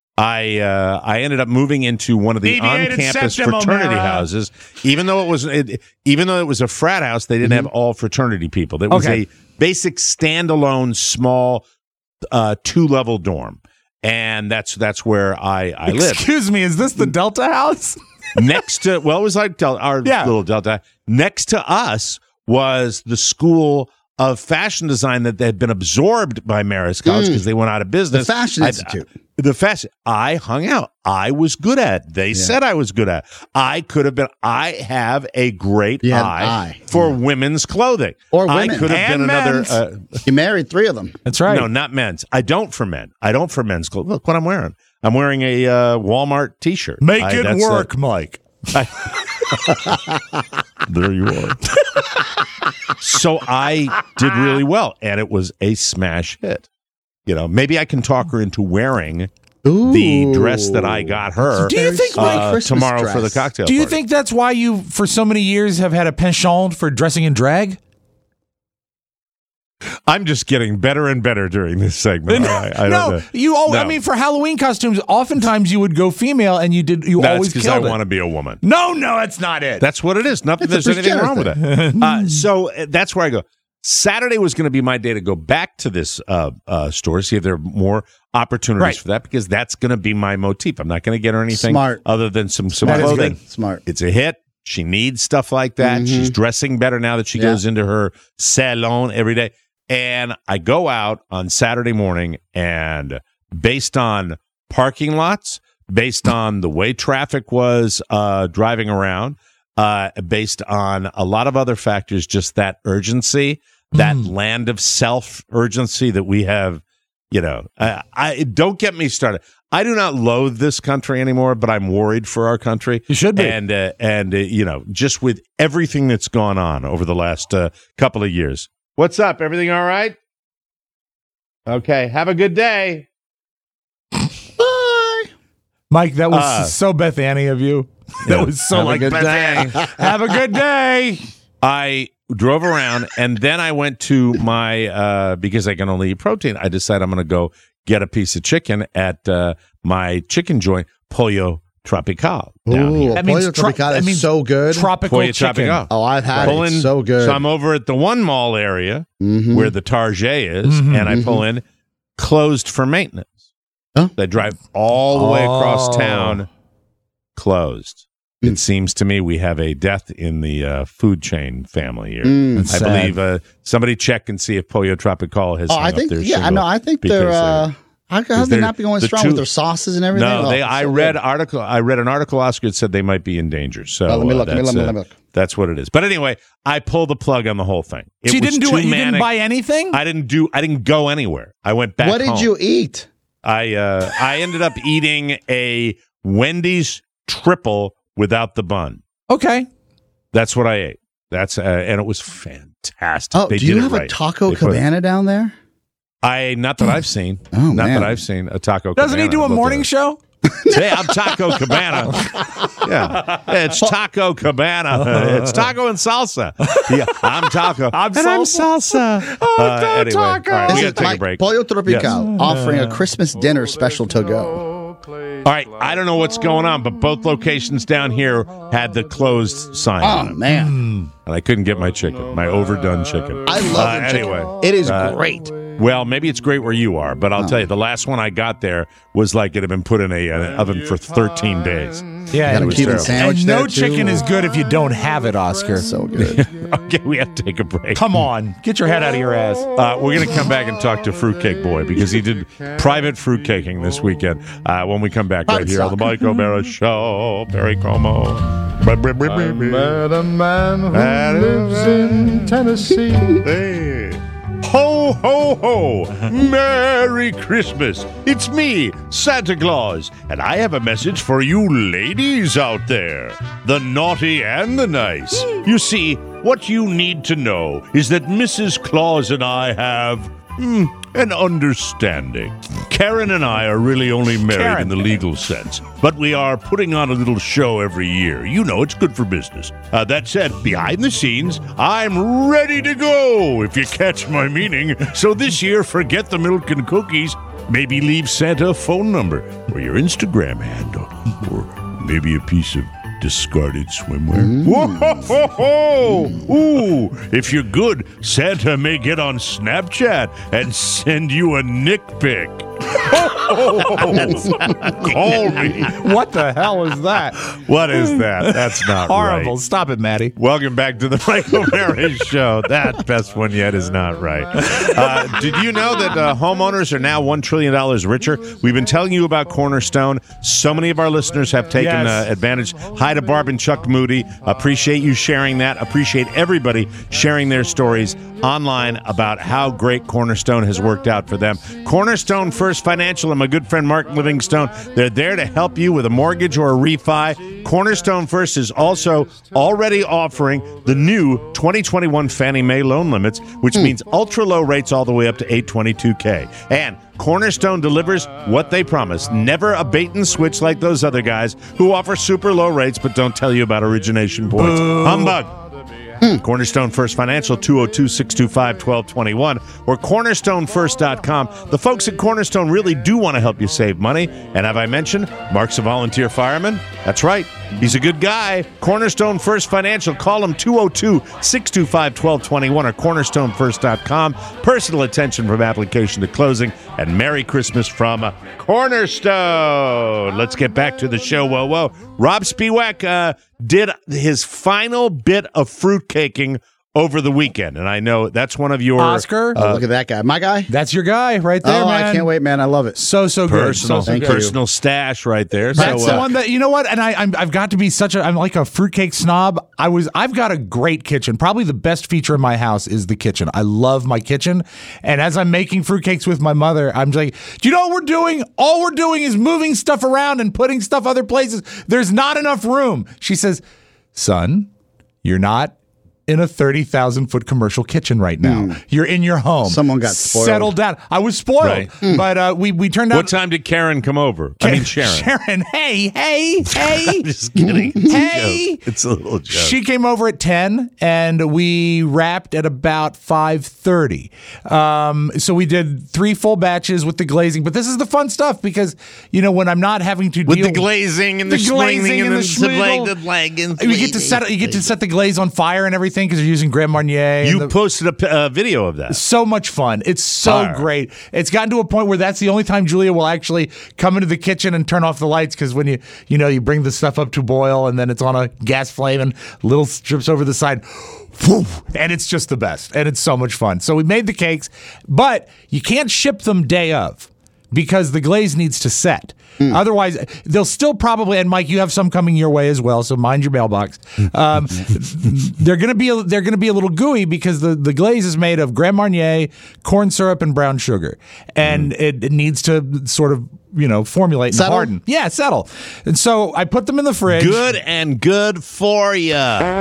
Speaker 5: I uh, I ended up moving into one of the
Speaker 4: Deviated
Speaker 5: on-campus
Speaker 4: septum,
Speaker 5: fraternity
Speaker 4: O'Mara.
Speaker 5: houses. Even though it was it, even though it was a frat house, they didn't have all fraternity people. It was
Speaker 4: Okay.
Speaker 5: a basic standalone small uh, two-level dorm, and that's that's where I I lived.
Speaker 4: Excuse me, is this the Delta House?
Speaker 5: Next to, well, it was like Del- our
Speaker 4: Yeah.
Speaker 5: little Delta. Next to us was the School of Fashion Design that had been absorbed by Marist College because they went out of business.
Speaker 3: The Fashion
Speaker 5: I-
Speaker 3: Institute.
Speaker 5: the fashion. I hung out. I was good at it. They said I was good at it. I could have been. I have a great
Speaker 3: You had an
Speaker 5: eye,
Speaker 3: eye.
Speaker 5: for women's clothing.
Speaker 3: Or
Speaker 5: I
Speaker 3: women.
Speaker 5: could have
Speaker 4: And
Speaker 5: been another.
Speaker 4: men's.
Speaker 5: Uh,
Speaker 3: You married three of them.
Speaker 4: That's right.
Speaker 5: no, not men's. I don't for men. I don't for men's clothes. Look what I'm wearing. I'm wearing a uh, Walmart T-shirt.
Speaker 4: Make
Speaker 5: I-
Speaker 4: it
Speaker 5: that's, uh,
Speaker 4: work, Mike.
Speaker 5: there you are. So I did really well, and it was a smash hit. You know, maybe I can talk her into wearing the dress that I got her.
Speaker 4: Do you think,
Speaker 5: uh,
Speaker 4: Mike,
Speaker 3: Christmas
Speaker 5: tomorrow
Speaker 3: dress.
Speaker 5: for the cocktail
Speaker 4: Do you
Speaker 5: party.
Speaker 4: think that's why you, for so many years, have had a penchant for dressing in drag?
Speaker 5: I'm just getting better and better during this segment. I, I don't
Speaker 4: no,
Speaker 5: know.
Speaker 4: you. Oh, I
Speaker 5: No.
Speaker 4: mean, for Halloween costumes, oftentimes you would go female, and you did. You
Speaker 5: That's
Speaker 4: always
Speaker 5: because I
Speaker 4: killed it.
Speaker 5: want to be a woman.
Speaker 4: No, no, that's not it.
Speaker 5: That's what it is. Nothing.
Speaker 3: It's a
Speaker 5: There's anything
Speaker 3: Christiana
Speaker 5: wrong with
Speaker 3: thing.
Speaker 5: that. Uh, so uh, that's where I go. Saturday was going to be my day to go back to this uh, uh, store, see if there are more opportunities
Speaker 4: Right.
Speaker 5: for that, because that's going to be my motif. I'm not going to get her anything
Speaker 3: Smart.
Speaker 5: other than some some
Speaker 3: That is
Speaker 5: clothing.
Speaker 3: good. Smart.
Speaker 5: It's a hit. She needs stuff like that. She's dressing better now that she
Speaker 3: Yeah.
Speaker 5: goes into her salon every day. And I go out on Saturday morning, and based on parking lots, based on the way traffic was uh, driving around, uh, based on a lot of other factors, just that urgency, that land of self urgency that we have. You know, I, I don't get me started. I do not loathe this country anymore, but I'm worried for our country.
Speaker 4: You should be.
Speaker 5: And uh, and uh, you know, just with everything that's gone on over the last uh, couple of years. What's up? Everything all right? Okay. Have a good day.
Speaker 3: Bye.
Speaker 4: Mike, that was
Speaker 5: Uh,
Speaker 4: so Beth Annie of you. That
Speaker 5: yeah.
Speaker 4: was so
Speaker 5: Have a
Speaker 4: like
Speaker 5: good
Speaker 4: Beth
Speaker 5: day.
Speaker 4: Annie. Have a good day.
Speaker 5: I drove around, and then I went to my uh, because I can only eat protein. I decided I'm going to go get a piece of chicken at uh, my chicken joint, Pollo Tropical down here.
Speaker 3: That means Tropical is
Speaker 4: that means
Speaker 3: so good.
Speaker 4: tropical
Speaker 5: Pollo
Speaker 4: chicken.
Speaker 5: Tropical.
Speaker 3: Oh, I've had
Speaker 5: Pull
Speaker 3: it.
Speaker 5: in-
Speaker 3: So good.
Speaker 5: So I'm over at the one mall area
Speaker 3: Mhm.
Speaker 5: where the Target is,
Speaker 4: Mhm.
Speaker 5: and I pull in, closed for maintenance.
Speaker 3: Huh?
Speaker 5: They drive all the way across
Speaker 4: Oh.
Speaker 5: town, closed.
Speaker 3: Mm.
Speaker 5: It seems to me we have a death in the uh, food chain family here.
Speaker 3: Mm.
Speaker 4: That's
Speaker 5: I
Speaker 4: sad.
Speaker 5: believe uh, somebody check and see if Pollo Tropical has
Speaker 3: Oh,
Speaker 5: hung
Speaker 3: I
Speaker 5: up
Speaker 3: think.
Speaker 5: their
Speaker 3: Yeah,
Speaker 5: shingle,
Speaker 3: no, I think
Speaker 5: because,
Speaker 3: they're. Uh, how how have they
Speaker 5: they're-
Speaker 3: not been going
Speaker 5: the
Speaker 3: strong
Speaker 5: two-
Speaker 3: with their sauces and everything?
Speaker 5: No,
Speaker 3: Oh,
Speaker 5: they.
Speaker 3: it's
Speaker 5: I
Speaker 3: so
Speaker 5: read
Speaker 3: good.
Speaker 5: article. I read an article. Oscar that said they might be in danger. So
Speaker 3: Well, let me
Speaker 5: uh,
Speaker 3: look, let me
Speaker 5: that's,
Speaker 3: look, let
Speaker 5: uh,
Speaker 3: me look.
Speaker 5: that's what it is. But anyway, I pulled the plug on the whole thing. It
Speaker 4: So you
Speaker 5: was
Speaker 4: didn't do
Speaker 5: too
Speaker 4: it. You didn't
Speaker 5: manic.
Speaker 4: buy anything.
Speaker 5: I didn't do. I didn't go anywhere. I went back.
Speaker 3: What did
Speaker 5: home.
Speaker 3: you eat?
Speaker 5: I uh, I ended up eating a Wendy's triple without the bun.
Speaker 4: Okay.
Speaker 5: That's what I ate. That's uh, and it was fantastic.
Speaker 3: Oh,
Speaker 5: They
Speaker 3: do you
Speaker 5: did it
Speaker 3: have a
Speaker 5: right.
Speaker 3: Taco
Speaker 5: They put-
Speaker 3: Cabana down there?
Speaker 5: I not that I've seen.
Speaker 3: Oh,
Speaker 5: not
Speaker 3: man.
Speaker 5: that I've seen a Taco.
Speaker 4: Doesn't
Speaker 5: Cabana.
Speaker 4: he do a
Speaker 5: I'd love
Speaker 4: morning
Speaker 5: to-
Speaker 4: show?
Speaker 5: Hey, I'm Taco Cabana. Yeah, it's Taco Cabana. It's taco and salsa. Yeah, I'm Taco.
Speaker 4: I'm
Speaker 5: and I'm salsa.
Speaker 4: Oh,
Speaker 5: Uh,
Speaker 4: no,
Speaker 5: anyway,
Speaker 4: taco.
Speaker 5: all right, we
Speaker 3: This
Speaker 5: got
Speaker 3: is
Speaker 5: to take
Speaker 3: Mike
Speaker 5: a break.
Speaker 3: Pollo Tropical
Speaker 5: Yes.
Speaker 3: offering a Christmas dinner special to go.
Speaker 5: All right, I don't know what's going on, but both locations down here had the closed sign on
Speaker 3: Oh
Speaker 5: them.
Speaker 3: man,
Speaker 5: And I couldn't get my chicken, my overdone chicken.
Speaker 3: I love
Speaker 5: Uh,
Speaker 3: your chicken.
Speaker 5: anyway,
Speaker 3: It is
Speaker 5: uh,
Speaker 3: great.
Speaker 5: Well, maybe it's great where you are, but I'll
Speaker 3: Oh.
Speaker 5: tell you, the last one I got there was like it had been put in a, an oven for thirteen days.
Speaker 4: Yeah,
Speaker 3: Got a
Speaker 5: it was
Speaker 3: Cuban
Speaker 5: terrible.
Speaker 3: sandwich
Speaker 4: and no
Speaker 3: there, too.
Speaker 4: chicken is good if you don't have it, Oscar.
Speaker 3: So good.
Speaker 5: Okay, we have to take a break.
Speaker 4: Come on, get your head out of your ass.
Speaker 5: Uh, we're going to come back and talk to Fruitcake Boy because he did private fruitcaking this weekend. Uh, when we come back right here on the Mike O'Mara Show, Perry Como.
Speaker 10: I met a man who lives in Tennessee.
Speaker 5: Hey. Ho, ho, ho! Merry Christmas! It's me, Santa Claus, and I have a message for you ladies out there. The naughty and the nice. You see, what you need to know is that Missus Claus and I have hmm, an understanding. Karen and I are really only married
Speaker 4: Karen.
Speaker 5: in the legal sense, but we are putting on a little show every year. You know, it's good for business. Uh, that said, behind the scenes, I'm ready to go, if you catch my meaning. So this year, forget the milk and cookies. Maybe leave Santa a phone number or your Instagram handle or maybe a piece of discarded swimwear. Whoa-ho-ho-ho! Ooh, if you're good, Santa may get on Snapchat and send you a Nick pic. Call me.
Speaker 4: What the hell is that?
Speaker 5: What is that? That's not
Speaker 4: Horrible.
Speaker 5: right.
Speaker 4: Stop it, Maddie.
Speaker 5: Welcome back to the Mike O'Mara Show. That best one yet is not right. Uh, did you know that uh, homeowners are now one trillion dollars richer? We've been telling you about Cornerstone. So many of our listeners have taken
Speaker 4: Yes.
Speaker 5: uh, advantage. Hi to Barb and Chuck Moody. Appreciate you sharing that. Appreciate everybody sharing their stories online about how great Cornerstone has worked out for them. Cornerstone First Financial and my good friend Mark Livingstone, they're there to help you with a mortgage or a refi. Cornerstone First is also already offering the new twenty twenty-one Fannie Mae loan limits, which means ultra low rates all the way up to eight twenty-two K. And Cornerstone delivers what they promise. Never a bait and switch like those other guys who offer super low rates but don't tell you about origination points. Humbug. Cornerstone First Financial, two oh two, six two five, one two two one, or cornerstone first dot com. The folks at Cornerstone really do want to help you save money. And have I mentioned, Mark's a volunteer fireman? That's right. He's a good guy. Cornerstone First Financial. Call him two oh two, six two five, one two two one or cornerstone first dot com. Personal attention from application to closing. And Merry Christmas from Cornerstone. Let's get back to the show. Whoa, whoa. Rob Spiewak uh, did his final bit of fruitcaking over the weekend, and I know that's one of your
Speaker 4: Oscar.
Speaker 3: Oh, look at that guy. My guy?
Speaker 4: That's your guy right there,
Speaker 3: oh,
Speaker 4: man.
Speaker 3: I can't wait, man. I love it.
Speaker 4: So, so good.
Speaker 5: personal,
Speaker 4: So, so good.
Speaker 5: personal stash right there.
Speaker 4: That's
Speaker 5: so,
Speaker 4: the
Speaker 5: uh,
Speaker 4: one that, you know what? And I, I'm, I've got to be such a, I'm like a fruitcake snob. I was, I've got a great kitchen. Probably the best feature in my house is the kitchen. I love my kitchen. And as I'm making fruitcakes with my mother, I'm like, do you know what we're doing? All we're doing is moving stuff around and putting stuff other places. There's not enough room. She says, son, you're not in a thirty thousand foot commercial kitchen right now.
Speaker 3: Mm.
Speaker 4: You're in your home.
Speaker 3: Someone got spoiled.
Speaker 4: Settled down. I was spoiled,
Speaker 5: Right.
Speaker 3: Mm.
Speaker 4: but uh, we we turned out.
Speaker 5: What time did Karen come over? I mean, Sharon.
Speaker 4: Sharon, hey, hey, hey.
Speaker 5: I'm just kidding. It's
Speaker 4: Hey.
Speaker 5: a joke. It's a little joke.
Speaker 4: She came over at ten, and we wrapped at about five thirty. Um, so we did three full batches with the glazing. But this is the fun stuff because, you know, when I'm not having to
Speaker 5: With
Speaker 4: deal
Speaker 5: the glazing and the,
Speaker 4: the glazing
Speaker 5: swinging
Speaker 4: and
Speaker 5: and
Speaker 4: the
Speaker 5: the,
Speaker 4: schmiggle.
Speaker 5: the leg and
Speaker 4: you get to set you get to set the glaze on fire and everything because you're using Grand Marnier. and
Speaker 5: You
Speaker 4: the-
Speaker 5: posted a p- uh, video of that.
Speaker 4: so much fun. It's so
Speaker 5: Fire.
Speaker 4: great. It's gotten to a point where that's the only time Julia will actually come into the kitchen and turn off the lights because when you you know you bring the stuff up to boil and then it's on a gas flame and little strips over the side. Whew, and it's just the best. And it's so much fun. So we made the cakes, but you can't ship them day of because the glaze needs to set. Otherwise, they'll still probably, and Mike, you have some coming your way as well, so mind your mailbox. Um, they're gonna be a, they're gonna be a little gooey because the, the glaze is made of Grand Marnier, corn syrup, and brown sugar, and it, it needs to sort of you know formulate and
Speaker 3: Settle?
Speaker 4: harden. Yeah, settle. And so I put them in the fridge.
Speaker 5: Good and good for you.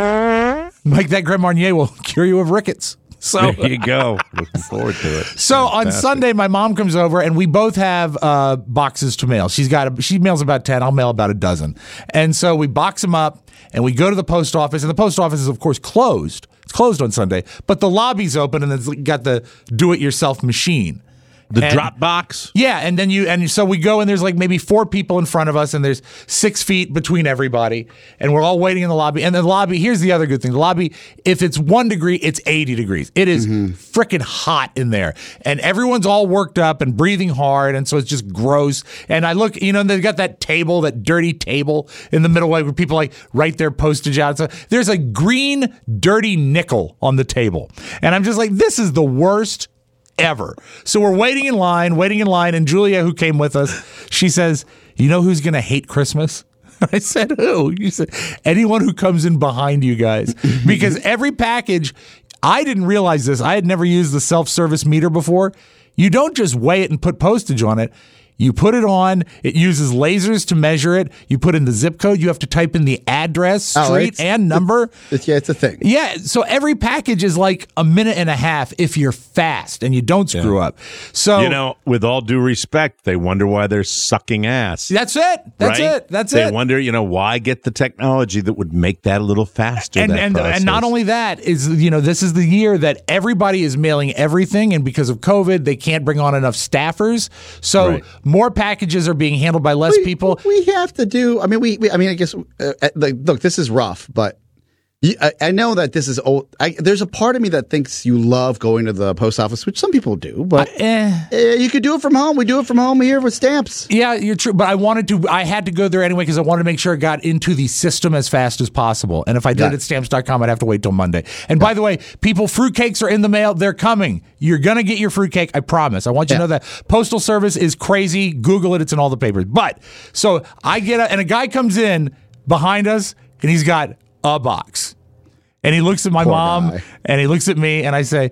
Speaker 4: Mike, that Grand Marnier will cure you of rickets. So
Speaker 5: There you go. Looking forward to it.
Speaker 4: So on
Speaker 5: Fantastic.
Speaker 4: Sunday, my mom comes over and we both have uh, boxes to mail. She's got a, she mails about ten. I'll mail about a dozen. And so we box them up and we go to the post office. And the post office is of course closed. It's closed on Sunday, but the lobby's open and it's got the do-it-yourself machine.
Speaker 5: The
Speaker 4: And-
Speaker 5: drop box.
Speaker 4: Yeah, and then you and so we go and there's like maybe four people in front of us and there's six feet between everybody and we're all waiting in the lobby. And the lobby, here's the other good thing: the lobby, if it's one degree, it's eighty degrees. It is freaking hot in there, and everyone's all worked up and breathing hard, and so it's just gross. And I look, you know, they've got that table, that dirty table in the middle, like where people like write their postage out. So there's a green, dirty nickel on the table, and I'm just like, this is the worst ever. So we're waiting in line, waiting in line, and Julia, who came with us, she says, "You know who's going to hate Christmas?" I said, "Who?" You said, "Anyone who comes in behind you guys." Because every package, I didn't realize this. I had never used the self-service meter before. You don't just weigh it and put postage on it. You put it on, it uses lasers to measure it. You put in the zip code, you have to type in the address,
Speaker 3: Oh,
Speaker 4: street,
Speaker 3: it's-
Speaker 4: and number.
Speaker 3: It's, yeah, it's a thing.
Speaker 4: Yeah, so every package is like a minute and a half if you're fast and you don't screw up. So
Speaker 5: You know, with all due respect, they wonder why they're sucking ass.
Speaker 4: that's it. That's
Speaker 5: right?
Speaker 4: it. That's
Speaker 5: they
Speaker 4: it.
Speaker 5: wonder, you know, why get the technology that would make that a little faster.
Speaker 4: and
Speaker 5: that
Speaker 4: and
Speaker 5: process.
Speaker 4: and not only that is you know this is the year that everybody is mailing everything, and because of COVID they can't bring on enough staffers, so
Speaker 5: Right.
Speaker 4: more packages are being handled by less
Speaker 3: we,
Speaker 4: people.
Speaker 3: We have to do. I mean, we. we I mean, I guess. Uh, uh, like, look, this is rough, but you, I, I know that this is old. I, there's a part of me that thinks you love going to the post office, which some people do. But
Speaker 4: eh.
Speaker 3: uh, you could do it from home. We do it from home here with stamps.
Speaker 4: Yeah, you're true, but I wanted to. I had to go there anyway because I wanted to make sure it got into the system as fast as possible. And if I did
Speaker 3: Yeah.
Speaker 4: it at stamps dot com, I'd have to wait till Monday. And by the way, people, fruitcakes are in the mail. They're coming. You're gonna get your fruitcake. I promise. I want you
Speaker 3: Yeah.
Speaker 4: to know that Postal Service is crazy. Google it. It's in all the papers. But so I get a, and a guy comes in behind us, and he's got a box, and he looks at my
Speaker 3: Poor
Speaker 4: mom,
Speaker 3: guy.
Speaker 4: and he looks at me, and I say,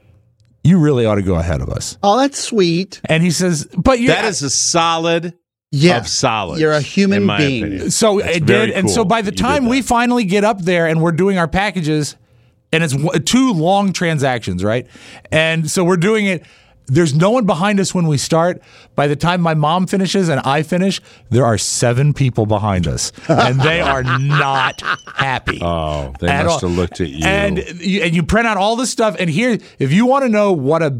Speaker 4: "You really ought to go ahead of us."
Speaker 3: Oh, that's sweet.
Speaker 4: And he says, "But you
Speaker 5: that is a solid
Speaker 3: Yeah,
Speaker 5: of solids.
Speaker 3: you're a human
Speaker 5: in my
Speaker 3: being.
Speaker 5: opinion.
Speaker 4: So
Speaker 5: That's
Speaker 4: it
Speaker 5: very
Speaker 4: did, and so
Speaker 5: cool
Speaker 4: by the
Speaker 5: that you did
Speaker 4: time
Speaker 5: that.
Speaker 4: we finally get up there and we're doing our packages, and it's w- two long transactions, right? And so we're doing it. There's no one behind us when we start. By the time my mom finishes and I finish, there are seven people behind us, and they are not happy.
Speaker 5: Oh, they
Speaker 4: at
Speaker 5: must
Speaker 4: all.
Speaker 5: have looked at you.
Speaker 4: And you, and you print out all this stuff. And here, if you want to know what a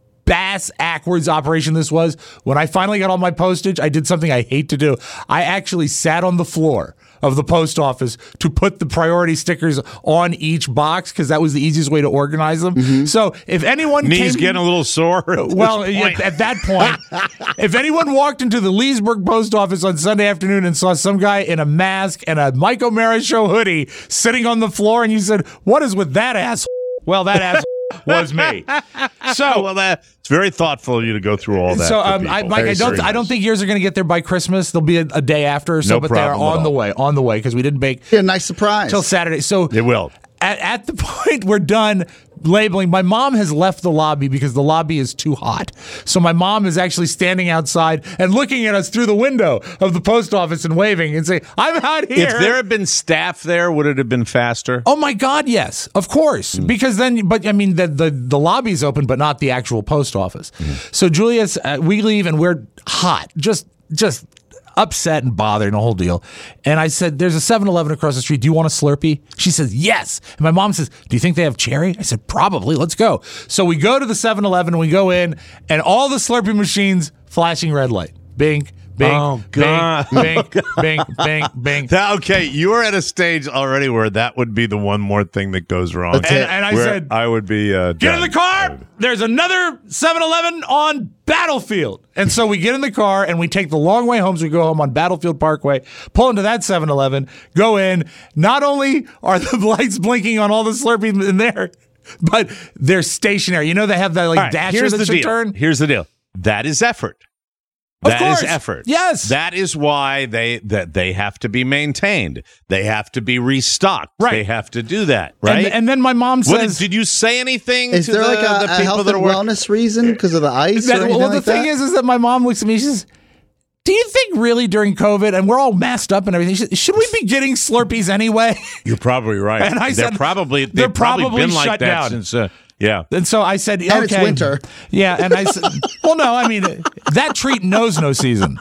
Speaker 4: bass backwards operation this was, when I finally got all my postage, I did something I hate to do. I actually sat on the floor of the post office to put the priority stickers on each box because that was the easiest way to organize them. So if anyone
Speaker 5: Knees
Speaker 4: came,
Speaker 5: getting a little sore. at
Speaker 4: well,
Speaker 5: this
Speaker 4: yeah,
Speaker 5: point.
Speaker 4: at that point, if anyone walked into the Leesburg post office on Sunday afternoon and saw some guy in a mask and a Mike O'Mara show hoodie sitting on the floor, and you said, "What is with that ass?" Well, that ass was me. So,
Speaker 5: well, that it's very thoughtful of you to go through all that.
Speaker 4: so
Speaker 5: for
Speaker 4: um, I,
Speaker 5: people.
Speaker 4: Mike,
Speaker 5: Very
Speaker 4: I don't,
Speaker 5: serious.
Speaker 4: I don't think yours are going to get there by Christmas. They'll be a, a day after or so,
Speaker 5: No
Speaker 4: but they're
Speaker 5: problem at
Speaker 4: on the
Speaker 5: all.
Speaker 4: way, on the way because we didn't bake
Speaker 3: Yeah, nice surprise.
Speaker 4: till Saturday. So
Speaker 5: It will.
Speaker 4: At, at the point we're done, labeling. My mom has left the lobby because the lobby is too hot. So my mom is actually standing outside and looking at us through the window of the post office and waving and saying, I'm out here.
Speaker 5: If there had been staff there, would it have been faster?
Speaker 4: Oh my God, yes, of course. Mm. Because then, but I mean, the, the, the lobby's open, but not the actual post office. Mm. So Julia's, uh, we leave and we're hot, just, just upset and bothered and a whole deal. And I said, there's a seven eleven across the street. Do you want a Slurpee? She says, yes. And my mom says, do you think they have cherry? I said, probably. Let's go. So we go to the seven eleven and we go in and all the Slurpee machines flashing red light. Bing, bing,
Speaker 5: oh, God.
Speaker 4: bing, bing, bing, bing, bing.
Speaker 5: That, okay, you are at a stage already where that would be the one more thing that goes wrong.
Speaker 4: And, and I said,
Speaker 5: I would be uh,
Speaker 4: get in the car. There's another seven eleven on Battlefield. And so we get in the car and we take the long way home. So we go home on Battlefield Parkway, pull into that seven eleven, go in. Not only are the lights blinking on all the Slurpees in there, but they're stationary. You know, they have that like
Speaker 5: right,
Speaker 4: dasher
Speaker 5: here's
Speaker 4: that
Speaker 5: the
Speaker 4: should
Speaker 5: deal.
Speaker 4: turn.
Speaker 5: Here's the deal. That is effort.
Speaker 4: Of
Speaker 5: That
Speaker 4: course.
Speaker 5: is effort.
Speaker 4: Yes.
Speaker 5: That is why they that they have to be maintained. They have to be restocked.
Speaker 4: Right.
Speaker 5: They have to do that. Right.
Speaker 4: And, and then my mom says,
Speaker 5: what did, did you say anything
Speaker 3: Is
Speaker 5: to
Speaker 3: there
Speaker 5: the,
Speaker 3: like a,
Speaker 5: the
Speaker 3: a
Speaker 5: people
Speaker 3: health
Speaker 5: that
Speaker 3: and
Speaker 5: are work-
Speaker 3: wellness reason because of the ice?
Speaker 4: that,
Speaker 3: or anything
Speaker 4: well,
Speaker 3: like
Speaker 4: the thing
Speaker 3: that?
Speaker 4: is, is that my mom looks at me. She says, do you think really during COVID, and we're all masked up and everything, should, should we be getting Slurpees anyway?
Speaker 5: You're probably right.
Speaker 4: And I
Speaker 5: they're
Speaker 4: said,
Speaker 5: probably they've
Speaker 4: they're
Speaker 5: probably,
Speaker 4: probably
Speaker 5: been like
Speaker 4: shut
Speaker 5: that
Speaker 4: down.
Speaker 5: since. Uh, yeah.
Speaker 4: And so I said, okay.
Speaker 3: And it's winter.
Speaker 4: Yeah. And I said, well, no, I mean, that treat knows no season.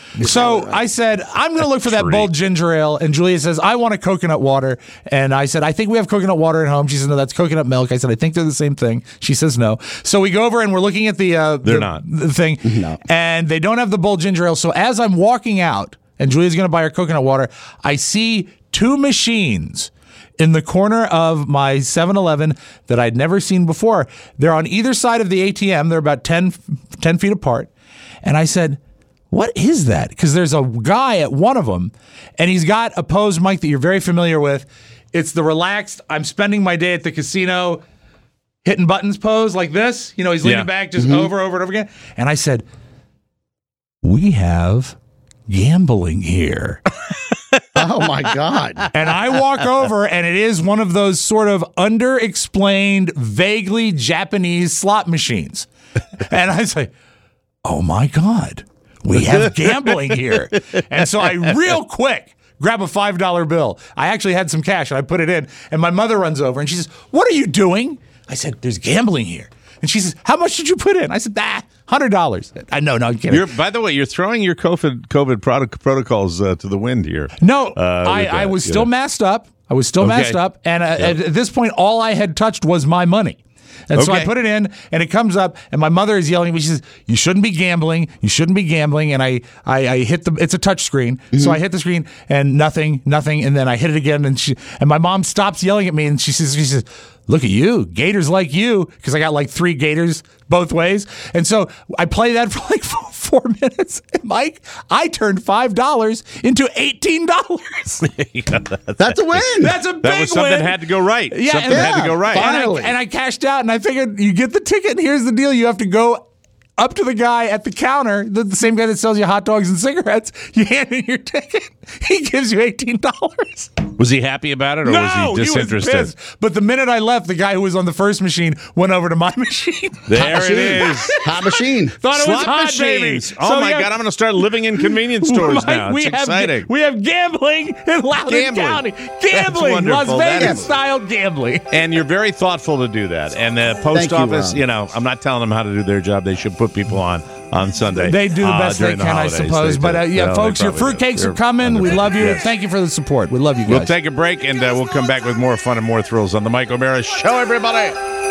Speaker 4: So I said, I'm going to look for that bold ginger ale. And Julia says, I want a coconut water. And I said, I think we have coconut water at home. She said, no, that's coconut milk. I said, I think they're the same thing. She says, no. So we go over and we're looking at the, uh,
Speaker 5: they're
Speaker 4: the,
Speaker 5: not.
Speaker 4: the thing.
Speaker 3: No.
Speaker 4: And they don't have the bold ginger ale. So as I'm walking out and Julia's going to buy her coconut water, I see two machines in the corner of my seven eleven that I'd never seen before. They're on either side of the A T M. They're about ten, ten feet apart. And I said, what is that? Because there's a guy at one of them, and he's got a pose mic that you're very familiar with. It's the relaxed, I'm spending my day at the casino hitting buttons pose like this. You know, he's leaning
Speaker 5: Yeah.
Speaker 4: back just
Speaker 3: Mm-hmm.
Speaker 4: over, over and over again. And I said, we have gambling here.
Speaker 3: Oh my God.
Speaker 4: And I walk over, and it is one of those sort of underexplained, vaguely Japanese slot machines. And I say, oh my God, we have gambling here. And so I real quick grab a five dollar bill. I actually had some cash, and I put it in. And my mother runs over, and she says, what are you doing? I said, there's gambling here. And she says, how much did you put in? I said, ah, one hundred dollars. I know, no, you can't.
Speaker 5: You're, by the way, you're throwing your COVID COVID product protocols uh, to the wind here.
Speaker 4: No,
Speaker 5: Uh,
Speaker 4: I,
Speaker 5: with
Speaker 4: I
Speaker 5: that,
Speaker 4: was
Speaker 5: you
Speaker 4: still
Speaker 5: know.
Speaker 4: masked up. I was still
Speaker 5: Okay.
Speaker 4: masked up. And uh,
Speaker 5: Yep.
Speaker 4: at, at this point, all I had touched was my money. And so I
Speaker 5: Okay.
Speaker 4: put it in, and it comes up, and my mother is yelling at me. She says, you shouldn't be gambling. You shouldn't be gambling. And I, I, I hit the, it's a touch screen.
Speaker 5: Mm-hmm.
Speaker 4: So I hit the screen, and nothing, nothing. And then I hit it again, and she, and my mom stops yelling at me, and she says, she says, look at you, gators like you, because I got like three gators both ways. And so I play that for like four, four minutes. And Mike, I turned five dollars into eighteen dollars.
Speaker 3: That's a win.
Speaker 4: That's a big
Speaker 5: That was something
Speaker 4: win.
Speaker 5: had to go right.
Speaker 4: Yeah,
Speaker 5: something
Speaker 4: and-
Speaker 5: had to go right.
Speaker 4: And I,
Speaker 3: Finally.
Speaker 4: and I cashed out, and I figured you get the ticket, and here's the deal. You have to go up to the guy at the counter, the, the same guy that sells you hot dogs and cigarettes. You hand in your ticket. He gives you eighteen dollars.
Speaker 5: Was he happy about it, or
Speaker 4: No,
Speaker 5: was he disinterested?
Speaker 4: was pissed. But the minute I left, the guy who was on the first machine went over to my machine.
Speaker 5: There it is.
Speaker 3: Hot machine.
Speaker 4: Thought it was
Speaker 5: Slot
Speaker 4: hot,
Speaker 5: machines.
Speaker 4: baby.
Speaker 5: Oh
Speaker 4: So,
Speaker 5: my
Speaker 4: yeah,
Speaker 5: God! I'm going to start living in convenience stores
Speaker 4: Mike,
Speaker 5: now. It's
Speaker 4: we have,
Speaker 5: exciting.
Speaker 4: We have gambling in Loudoun
Speaker 5: Gambling.
Speaker 4: County.
Speaker 5: That's
Speaker 4: Gambling. Las
Speaker 5: wonderful. That
Speaker 4: Vegas
Speaker 5: is-
Speaker 4: style gambling.
Speaker 5: And you're very thoughtful to do that. And the post
Speaker 3: Thank you,
Speaker 5: office,
Speaker 3: Ron.
Speaker 5: you, know, I'm not telling them how to do their job. They should put people on on Sunday.
Speaker 4: They do the
Speaker 5: uh,
Speaker 4: best they
Speaker 5: during the
Speaker 4: can, I
Speaker 5: holidays.
Speaker 4: suppose.
Speaker 5: They
Speaker 4: But
Speaker 5: do.
Speaker 4: uh, yeah,
Speaker 5: Well,
Speaker 4: folks,
Speaker 5: they
Speaker 4: your
Speaker 5: probably do.
Speaker 4: fruitcakes are
Speaker 5: They're
Speaker 4: coming. We
Speaker 5: wonderful.
Speaker 4: love you.
Speaker 5: Yes.
Speaker 4: Thank you for the support. We love you guys.
Speaker 5: We'll take a break, and uh, we'll come back with more fun and more thrills on the Mike O'Mara Show, everybody.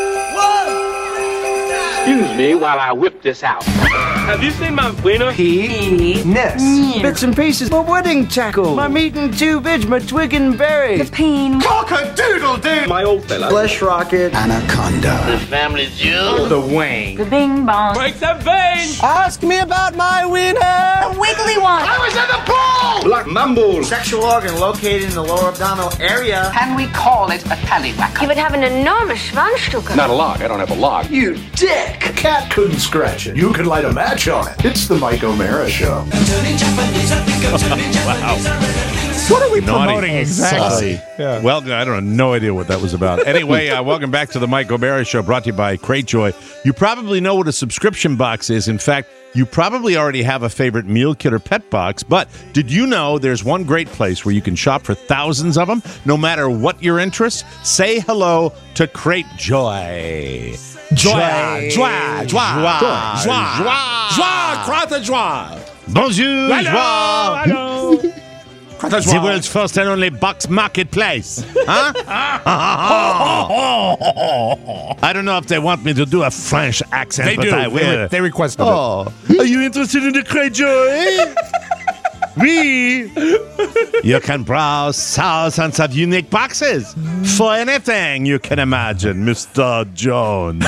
Speaker 15: Excuse me while I whip this out.
Speaker 11: Have you seen my wiener?
Speaker 14: Penis. Bits and pieces. My wedding tackle. My meat and tubage. My twig and berry.
Speaker 9: The pain.
Speaker 14: Cock-a-doodle-doo.
Speaker 11: My old fella.
Speaker 14: Flesh rocket. Anaconda.
Speaker 15: The family jewel? The Wayne.
Speaker 9: The Bing Bong.
Speaker 15: Break the vein!
Speaker 14: Ask me about my wiener.
Speaker 9: The wiggly one.
Speaker 15: I was in the pool!
Speaker 14: Black mambo. Sexual organ located in the lower abdominal area.
Speaker 19: Can we call it a tallywhacker?
Speaker 18: You would have an enormous Schwanzstücke.
Speaker 15: Not a log. I don't have a log.
Speaker 14: You dick. A cat couldn't scratch it. You could light a match on it. It's the Mike O'Mara Show.
Speaker 5: Wow.
Speaker 4: What are we
Speaker 5: Naughty.
Speaker 4: promoting exactly?
Speaker 5: Yeah. Well, I don't know. No idea what that was about. Anyway, uh, welcome back to the Mike O'Mara Show, brought to you by Cratejoy. You probably know what a subscription box is. In fact, you probably already have a favorite meal kit or pet box, but did you know there's one great place where you can shop for thousands of them, no matter what your interests? Say hello to Cratejoy.
Speaker 4: Joie, joie, joie, joie,
Speaker 5: joie,
Speaker 4: joie, crotte joie.
Speaker 5: Bonjour, joie.
Speaker 4: Hello.
Speaker 5: The world's first and only box marketplace. Huh? I don't know if they want me to do a French accent,
Speaker 4: They
Speaker 5: but
Speaker 4: do.
Speaker 5: I will.
Speaker 4: They, re- they requested
Speaker 5: Oh, are you interested in the Cratejoy? Oui. You can browse thousands of unique boxes for anything you can imagine, Mister Jones.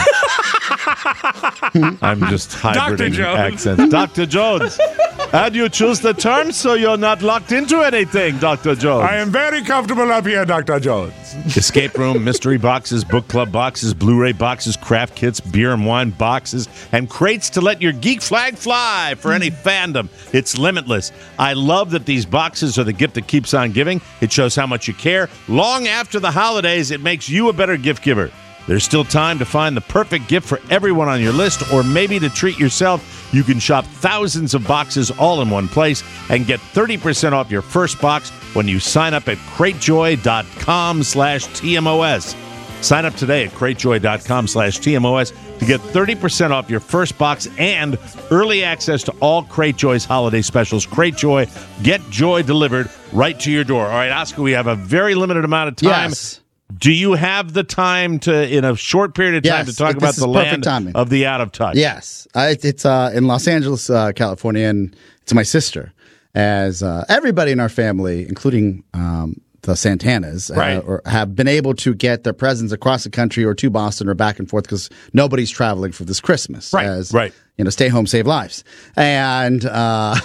Speaker 5: I'm just hybriding
Speaker 4: Jones.
Speaker 5: accents. Doctor Jones. How do you choose the terms so you're not locked into anything, Doctor Jones?
Speaker 4: I am very comfortable up here, Doctor Jones.
Speaker 5: Escape room, mystery boxes, book club boxes, Blu-ray boxes, craft kits, beer and wine boxes, and crates to let your geek flag fly for any fandom. It's limitless. I love that these boxes are the gift that keeps on giving. It shows how much you care. Long after the holidays, it makes you a better gift giver. There's still time to find the perfect gift for everyone on your list, or maybe to treat yourself. You can shop thousands of boxes all in one place and get thirty percent off your first box when you sign up at cratejoy.com slash TMOS. Sign up today at cratejoy.com slash TMOS to get thirty percent off your first box and early access to all Cratejoy's holiday specials. Cratejoy, get joy delivered right to your door. All right, Oscar, we have a very limited amount of time.
Speaker 3: Yes.
Speaker 5: Do you have the time to, in a short period of time,
Speaker 3: Yes,
Speaker 5: to talk
Speaker 3: this
Speaker 5: about
Speaker 3: is
Speaker 5: the
Speaker 3: perfect
Speaker 5: land
Speaker 3: timing.
Speaker 5: of the out of touch?
Speaker 3: Yes, I, it's uh, in Los Angeles, uh, California, and it's my sister. As uh, everybody in our family, including um, the Santanas,
Speaker 5: Right.
Speaker 3: uh, or have been able to get their presents across the country or to Boston or back and forth because nobody's traveling for this Christmas.
Speaker 5: Right,
Speaker 3: As,
Speaker 5: right.
Speaker 3: You know, stay home, save lives. And uh,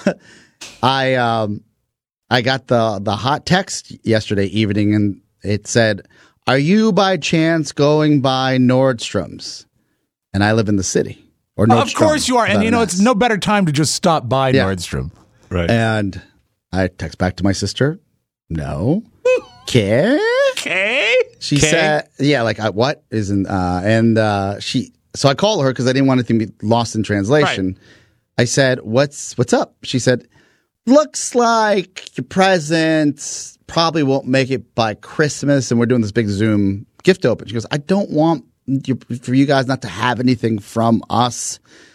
Speaker 3: I, um, I got the the hot text yesterday evening, and it said, "Are you by chance going by Nordstrom's?" And I live in the city. Or
Speaker 4: Of
Speaker 3: Nordstrom,
Speaker 4: course you are. And
Speaker 3: without
Speaker 4: you
Speaker 3: an
Speaker 4: know,
Speaker 3: S.
Speaker 4: it's no better time to just stop by
Speaker 3: Yeah.
Speaker 4: Nordstrom.
Speaker 5: Right.
Speaker 3: And I text back to my sister, "No." Okay.
Speaker 5: Okay.
Speaker 3: She
Speaker 5: Okay.
Speaker 3: said, "Yeah, like I, what isn't?" Uh, and uh, she, so I called her because I didn't want anything to be lost in translation. I said, "What's what's up?" She said, "Looks like your presents probably won't make it by Christmas, and we're doing this big Zoom gift open." She goes, "I don't want you, for you guys not to have anything from us."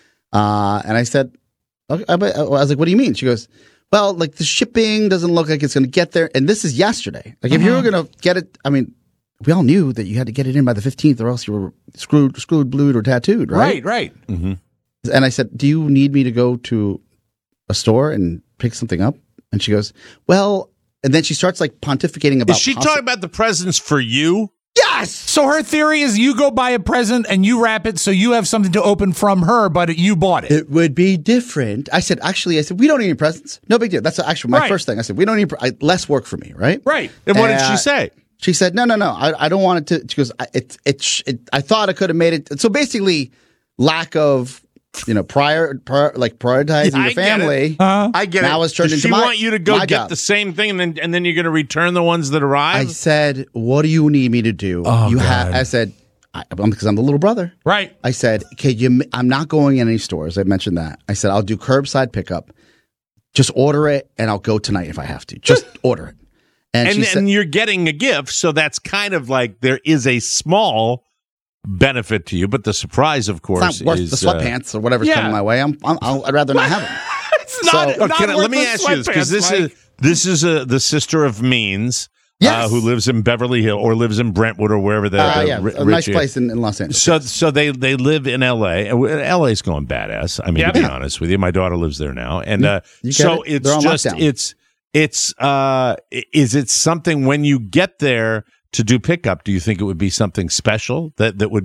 Speaker 3: Uh, and I said, okay, I was like, "What do you mean?" She goes, "Well, like the shipping doesn't look like it's going to get there." And this is yesterday. Like if you were going to get it, I mean, we all knew that you had to get it in by the fifteenth or else you were screwed, screwed, blued, or tattooed, right?
Speaker 4: Right, right.
Speaker 5: Mm-hmm.
Speaker 3: And I said, "Do you need me to go to a store and pick something up?" And she goes, "Well," and then she starts like pontificating about.
Speaker 5: Is she
Speaker 3: possi-
Speaker 5: talking about the presents for you?
Speaker 3: Yes.
Speaker 4: So her theory is you go buy a present and you wrap it so you have something to open from her, but you bought it.
Speaker 3: It would be different. I said, actually, I said, we don't need any presents. No big deal. That's actually my
Speaker 4: Right.
Speaker 3: first thing. I said, we don't need pre- I, less work for me, right?
Speaker 4: Right.
Speaker 5: And what did
Speaker 3: Uh,
Speaker 5: she say?
Speaker 3: She said, no, no, no. I, I don't want it to. She goes, I, it, it, sh- it, I thought I could have made it. So basically, lack of, you know, prior, prior like prioritizing
Speaker 5: I
Speaker 3: your
Speaker 5: get it.
Speaker 3: family.
Speaker 4: Uh-huh.
Speaker 5: I get
Speaker 3: now
Speaker 5: it.
Speaker 3: it's turned
Speaker 5: Does
Speaker 3: into
Speaker 5: she
Speaker 3: my-
Speaker 5: want you to go
Speaker 3: my
Speaker 5: get
Speaker 3: job.
Speaker 5: the same thing and then and then you're going to return the ones that arrive?
Speaker 3: I said, what do you need me to do?
Speaker 4: Oh,
Speaker 3: you
Speaker 4: God.
Speaker 3: have. I said, I, because I'm the little brother.
Speaker 4: Right.
Speaker 3: I said, okay, you, I'm not going in any stores. I mentioned that. I said, I'll do curbside pickup. Just order it, and I'll go tonight if I have to. Just order it. And,
Speaker 5: and
Speaker 3: she
Speaker 5: and
Speaker 3: said,
Speaker 5: you're getting a gift, so that's kind of like there is a small benefit to you, but the surprise, of course,
Speaker 3: it's not worth
Speaker 5: is
Speaker 3: the sweatpants or whatever's
Speaker 4: yeah.
Speaker 3: coming my way. I'm, I'm, I'll, I'd rather not have them.
Speaker 4: It's not,
Speaker 3: So-
Speaker 4: not
Speaker 5: Oh, can I-
Speaker 4: worth
Speaker 5: let me
Speaker 4: the
Speaker 5: ask you this because
Speaker 4: sweatpants,
Speaker 5: this
Speaker 4: Mike.
Speaker 5: is this is a the sister of Means,
Speaker 3: Yes.
Speaker 5: uh, who lives in Beverly Hill or lives in Brentwood or wherever the,
Speaker 3: Uh,
Speaker 5: the
Speaker 3: yeah,
Speaker 5: ri-
Speaker 3: a nice
Speaker 5: rich-
Speaker 3: place in, in Los Angeles.
Speaker 5: So so they they live in L A. L A's going badass. I mean,
Speaker 4: Yeah.
Speaker 5: to be
Speaker 3: Yeah.
Speaker 5: honest with you, my daughter lives there now, and uh,
Speaker 3: You get
Speaker 5: so
Speaker 3: it?
Speaker 5: it's
Speaker 3: They're on
Speaker 5: just
Speaker 3: lockdown.
Speaker 5: it's it's uh, is it something when you get there to do pickup? Do you think it would be something special that that would be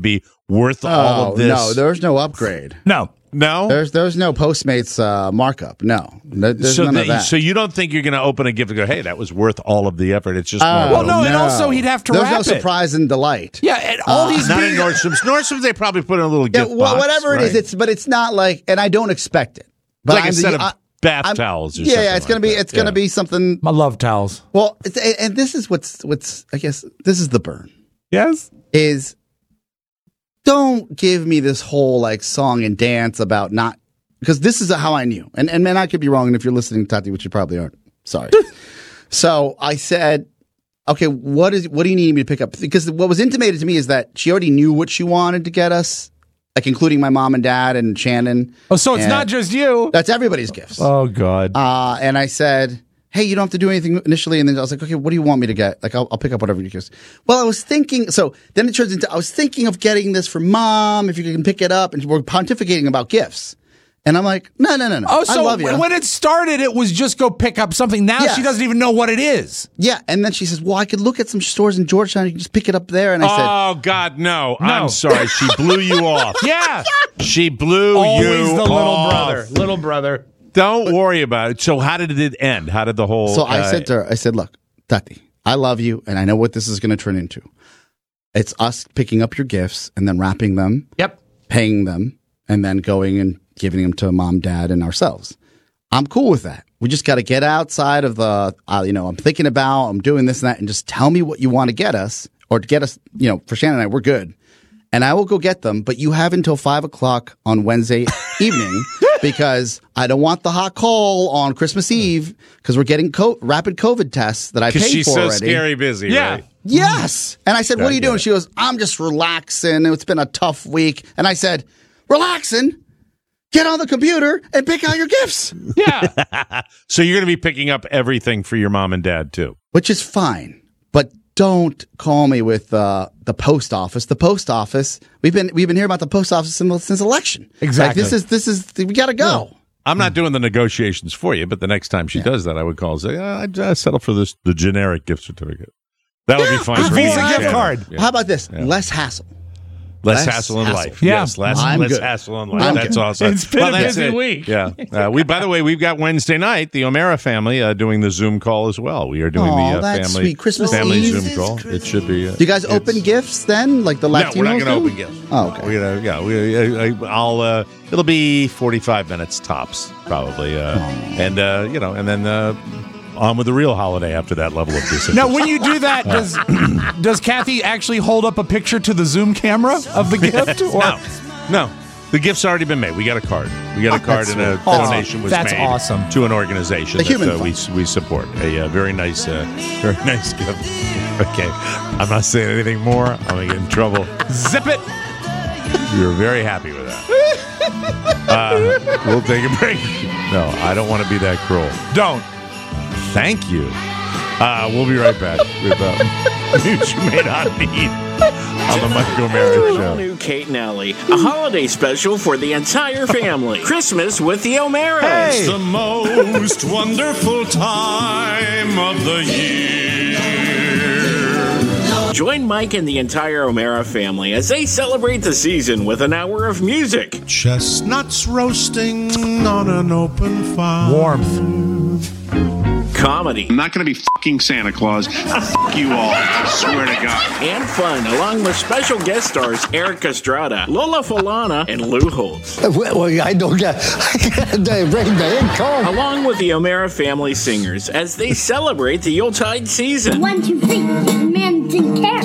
Speaker 5: worth all
Speaker 3: Oh,
Speaker 5: of this?
Speaker 3: no, there's no upgrade.
Speaker 4: No.
Speaker 5: No?
Speaker 3: There's there's no Postmates uh, markup. No. There- There's
Speaker 5: so,
Speaker 3: none
Speaker 5: that-
Speaker 3: of that.
Speaker 5: so you don't think you're going to open a gift and go, hey, that was worth all of the effort? It's just
Speaker 3: Oh,
Speaker 5: more
Speaker 4: Well, no, and also he'd have to
Speaker 3: There's
Speaker 4: wrap
Speaker 3: no
Speaker 4: it.
Speaker 3: surprise and delight.
Speaker 4: Yeah, and all
Speaker 3: Uh,
Speaker 4: he's
Speaker 5: not
Speaker 4: being
Speaker 5: in Nordstrom's. Nordstrom's, they probably put in a little
Speaker 3: Yeah,
Speaker 5: gift
Speaker 3: well,
Speaker 5: box,
Speaker 3: whatever it is,
Speaker 5: right?
Speaker 3: it's but it's not like, and I don't expect it. But
Speaker 5: like
Speaker 3: I'm
Speaker 5: a set
Speaker 3: the-
Speaker 5: of
Speaker 3: I-
Speaker 5: bath
Speaker 3: I'm-
Speaker 5: towels or
Speaker 3: yeah,
Speaker 5: something
Speaker 3: yeah, it's gonna
Speaker 5: like
Speaker 3: be
Speaker 5: that.
Speaker 3: it's gonna
Speaker 5: Yeah.
Speaker 3: be something.
Speaker 4: My love towels.
Speaker 3: Well, it's, and and this is what's what's I guess this is the burn.
Speaker 4: Yes.
Speaker 3: Is don't give me this whole like song and dance about not because this is how I knew, and and man, I could be wrong. And if you're listening, Tati, which you probably aren't, sorry. So I said, okay, what is what do you need me to pick up? Because what was intimated to me is that she already knew what she wanted to get us, like including my mom and dad and Shannon.
Speaker 4: Oh, so it's
Speaker 3: And
Speaker 4: not just you.
Speaker 3: That's everybody's gifts.
Speaker 4: Oh, God.
Speaker 3: Uh, and I said, hey, you don't have to do anything initially. And then I was like, okay, what do you want me to get? Like, I'll, I'll pick up whatever you give. Well, I was thinking, so then it turns into, I was thinking of getting this for mom, if you can pick it up. And we're pontificating about gifts. And I'm like, no, no, no, no.
Speaker 4: Oh, so
Speaker 3: I love you.
Speaker 4: when it started, it was just go pick up something. Now
Speaker 3: Yes.
Speaker 4: she doesn't even know what it is.
Speaker 3: Yeah. And then she says, well, I could look at some stores in Georgetown. You can just pick it up there. And I said,
Speaker 5: Oh, God, no.
Speaker 4: No.
Speaker 5: I'm sorry. She blew you off.
Speaker 4: Yeah.
Speaker 5: She blew
Speaker 4: Always
Speaker 5: you
Speaker 4: the little
Speaker 5: off.
Speaker 4: brother. Little brother.
Speaker 5: Don't worry about it. So how did it end? How did the whole...
Speaker 3: So I
Speaker 5: uh,
Speaker 3: said to her, I said, look, Tati, I love you, and I know what this is going to turn into. It's us picking up your gifts and then wrapping them,
Speaker 4: Yep.
Speaker 3: paying them, and then going and giving them to mom, dad, and ourselves. I'm cool with that. We just got to get outside of the, uh, you know, I'm thinking about, I'm doing this and that, and just tell me what you want to get us, or to get us, you know, for Shannon and I, we're good. And I will go get them, but you have until five o'clock on Wednesday evening because I don't want the hot call on Christmas Eve because we're getting co- rapid COVID tests that I paid
Speaker 5: Because
Speaker 3: for
Speaker 5: she's so
Speaker 3: already.
Speaker 5: scary busy,
Speaker 4: Yeah.
Speaker 5: right?
Speaker 3: Yes. And I said, what are you doing? She goes, I'm just relaxing. It's been a tough week. And I said, relaxing? Get on the computer and pick out your gifts.
Speaker 4: Yeah.
Speaker 5: So you're going to be picking up everything for your mom and dad, too.
Speaker 3: Which is fine. But don't call me with uh, the post office. The post office, we've been we've been hearing about the post office since, since election.
Speaker 4: Exactly.
Speaker 3: Like, this is, this is, we got to go.
Speaker 5: I'm not doing the negotiations for you, but the next time she does that, I would call and say, uh, I'd uh, settle for this the generic gift certificate. That would be fine for me.
Speaker 4: Visa
Speaker 5: and
Speaker 4: gift
Speaker 5: Shannon.
Speaker 4: card.
Speaker 5: Yeah.
Speaker 3: How about this?
Speaker 5: Yeah.
Speaker 3: Less hassle.
Speaker 5: Less,
Speaker 3: Less
Speaker 5: hassle in
Speaker 3: hassle.
Speaker 5: life.
Speaker 4: Yeah.
Speaker 5: Yes, less,
Speaker 3: I'm
Speaker 5: less
Speaker 3: good.
Speaker 5: hassle in life.
Speaker 3: I'm
Speaker 5: That's
Speaker 3: good.
Speaker 5: awesome.
Speaker 4: It's been a
Speaker 5: that's
Speaker 4: busy
Speaker 5: it.
Speaker 4: week.
Speaker 5: Yeah. Uh, we. By the way, we've got Wednesday night, the O'Mara family uh, doing the Zoom call as well. We are doing
Speaker 3: Aw,
Speaker 5: the uh,
Speaker 3: that's
Speaker 5: family
Speaker 3: sweet. Christmas
Speaker 5: family
Speaker 3: Eve?
Speaker 5: Zoom call. It should be. Uh,
Speaker 3: Do you guys
Speaker 5: it's-
Speaker 3: open gifts then? Like the Latinos
Speaker 5: No, we're not going to
Speaker 3: do?
Speaker 5: open gifts.
Speaker 3: Oh, okay.
Speaker 5: We're gonna, yeah, we, I, I'll. Uh, it'll be forty-five minutes tops, probably, uh, and uh, you know, and then uh, on with the real holiday after that level of disinterest.
Speaker 4: Now, when you do that, does does Kathy actually hold up a picture to the Zoom camera of the gift? Or?
Speaker 5: No, no. The gift's already been made. We got a card. We got a card
Speaker 3: That's
Speaker 5: and a
Speaker 3: sweet.
Speaker 5: donation was
Speaker 4: That's
Speaker 5: made
Speaker 4: awesome.
Speaker 5: to an organization
Speaker 3: The
Speaker 5: that
Speaker 3: Human
Speaker 5: uh, we we support. A uh, very nice, uh, very nice gift. Okay, I'm not saying anything more. I'm gonna get in trouble.
Speaker 4: Zip it.
Speaker 5: We were very happy with that. Uh, we'll take a break. No, I don't want to be that cruel.
Speaker 4: Don't.
Speaker 5: Thank you. Uh, we'll be right back with uh, News You May Not Need on the Mike O'Mara Show.
Speaker 21: New Kate and Ellie, a holiday special for the entire family. Christmas with the O'Maras.
Speaker 5: Hey.
Speaker 22: The most wonderful time of the year.
Speaker 21: Join Mike and the entire O'Mara family as they celebrate the season with an hour of music,
Speaker 22: Chestnuts roasting on an open fire.
Speaker 4: Warmth.
Speaker 21: comedy,
Speaker 22: I'm not going to be fucking Santa Claus. Fuck you all. I swear to God.
Speaker 21: and fun, along with special guest stars Eric Estrada, Lola Falana, and Lou Holtz.
Speaker 23: Well, I don't get. They bring the income.
Speaker 21: Along with the O'Mara family singers as they celebrate the Yuletide season.
Speaker 18: One, two, three, men didn't care.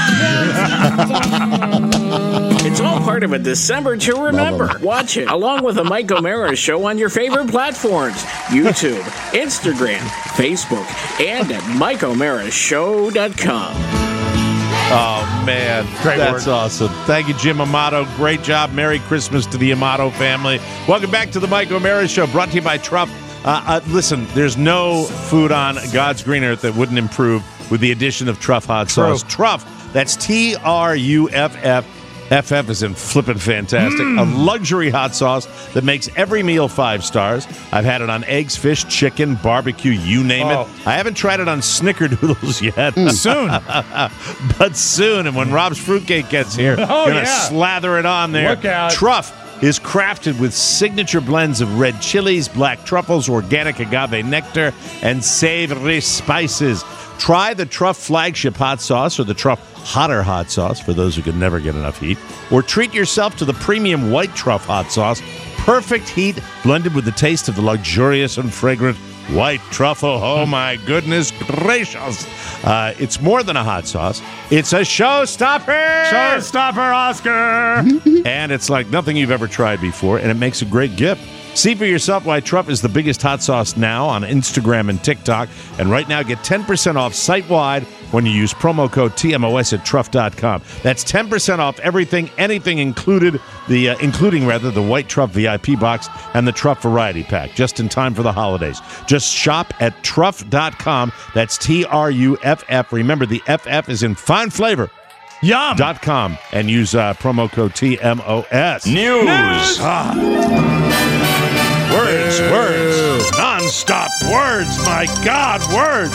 Speaker 21: It's all part of a December to remember. Watch it along with the Mike O'Mara Show on your favorite platforms: YouTube, Instagram, Facebook, and at Mike O'Mara Show dot com.
Speaker 5: Oh, man.
Speaker 4: Great
Speaker 5: That's
Speaker 4: work.
Speaker 5: awesome. Thank you, Jim Amato. Great job. Merry Christmas to the Amato family. Welcome back to the Mike O'Mara Show, brought to you by Truff. Uh, uh, listen, there's no food on God's green earth that wouldn't improve with the addition of Truff hot
Speaker 4: True.
Speaker 5: sauce. Truff, that's T R U F F. F F is in flippin' fantastic.
Speaker 4: Mm.
Speaker 5: A luxury hot sauce that makes every meal five stars. I've had it on eggs, fish, chicken, barbecue, you name
Speaker 4: Oh.
Speaker 5: it. I haven't tried it on snickerdoodles yet.
Speaker 4: Soon.
Speaker 5: But soon, and when Rob's Fruitcake gets here,
Speaker 4: Oh,
Speaker 5: gonna
Speaker 4: yeah.
Speaker 5: slather it on there.
Speaker 4: Look out.
Speaker 5: Truff is crafted with signature blends of red chilies, black truffles, organic agave nectar, and savory spices. Try the Truff Flagship Hot Sauce or the Truff Hotter Hot Sauce for those who can never get enough heat. Or treat yourself to the premium White Truff Hot Sauce. Perfect heat blended with the taste of the luxurious and fragrant white truffle. Oh, my goodness gracious. Uh, it's more than a hot sauce. It's a showstopper.
Speaker 4: Showstopper, Oscar.
Speaker 5: And it's like nothing you've ever tried before, and it makes a great gift. See for yourself why Truff is the biggest hot sauce now on Instagram and TikTok. And right now, get ten percent off site-wide when you use promo code T M O S at truff dot com. That's ten percent off everything, anything included, the uh, including rather the White Truff V I P box and the Truff Variety Pack, just in time for the holidays. Just shop at truff dot com. That's T R U F F. Remember, the F F is in fine flavor.
Speaker 4: Yum.
Speaker 5: Dot com and use uh, promo code T M O S.
Speaker 15: News.
Speaker 5: News. Ah. Words, words, non-stop words. My God, words.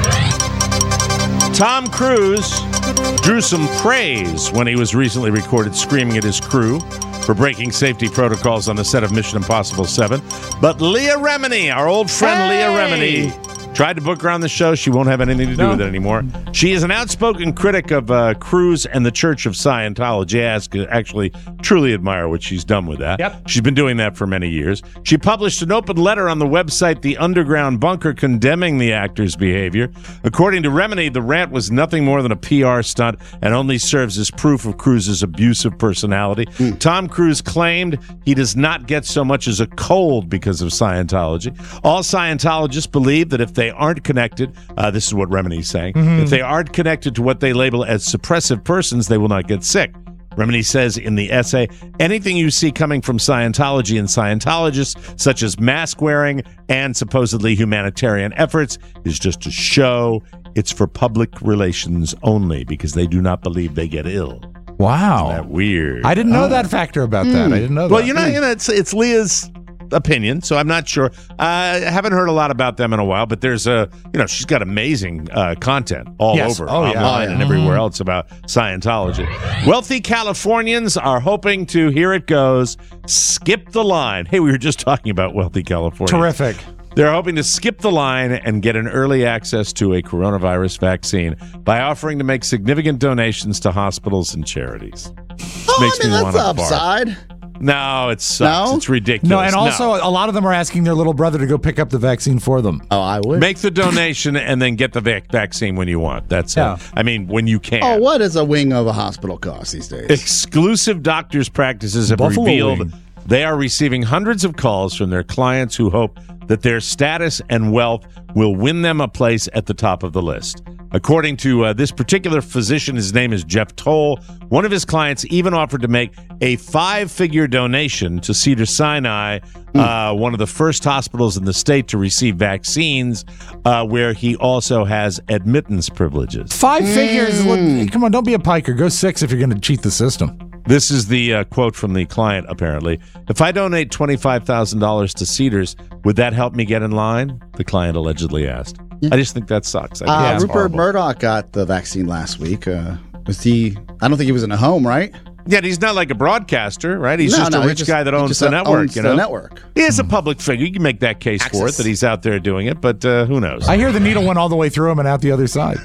Speaker 5: Tom Cruise drew some praise when he was recently recorded screaming at his crew for breaking safety protocols on the set of Mission Impossible seven. But Leah Remini, our old friend
Speaker 4: Hey!
Speaker 5: Leah Remini, tried to book her on the show. She won't have anything to do
Speaker 4: No.
Speaker 5: with it anymore. She is an outspoken critic of uh, Cruise and the Church of Scientology. I ask- actually truly admire what she's done with that.
Speaker 4: Yep.
Speaker 5: She's been doing that for many years. She published an open letter on the website The Underground Bunker condemning the actor's behavior. According to Remini, the rant was nothing more than a P R stunt and only serves as proof of Cruise's abusive personality.
Speaker 4: Mm.
Speaker 5: Tom Cruise claimed he does not get so much as a cold because of Scientology. All Scientologists believe that if they aren't connected, uh, this is what Remini's saying,
Speaker 4: Mm-hmm.
Speaker 5: if they aren't connected to what they label as suppressive persons, they will not get sick. Remini says in the essay, anything you see coming from Scientology and Scientologists, such as mask wearing and supposedly humanitarian efforts, is just a show. It's for public relations only because they do not believe they get ill.
Speaker 4: Wow.
Speaker 5: Isn't that weird?
Speaker 4: I didn't know that factor about that. I didn't know that.
Speaker 5: Well, you know, you know, it's it's Leah's opinion, so I'm not sure. I haven't heard a lot about them in a while, but there's a, you know, she's got amazing uh, content all
Speaker 4: Yes.
Speaker 5: over
Speaker 4: Oh, yeah.
Speaker 5: online
Speaker 4: Oh, yeah.
Speaker 5: and everywhere else about Scientology. Wealthy Californians are hoping to, here it goes, skip the line. Hey, we were just talking about wealthy California.
Speaker 4: Terrific.
Speaker 5: They're hoping to skip the line and get an early access to a coronavirus vaccine by offering to make significant donations to hospitals and charities.
Speaker 3: Oh,
Speaker 5: Makes
Speaker 3: I mean,
Speaker 5: me
Speaker 3: that's the
Speaker 5: wanna barf.
Speaker 3: upside.
Speaker 5: No, it sucks.
Speaker 3: No?
Speaker 5: It's ridiculous.
Speaker 4: No, and also a lot of them are asking their little brother to go pick up the vaccine for them.
Speaker 3: Oh, I would.
Speaker 5: Make the donation and then get the vac- vaccine when you want. That's
Speaker 4: Yeah.
Speaker 5: uh, I mean, when you can.
Speaker 3: Oh, what does a wing of a hospital cost these days?
Speaker 5: Exclusive doctors' practices have
Speaker 4: Buffalo
Speaker 5: revealed
Speaker 4: wing.
Speaker 5: they are receiving hundreds of calls from their clients who hope that their status and wealth will win them a place at the top of the list. According to uh, this particular physician, his name is Jeff Toll, one of his clients even offered to make a five-figure donation to Cedars-Sinai, uh, one of the first hospitals in the state to receive vaccines, uh, where he also has admittance privileges.
Speaker 4: Five figures. Look, come on, don't be a piker. Go six if you're going to cheat the system.
Speaker 5: This is the uh, quote from the client, apparently. If I donate twenty-five thousand dollars to Cedars, would that help me get in line? The client allegedly asked.
Speaker 3: Yeah.
Speaker 5: I just think that sucks. I think
Speaker 3: Uh,
Speaker 5: that's
Speaker 3: Rupert
Speaker 5: horrible.
Speaker 3: Murdoch got the vaccine last week. Uh, was he? I don't think he was in a home, right?
Speaker 5: Yeah, he's not like a broadcaster, right? He's
Speaker 3: No,
Speaker 5: just
Speaker 3: no,
Speaker 5: a
Speaker 3: he
Speaker 5: rich
Speaker 3: just-
Speaker 5: guy that
Speaker 3: he
Speaker 5: owns
Speaker 3: just
Speaker 5: the network,
Speaker 3: owns
Speaker 5: you
Speaker 3: the
Speaker 5: know?
Speaker 3: network.
Speaker 5: He is a public figure. You can make that case for it,
Speaker 3: Access.
Speaker 5: that he's out there doing it, but uh, who knows?
Speaker 4: I hear the needle went all the way through him and out the other side.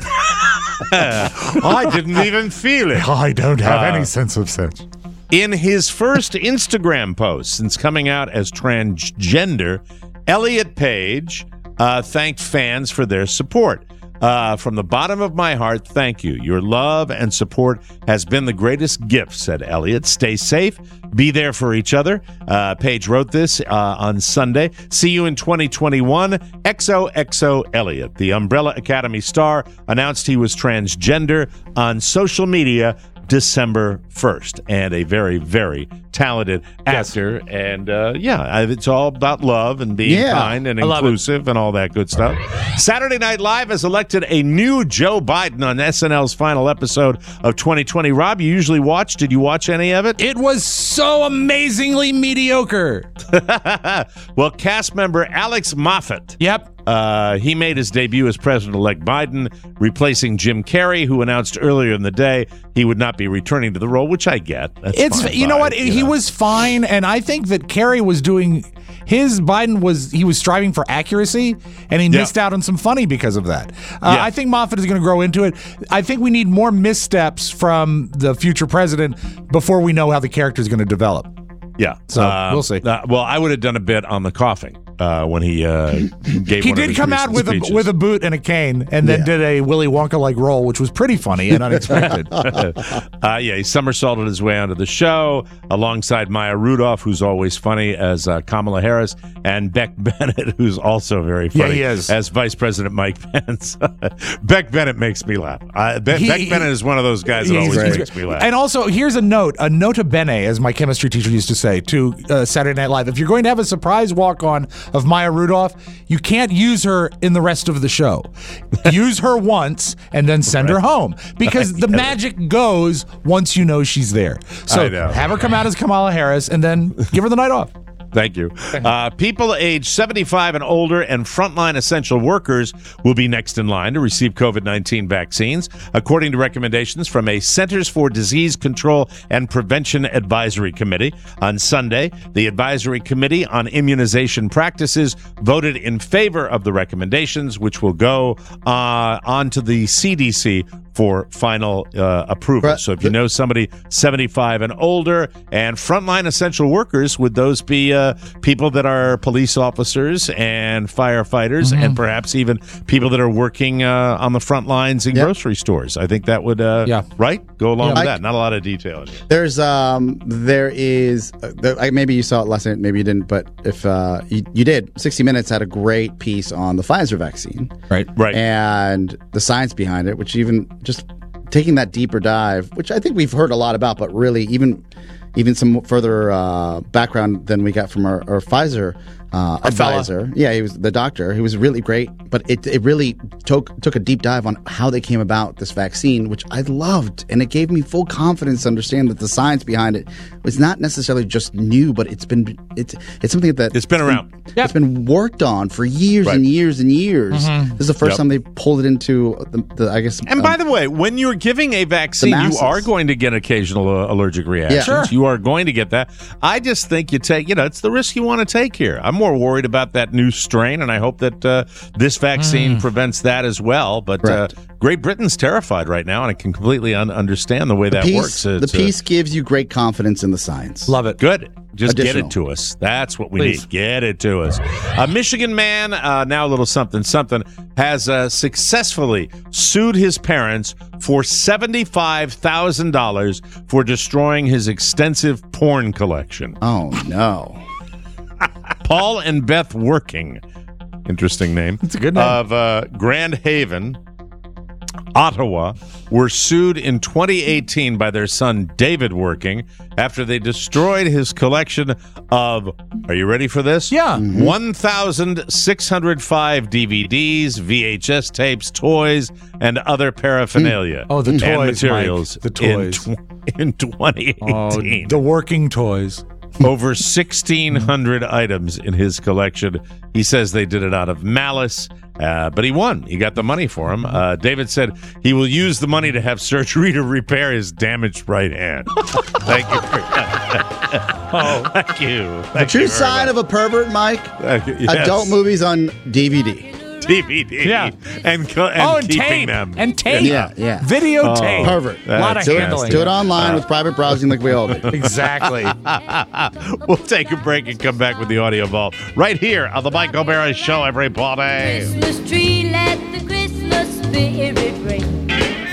Speaker 5: I didn't even feel it.
Speaker 4: I don't have
Speaker 5: Uh,
Speaker 4: any sense of sense.
Speaker 5: In his first Instagram post since coming out as transgender, Elliot Page uh, thanked fans for their support. Uh, from the bottom of my heart, thank you. Your love and support has been the greatest gift, said Elliot. Stay safe. Be there for each other. Uh, Page wrote this uh, on Sunday. See you in twenty twenty-one. X O X O Elliot, the Umbrella Academy star, announced he was transgender on social media December first. And a very, very talented actor. Yes. And uh, yeah, it's all about love and being yeah, kind and inclusive and all that good stuff. Saturday Night Live has elected a new Joe Biden on S N L's final episode of twenty twenty. Rob, you usually watch. Did you watch any of it?
Speaker 4: It was so amazingly mediocre.
Speaker 5: Well, cast member Alex Moffat.
Speaker 4: Yep.
Speaker 5: Uh, he made his debut as President-elect Biden, replacing Jim Carrey, who announced earlier in the day he would not be returning to the role, which I get. That's
Speaker 4: it's
Speaker 5: fine,
Speaker 4: you know
Speaker 5: fine,
Speaker 4: what
Speaker 5: you
Speaker 4: he
Speaker 5: know.
Speaker 4: was fine, and I think that Carrey was doing his Biden was he was striving for accuracy, and he
Speaker 5: Yeah.
Speaker 4: missed out on some funny because of that. Uh,
Speaker 5: Yeah.
Speaker 4: I think Moffat is going to grow into it. I think we need more missteps from the future president before we know how the character is going to develop.
Speaker 5: Yeah,
Speaker 4: So,
Speaker 5: uh,
Speaker 4: we'll see.
Speaker 5: Uh, well, I would have done a bit on the coughing uh, when he uh, gave.
Speaker 4: He
Speaker 5: one of
Speaker 4: did
Speaker 5: his
Speaker 4: come out
Speaker 5: recent
Speaker 4: with
Speaker 5: speeches.
Speaker 4: a with a boot and a cane, and then
Speaker 3: Yeah.
Speaker 4: did a Willy Wonka-like role, which was pretty funny and unexpected.
Speaker 5: uh, yeah, he somersaulted his way onto the show alongside Maya Rudolph, who's always funny as uh, Kamala Harris, and Beck Bennett, who's also very funny
Speaker 4: Yeah, he is.
Speaker 5: as Vice President Mike Pence. Beck Bennett makes me laugh. Uh, Be-
Speaker 4: He-
Speaker 5: Beck Bennett is one of those guys that
Speaker 4: He's
Speaker 5: always
Speaker 4: great.
Speaker 5: makes me laugh.
Speaker 4: And also, here's a note, a nota bene, as my chemistry teacher used to say, to uh, Saturday Night Live. If you're going to have a surprise walk-on of Maya Rudolph, you can't use her in the rest of the show. Use her once and then send her home, because the magic goes once you know she's there. So
Speaker 5: I know.
Speaker 4: have her come out as Kamala Harris and then give her the night off.
Speaker 5: Thank you. Uh, people age seventy-five and older and frontline essential workers will be next in line to receive COVID nineteen vaccines, according to recommendations from a Centers for Disease Control and Prevention Advisory Committee. On Sunday, the Advisory Committee on Immunization Practices voted in favor of the recommendations, which will go uh, on to the C D C for final uh, approval.
Speaker 3: Right.
Speaker 5: So if you know somebody seventy-five and older and frontline essential workers, would those be uh, people that are police officers and firefighters
Speaker 4: Mm-hmm.
Speaker 5: and perhaps even people that are working uh, on the front lines in
Speaker 3: Yep.
Speaker 5: grocery stores? I think that would, uh,
Speaker 4: Yeah.
Speaker 5: right? Go along
Speaker 3: Yeah.
Speaker 5: with
Speaker 3: I-
Speaker 5: that. Not a lot of detail in here.
Speaker 3: There's um there is uh, there, I- maybe you saw it last night, maybe you didn't, but if uh you, you did, sixty Minutes had a great piece on the Pfizer vaccine,
Speaker 4: Right.
Speaker 5: Right.
Speaker 3: and the science behind it, which even just taking that deeper dive, which I think we've heard a lot about, but really even even some further uh, background than we got from our, our Pfizer uh, advisor. Yeah, he was the doctor. He was really great, but it it really took took a deep dive on how they came about this vaccine, which I loved, and it gave me full confidence to understand that the science behind it was not necessarily just new, but it's been it's it's something that
Speaker 5: It's been around.
Speaker 3: It's been worked on for years
Speaker 5: Right.
Speaker 3: and years and years.
Speaker 4: Mhm.
Speaker 3: This is the first
Speaker 5: Yep.
Speaker 3: time they pulled it into the, the I guess.
Speaker 5: And
Speaker 3: um,
Speaker 5: by the way, when you're giving a vaccine, you
Speaker 3: masses.
Speaker 5: are going to get occasional uh, allergic reactions.
Speaker 3: Sure.
Speaker 5: You are going to get that. I just think you take, you know, it's the risk you want to take here. I'm more worried about that new strain, and I hope that uh, this vaccine
Speaker 4: Mm.
Speaker 5: prevents that as well. But uh,
Speaker 3: Right.
Speaker 5: Great Britain's terrified right now, and I can completely un- understand the way that
Speaker 3: piece,
Speaker 5: works.
Speaker 3: the
Speaker 5: It's, uh,
Speaker 3: piece gives you great confidence in the science.
Speaker 4: Love it.
Speaker 5: Good. Just
Speaker 3: Additional.
Speaker 5: get it to us. That's what we
Speaker 4: Please.
Speaker 5: need. Get it to us. A Michigan man, uh, now a little something something, has uh, successfully sued his parents for seventy-five thousand dollars for destroying his extensive porn collection.
Speaker 3: Oh, no.
Speaker 5: Paul and Beth Working, interesting name.
Speaker 4: That's a good name.
Speaker 5: Of uh, Grand Haven, Ottawa, were sued in twenty eighteen by their son David Working after they destroyed his collection of, are you ready for this?
Speaker 4: Yeah.
Speaker 5: one thousand six hundred five D V Ds, V H S tapes, toys, and other paraphernalia.
Speaker 4: Oh, the
Speaker 5: and
Speaker 4: toys,
Speaker 5: materials
Speaker 4: Mike. The toys.
Speaker 5: In, tw- in twenty eighteen.
Speaker 4: Oh, the working toys.
Speaker 5: Over sixteen hundred items in his collection. He says they did it out of malice, uh, but he won. He got the money for him. Uh, David said he will use the money to have surgery to repair his damaged right hand. Thank you. very much. oh, thank you.
Speaker 3: The
Speaker 5: Thank
Speaker 3: true
Speaker 5: you very
Speaker 3: sign
Speaker 5: much.
Speaker 3: of a pervert, Mike.
Speaker 5: Thank you. Yes.
Speaker 3: Adult movies on D V D.
Speaker 5: D V D.
Speaker 4: Yeah.
Speaker 5: And, co- and
Speaker 4: oh, and
Speaker 5: keeping
Speaker 4: tape.
Speaker 5: them.
Speaker 4: And tape.
Speaker 3: Yeah, yeah.
Speaker 4: Videotape.
Speaker 5: Oh,
Speaker 3: Pervert.
Speaker 4: A lot of
Speaker 5: that's
Speaker 4: handling.
Speaker 3: Do it online with private browsing like we all do.
Speaker 4: Exactly.
Speaker 5: We'll take a break and come back with the audio vault right here on the Mike O'Mara Show, everybody.
Speaker 2: Christmas tree, let the Christmas spirit ring.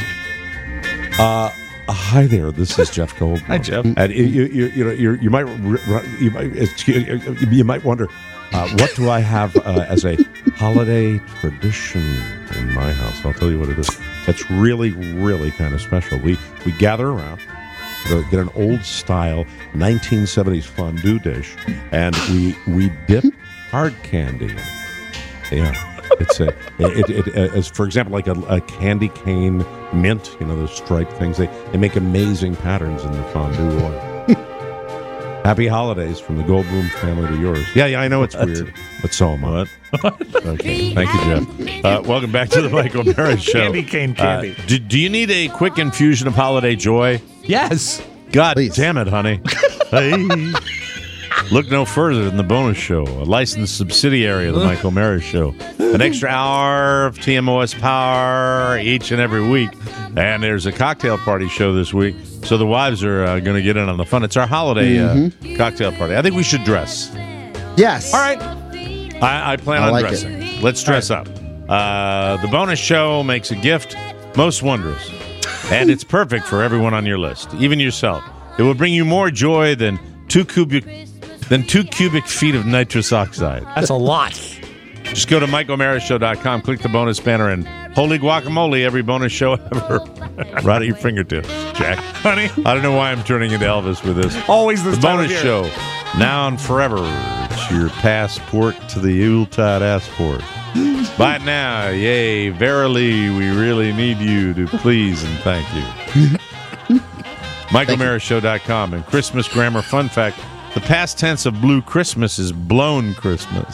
Speaker 5: Uh, hi there. This is Jeff Goldblum.
Speaker 4: Hi, Jeff.
Speaker 5: And you, you, you, you know, you're, you might, you might, excuse- you might wonder, uh, what do I have uh, as a holiday tradition in my house? I'll tell you what it is. That's really, really kind of special. We we gather around Go get an old style nineteen seventies fondue dish, and we we dip hard candy in it. Yeah. It's a, it, it, it, as for example, like a, a candy cane mint, you know, those striped things. They, they make amazing patterns in the fondue oil. Happy holidays from the Goldblum family to yours. Yeah, yeah, I know it's weird, but so am I. Okay, thank you, Jeff. Uh, welcome back to the Mike O'Meara Show.
Speaker 4: Candy cane candy.
Speaker 5: Uh, do, do you need a quick infusion of holiday joy?
Speaker 4: Yes.
Speaker 5: God Please. damn it, honey. Hey. Look no further than the Bonus Show, a licensed subsidiary of the Mike O'Meara Show. An extra hour of T M O S power each and every week. And there's a cocktail party show this week, so the wives are uh, going to get in on the fun. It's our holiday mm-hmm. uh, cocktail party. I think we should dress.
Speaker 3: Yes.
Speaker 5: All right. I, I plan
Speaker 3: I
Speaker 5: on
Speaker 3: like
Speaker 5: dressing.
Speaker 3: It.
Speaker 5: Let's dress right. up. Uh, the Bonus Show makes a gift most wondrous, and it's perfect for everyone on your list, even yourself. It will bring you more joy than two cubic... than two cubic feet of nitrous oxide.
Speaker 4: That's a lot.
Speaker 5: Just go to Mike O'Meara Show dot com, click the bonus banner, and holy guacamole, every bonus show ever. Right at your fingertips, Jack.
Speaker 4: Honey.
Speaker 5: I don't know why I'm turning into Elvis with this.
Speaker 4: Always this
Speaker 5: the
Speaker 4: time
Speaker 5: bonus
Speaker 4: of year.
Speaker 5: show, now and forever. It's your passport to the Yuletide passport. Buy it now. Yay, verily, we really need you to please and thank you. Mike O'Meara Show dot com, and Christmas grammar fun fact. The past tense of blue Christmas is blown Christmas.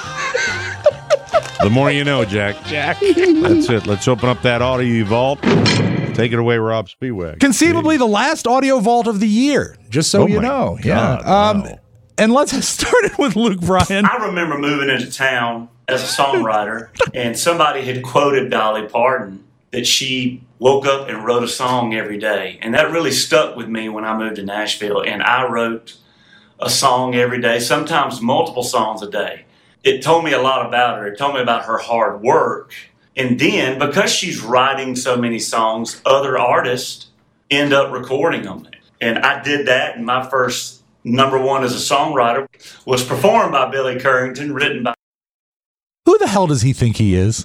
Speaker 5: The more you know, Jack.
Speaker 4: Jack.
Speaker 5: That's it. Let's open up that audio vault. Take it away, Rob Spiewak.
Speaker 4: Conceivably the last audio vault of the year, just so
Speaker 5: oh
Speaker 4: you
Speaker 5: my
Speaker 4: know.
Speaker 5: God,
Speaker 4: yeah.
Speaker 5: wow.
Speaker 4: Um, and let's get started with Luke Bryan.
Speaker 6: I remember moving into town as a songwriter, and somebody had quoted Dolly Parton that she woke up and wrote a song every day. And that really stuck with me when I moved to Nashville, and I wrote a song every day, sometimes multiple songs a day. It told me a lot about her. It told me about her hard work. And then, because she's writing so many songs, other artists end up recording them. And I did that, and my first number one as a songwriter was performed by Billy Currington, written by...
Speaker 4: Who the hell does he think he is?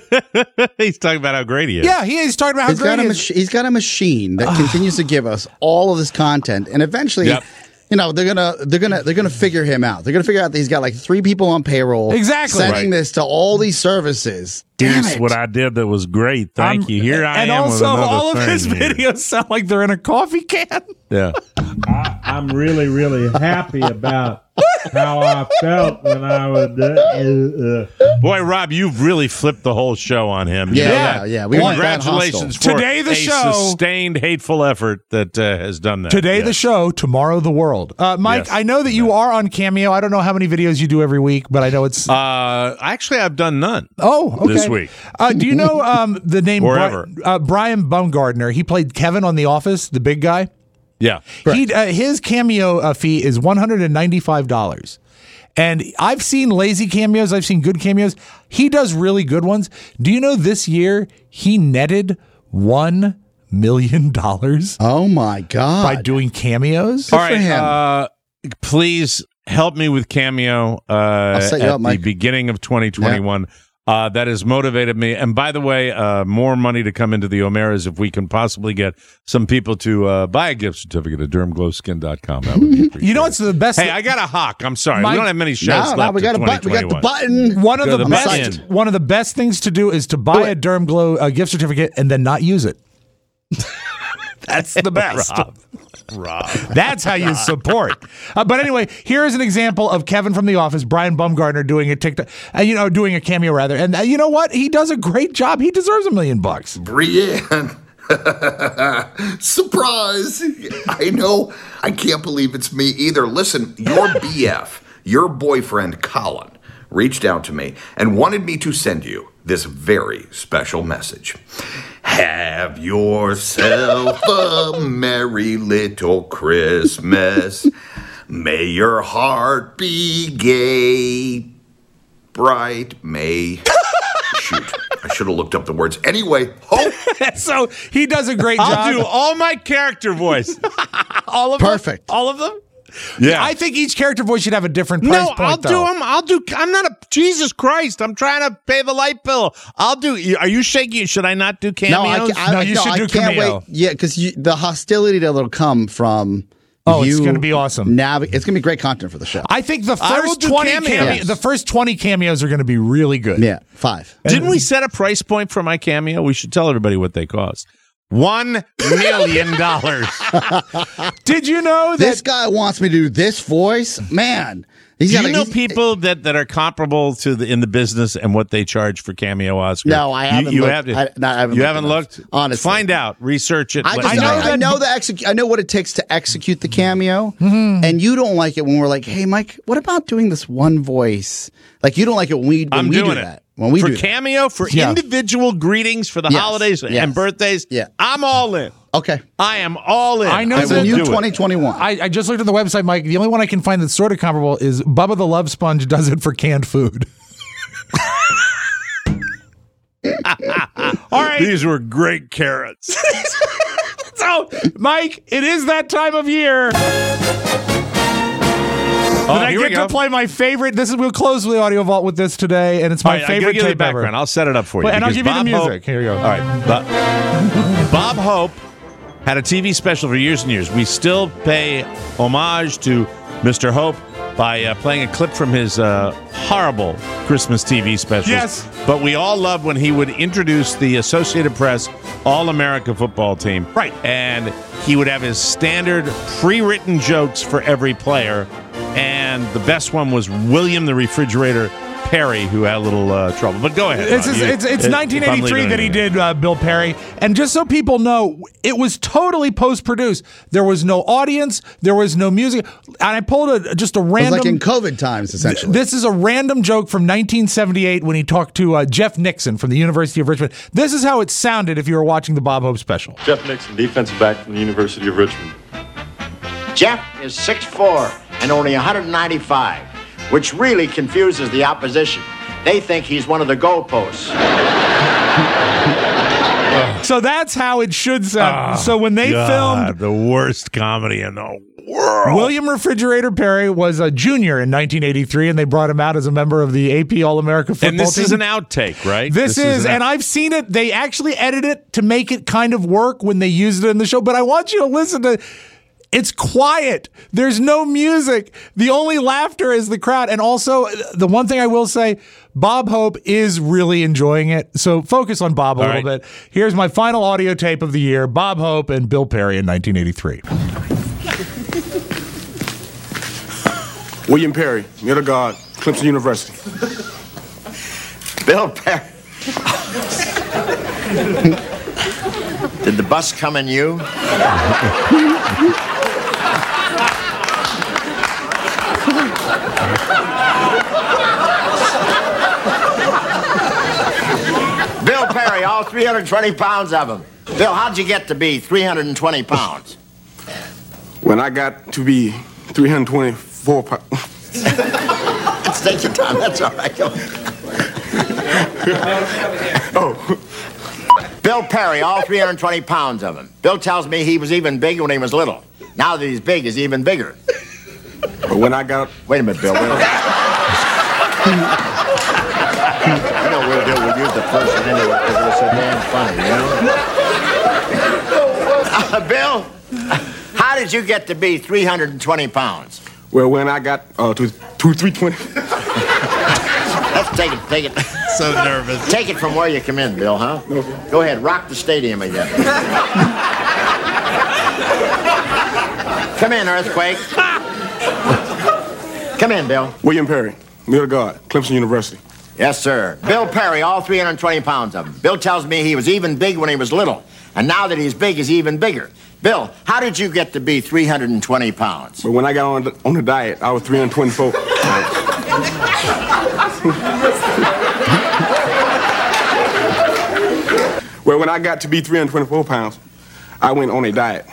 Speaker 5: He's talking about how great he is.
Speaker 4: Yeah, he is talking about how
Speaker 3: he's
Speaker 4: great
Speaker 3: got
Speaker 4: he
Speaker 3: a
Speaker 4: is.
Speaker 3: mach- he's got a machine that continues to give us all of this content, and eventually...
Speaker 5: Yep.
Speaker 3: You know, they're gonna they're gonna they're gonna figure him out. They're gonna figure out that he's got like three people on payroll.
Speaker 4: Exactly.
Speaker 3: Sending
Speaker 5: Right.
Speaker 3: this to all these services. Damn
Speaker 5: Here's
Speaker 3: it.
Speaker 5: what I did that was great. Thank
Speaker 4: I'm-
Speaker 5: you. Here I
Speaker 4: and
Speaker 5: am
Speaker 4: also,
Speaker 5: with another
Speaker 4: all of
Speaker 5: thing
Speaker 4: his
Speaker 5: here.
Speaker 4: videos sound like they're in a coffee can.
Speaker 5: Yeah.
Speaker 7: I, I'm really, really happy about how I felt when I was. Uh, uh,
Speaker 5: Boy, Rob, you've really flipped the whole show on him. You
Speaker 3: Yeah,
Speaker 5: know
Speaker 3: yeah,
Speaker 5: that?
Speaker 3: yeah. We weren't that
Speaker 5: Congratulations
Speaker 3: hostile.
Speaker 5: for
Speaker 4: Today the
Speaker 5: a
Speaker 4: show-
Speaker 5: sustained hateful effort that uh, has done that.
Speaker 4: Today
Speaker 5: Yes.
Speaker 4: the show, tomorrow the world. Uh, Mike,
Speaker 5: Yes.
Speaker 4: I know that you are on Cameo. I don't know how many videos you do every week, but I know it's.
Speaker 5: Uh, actually, I've done none.
Speaker 4: Oh, okay.
Speaker 5: This week.
Speaker 4: Uh, do you know um, the name
Speaker 5: Or
Speaker 4: Bri-
Speaker 5: ever.
Speaker 4: uh, Brian Baumgartner? He played Kevin on The Office, the big guy.
Speaker 5: Yeah.
Speaker 4: He uh, his cameo uh, fee is one hundred ninety-five dollars. And I've seen lazy cameos. I've seen good cameos. He does really good ones. Do you know this year he netted one million dollars?
Speaker 3: Oh my God.
Speaker 4: By doing cameos?
Speaker 5: All right. Uh, please help me with Cameo uh,
Speaker 3: set you
Speaker 5: at
Speaker 3: up,
Speaker 5: the
Speaker 3: Mike.
Speaker 5: beginning of twenty twenty-one. Uh, that has motivated me. And by the way, uh, more money to come into the O'Mearas if we can possibly get some people to uh, buy a gift certificate at derm glow skin dot com. That would be appreciated.
Speaker 4: You know what's the best?
Speaker 5: Hey, I got a hawk. I'm sorry.
Speaker 4: Mike-
Speaker 5: we don't have many shows
Speaker 3: No,
Speaker 5: left.
Speaker 3: no, we got
Speaker 5: in
Speaker 3: a button. We got the
Speaker 5: twenty twenty-one.
Speaker 3: button.
Speaker 4: One of
Speaker 5: Go
Speaker 4: the
Speaker 5: to the
Speaker 4: best,
Speaker 5: button.
Speaker 4: one of the best things to do is to buy a Derm Glow uh, gift certificate and then not use it. That's the best.
Speaker 5: Rob. Rob.
Speaker 4: That's how you support. Uh, but anyway, here is an example of Kevin from The Office, Brian Baumgartner, doing a TikTok, uh, you know, doing a cameo rather. And uh, you know what? He does a great job. He deserves a million bucks.
Speaker 8: Brienne. Surprise. I know. I can't believe it's me either. Listen, your B F, your boyfriend, Colin, reached out to me and wanted me to send you this very special message. Have yourself a merry little Christmas. May your heart be gay, bright, may... Shoot, I should have looked up the words. Anyway, hope...
Speaker 4: So he does a great job.
Speaker 5: I'll do all my character voice.
Speaker 4: all of
Speaker 3: Perfect.
Speaker 4: them? All of them?
Speaker 5: Yeah.
Speaker 4: I think each character voice should have a different price
Speaker 5: No,
Speaker 4: point,
Speaker 5: I'll
Speaker 4: though.
Speaker 5: do them. I'll do. I'm not a Jesus Christ. I'm trying to pay the light bill. I'll do. Are you shaking? Should I not do cameos?
Speaker 3: No, I, ca- I,
Speaker 4: No, you
Speaker 3: no,
Speaker 4: should
Speaker 3: I
Speaker 4: do
Speaker 3: can't
Speaker 4: cameo.
Speaker 3: wait. Yeah, because the hostility that'll come from.
Speaker 4: Oh, it's
Speaker 3: you
Speaker 4: going to be awesome.
Speaker 3: Nav- it's going to be great content for the show.
Speaker 4: I think the
Speaker 5: I will
Speaker 4: first
Speaker 5: do
Speaker 4: twenty
Speaker 5: cameos.
Speaker 4: cameo, the first twenty cameos are going to be really good.
Speaker 3: Yeah, five.
Speaker 5: Didn't we set a price point for my cameo? We should tell everybody what they cost. One million dollars.
Speaker 4: Did you know that
Speaker 3: This guy wants me to do this voice? Man. He's
Speaker 5: Do
Speaker 3: got
Speaker 5: you
Speaker 3: a-
Speaker 5: know
Speaker 3: he's-
Speaker 5: people that, that are comparable to the in the business and what they charge for cameo, Oscar?
Speaker 3: No, I
Speaker 5: You-
Speaker 3: haven't
Speaker 5: You,
Speaker 3: looked.
Speaker 5: have to.
Speaker 3: I- no, I haven't
Speaker 5: you
Speaker 3: looked
Speaker 5: haven't
Speaker 3: enough,
Speaker 5: looked.
Speaker 3: honestly.
Speaker 5: Find out. Research it.
Speaker 3: I,
Speaker 5: let
Speaker 3: just,
Speaker 5: me
Speaker 3: I,
Speaker 5: know.
Speaker 3: I know the exec- I know what it takes to execute the cameo, and you don't like it when we're like, "Hey, Mike, what about doing this one voice?" Like you don't like it when we when
Speaker 5: I'm
Speaker 3: we
Speaker 5: doing
Speaker 3: do
Speaker 5: it.
Speaker 3: that. When we
Speaker 5: for
Speaker 3: do that.
Speaker 5: cameo, for
Speaker 3: Yeah.
Speaker 5: individual greetings for the
Speaker 3: Yes,
Speaker 5: holidays
Speaker 3: yes.
Speaker 5: and birthdays,
Speaker 3: Yeah.
Speaker 5: I'm all in.
Speaker 3: Okay,
Speaker 5: I am all in.
Speaker 4: I know
Speaker 5: I
Speaker 4: that
Speaker 5: will
Speaker 3: new
Speaker 5: do it.
Speaker 3: twenty twenty-one.
Speaker 4: I, I just looked at the website, Mike. The only one I can find that's sort of comparable is Bubba the Love Sponge does it for canned food. All right.
Speaker 5: These were great carrots.
Speaker 4: So, Mike, it is that time of year.
Speaker 5: Oh,
Speaker 4: But I
Speaker 5: here we
Speaker 4: get to
Speaker 5: go.
Speaker 4: play my favorite. This is we'll close the audio vault with this today, and it's my
Speaker 5: All right, I'm
Speaker 4: favorite
Speaker 5: gonna give you the
Speaker 4: tape ever.
Speaker 5: background. I'll set it up for you.
Speaker 4: Well, and I'll
Speaker 5: because
Speaker 4: give you the
Speaker 5: Bob
Speaker 4: music.
Speaker 5: Hope-
Speaker 4: Here you go.
Speaker 5: All right. Bob, Bob Hope had a T V special for years and years. We still pay homage to Mister Hope by uh, playing a clip from his uh, horrible Christmas T V specials.
Speaker 4: Yes.
Speaker 5: But we all loved when he would introduce the Associated Press All-America football team.
Speaker 4: Right.
Speaker 5: And he would have his standard pre-written jokes for every player. And the best one was William the Refrigerator Perry, who had a little uh, trouble. But go ahead.
Speaker 4: It's,
Speaker 5: Bob.
Speaker 4: it's,
Speaker 5: You-
Speaker 4: it's, it's
Speaker 5: if I'm
Speaker 4: nineteen eighty-three
Speaker 5: leaving
Speaker 4: that he
Speaker 5: anything.
Speaker 4: did uh, Bill Perry. And just so people know, it was totally post-produced. There was no audience. There was no music. And I pulled a, just a
Speaker 3: It was
Speaker 4: random...
Speaker 3: like in COVID times, essentially.
Speaker 4: This is a random joke from nineteen seventy-eight when he talked to uh, Jeff Nixon from the University of Richmond. This is how it sounded if you were watching the Bob Hope special.
Speaker 12: Jeff Nixon, defensive back from the University of Richmond.
Speaker 13: Jeff is six foot four and only one hundred ninety-five, which really confuses the opposition. They think he's one of the goalposts.
Speaker 4: So that's how it should sound.
Speaker 5: Oh,
Speaker 4: so when they
Speaker 5: God,
Speaker 4: filmed
Speaker 5: the worst comedy in the world.
Speaker 4: William Refrigerator Perry was a junior in nineteen eighty-three, and they brought him out as a member of the A P All-America football
Speaker 5: And this
Speaker 4: team.
Speaker 5: is an outtake, right?
Speaker 4: This, is,
Speaker 5: an
Speaker 4: and
Speaker 5: out-
Speaker 4: I've seen it. They actually edit it to make it kind of work when they used it in the show. But I want you to listen to. It's quiet. There's no music. The only laughter is the crowd. And also, the one thing I will say, Bob Hope is really enjoying it. So focus on Bob a
Speaker 5: All
Speaker 4: little
Speaker 5: right.
Speaker 4: bit. Here's my final audio tape of the year: Bob Hope and Bill Perry in nineteen eighty-three.
Speaker 16: William Perry, middle guard, Clemson University.
Speaker 13: Bill Perry. Did the bus come in you? Bill Perry, all three hundred twenty pounds of him. Bill, how'd you get to be three hundred twenty pounds?
Speaker 16: When I got to be three hundred twenty-four pounds.
Speaker 13: Take your time, that's all right.
Speaker 16: Oh.
Speaker 13: Bill Perry, all three hundred twenty pounds of him. Bill tells me he was even big when he was little. Now that he's big, he's even bigger.
Speaker 16: But when I got...
Speaker 13: Wait a minute, Bill. Wait a minute. You know we'll do, we'll use the first one anyway because it was so damn funny, you know? Uh, Bill, how did you get to be three hundred twenty pounds?
Speaker 16: Well, when I got uh, to, to three twenty...
Speaker 13: Let's take it, take it.
Speaker 5: So nervous.
Speaker 13: Take it from where you come in, Bill, huh? Go ahead, rock the stadium again. Come in, Earthquake. Come in, Bill.
Speaker 16: William Perry, middle guard, Clemson University.
Speaker 13: Yes, sir. Bill Perry, all three hundred twenty pounds of him. Bill tells me he was even big when he was little. And now that he's big, he's even bigger. Bill, how did you get to be three hundred twenty pounds?
Speaker 16: But when I got on the, on the diet, I was three hundred twenty-four. Well, when I got to be three hundred twenty-four pounds, I went on a diet.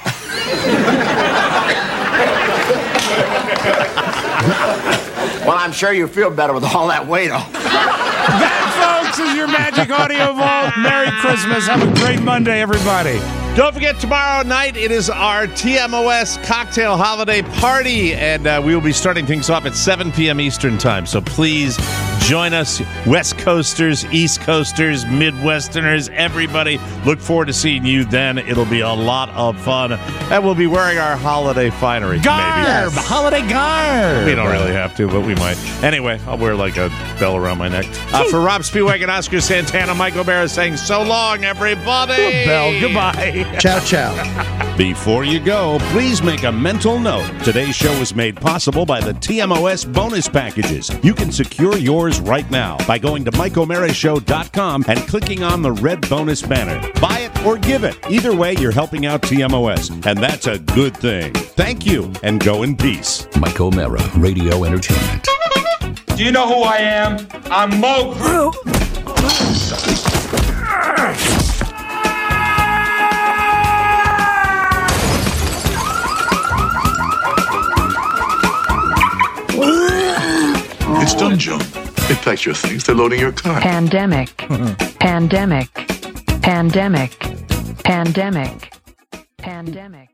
Speaker 13: Well, I'm sure you feel better with all that weight on.
Speaker 4: That, folks, is your Magic Audio Vault. Merry Christmas. Have a great Monday, everybody.
Speaker 5: Don't forget, tomorrow night, it is our T M O S cocktail holiday party, and uh, we will be starting things off at seven p.m. Eastern time. So please join us, West Coasters, East Coasters, Midwesterners, everybody. Look forward to seeing you then. It'll be a lot of fun, and we'll be wearing our holiday finery.
Speaker 4: Garb!
Speaker 5: Maybe.
Speaker 4: Holiday garb!
Speaker 5: We don't really have to, but we might. Anyway, I'll wear like a bell around my neck. Uh, for Rob Spiewak and Oscar Santana, Mike O'Mara saying so long, everybody.
Speaker 4: Bell, goodbye.
Speaker 3: Ciao, ciao.
Speaker 5: Before you go, please make a mental note. Today's show was made possible by the T M O S bonus packages. You can secure yours right now by going to mike o'mara show dot com and clicking on the red bonus banner. Buy it or give it. Either way, you're helping out T M O S, and that's a good thing. Thank you, and go in peace.
Speaker 1: Mike O'Mara, Radio Entertainment.
Speaker 11: Do you know who I am? I'm Mo Groot.
Speaker 17: It's done, Joan. They packed your things. They're loading your car.
Speaker 20: Pandemic. Pandemic. Pandemic. Pandemic. Pandemic.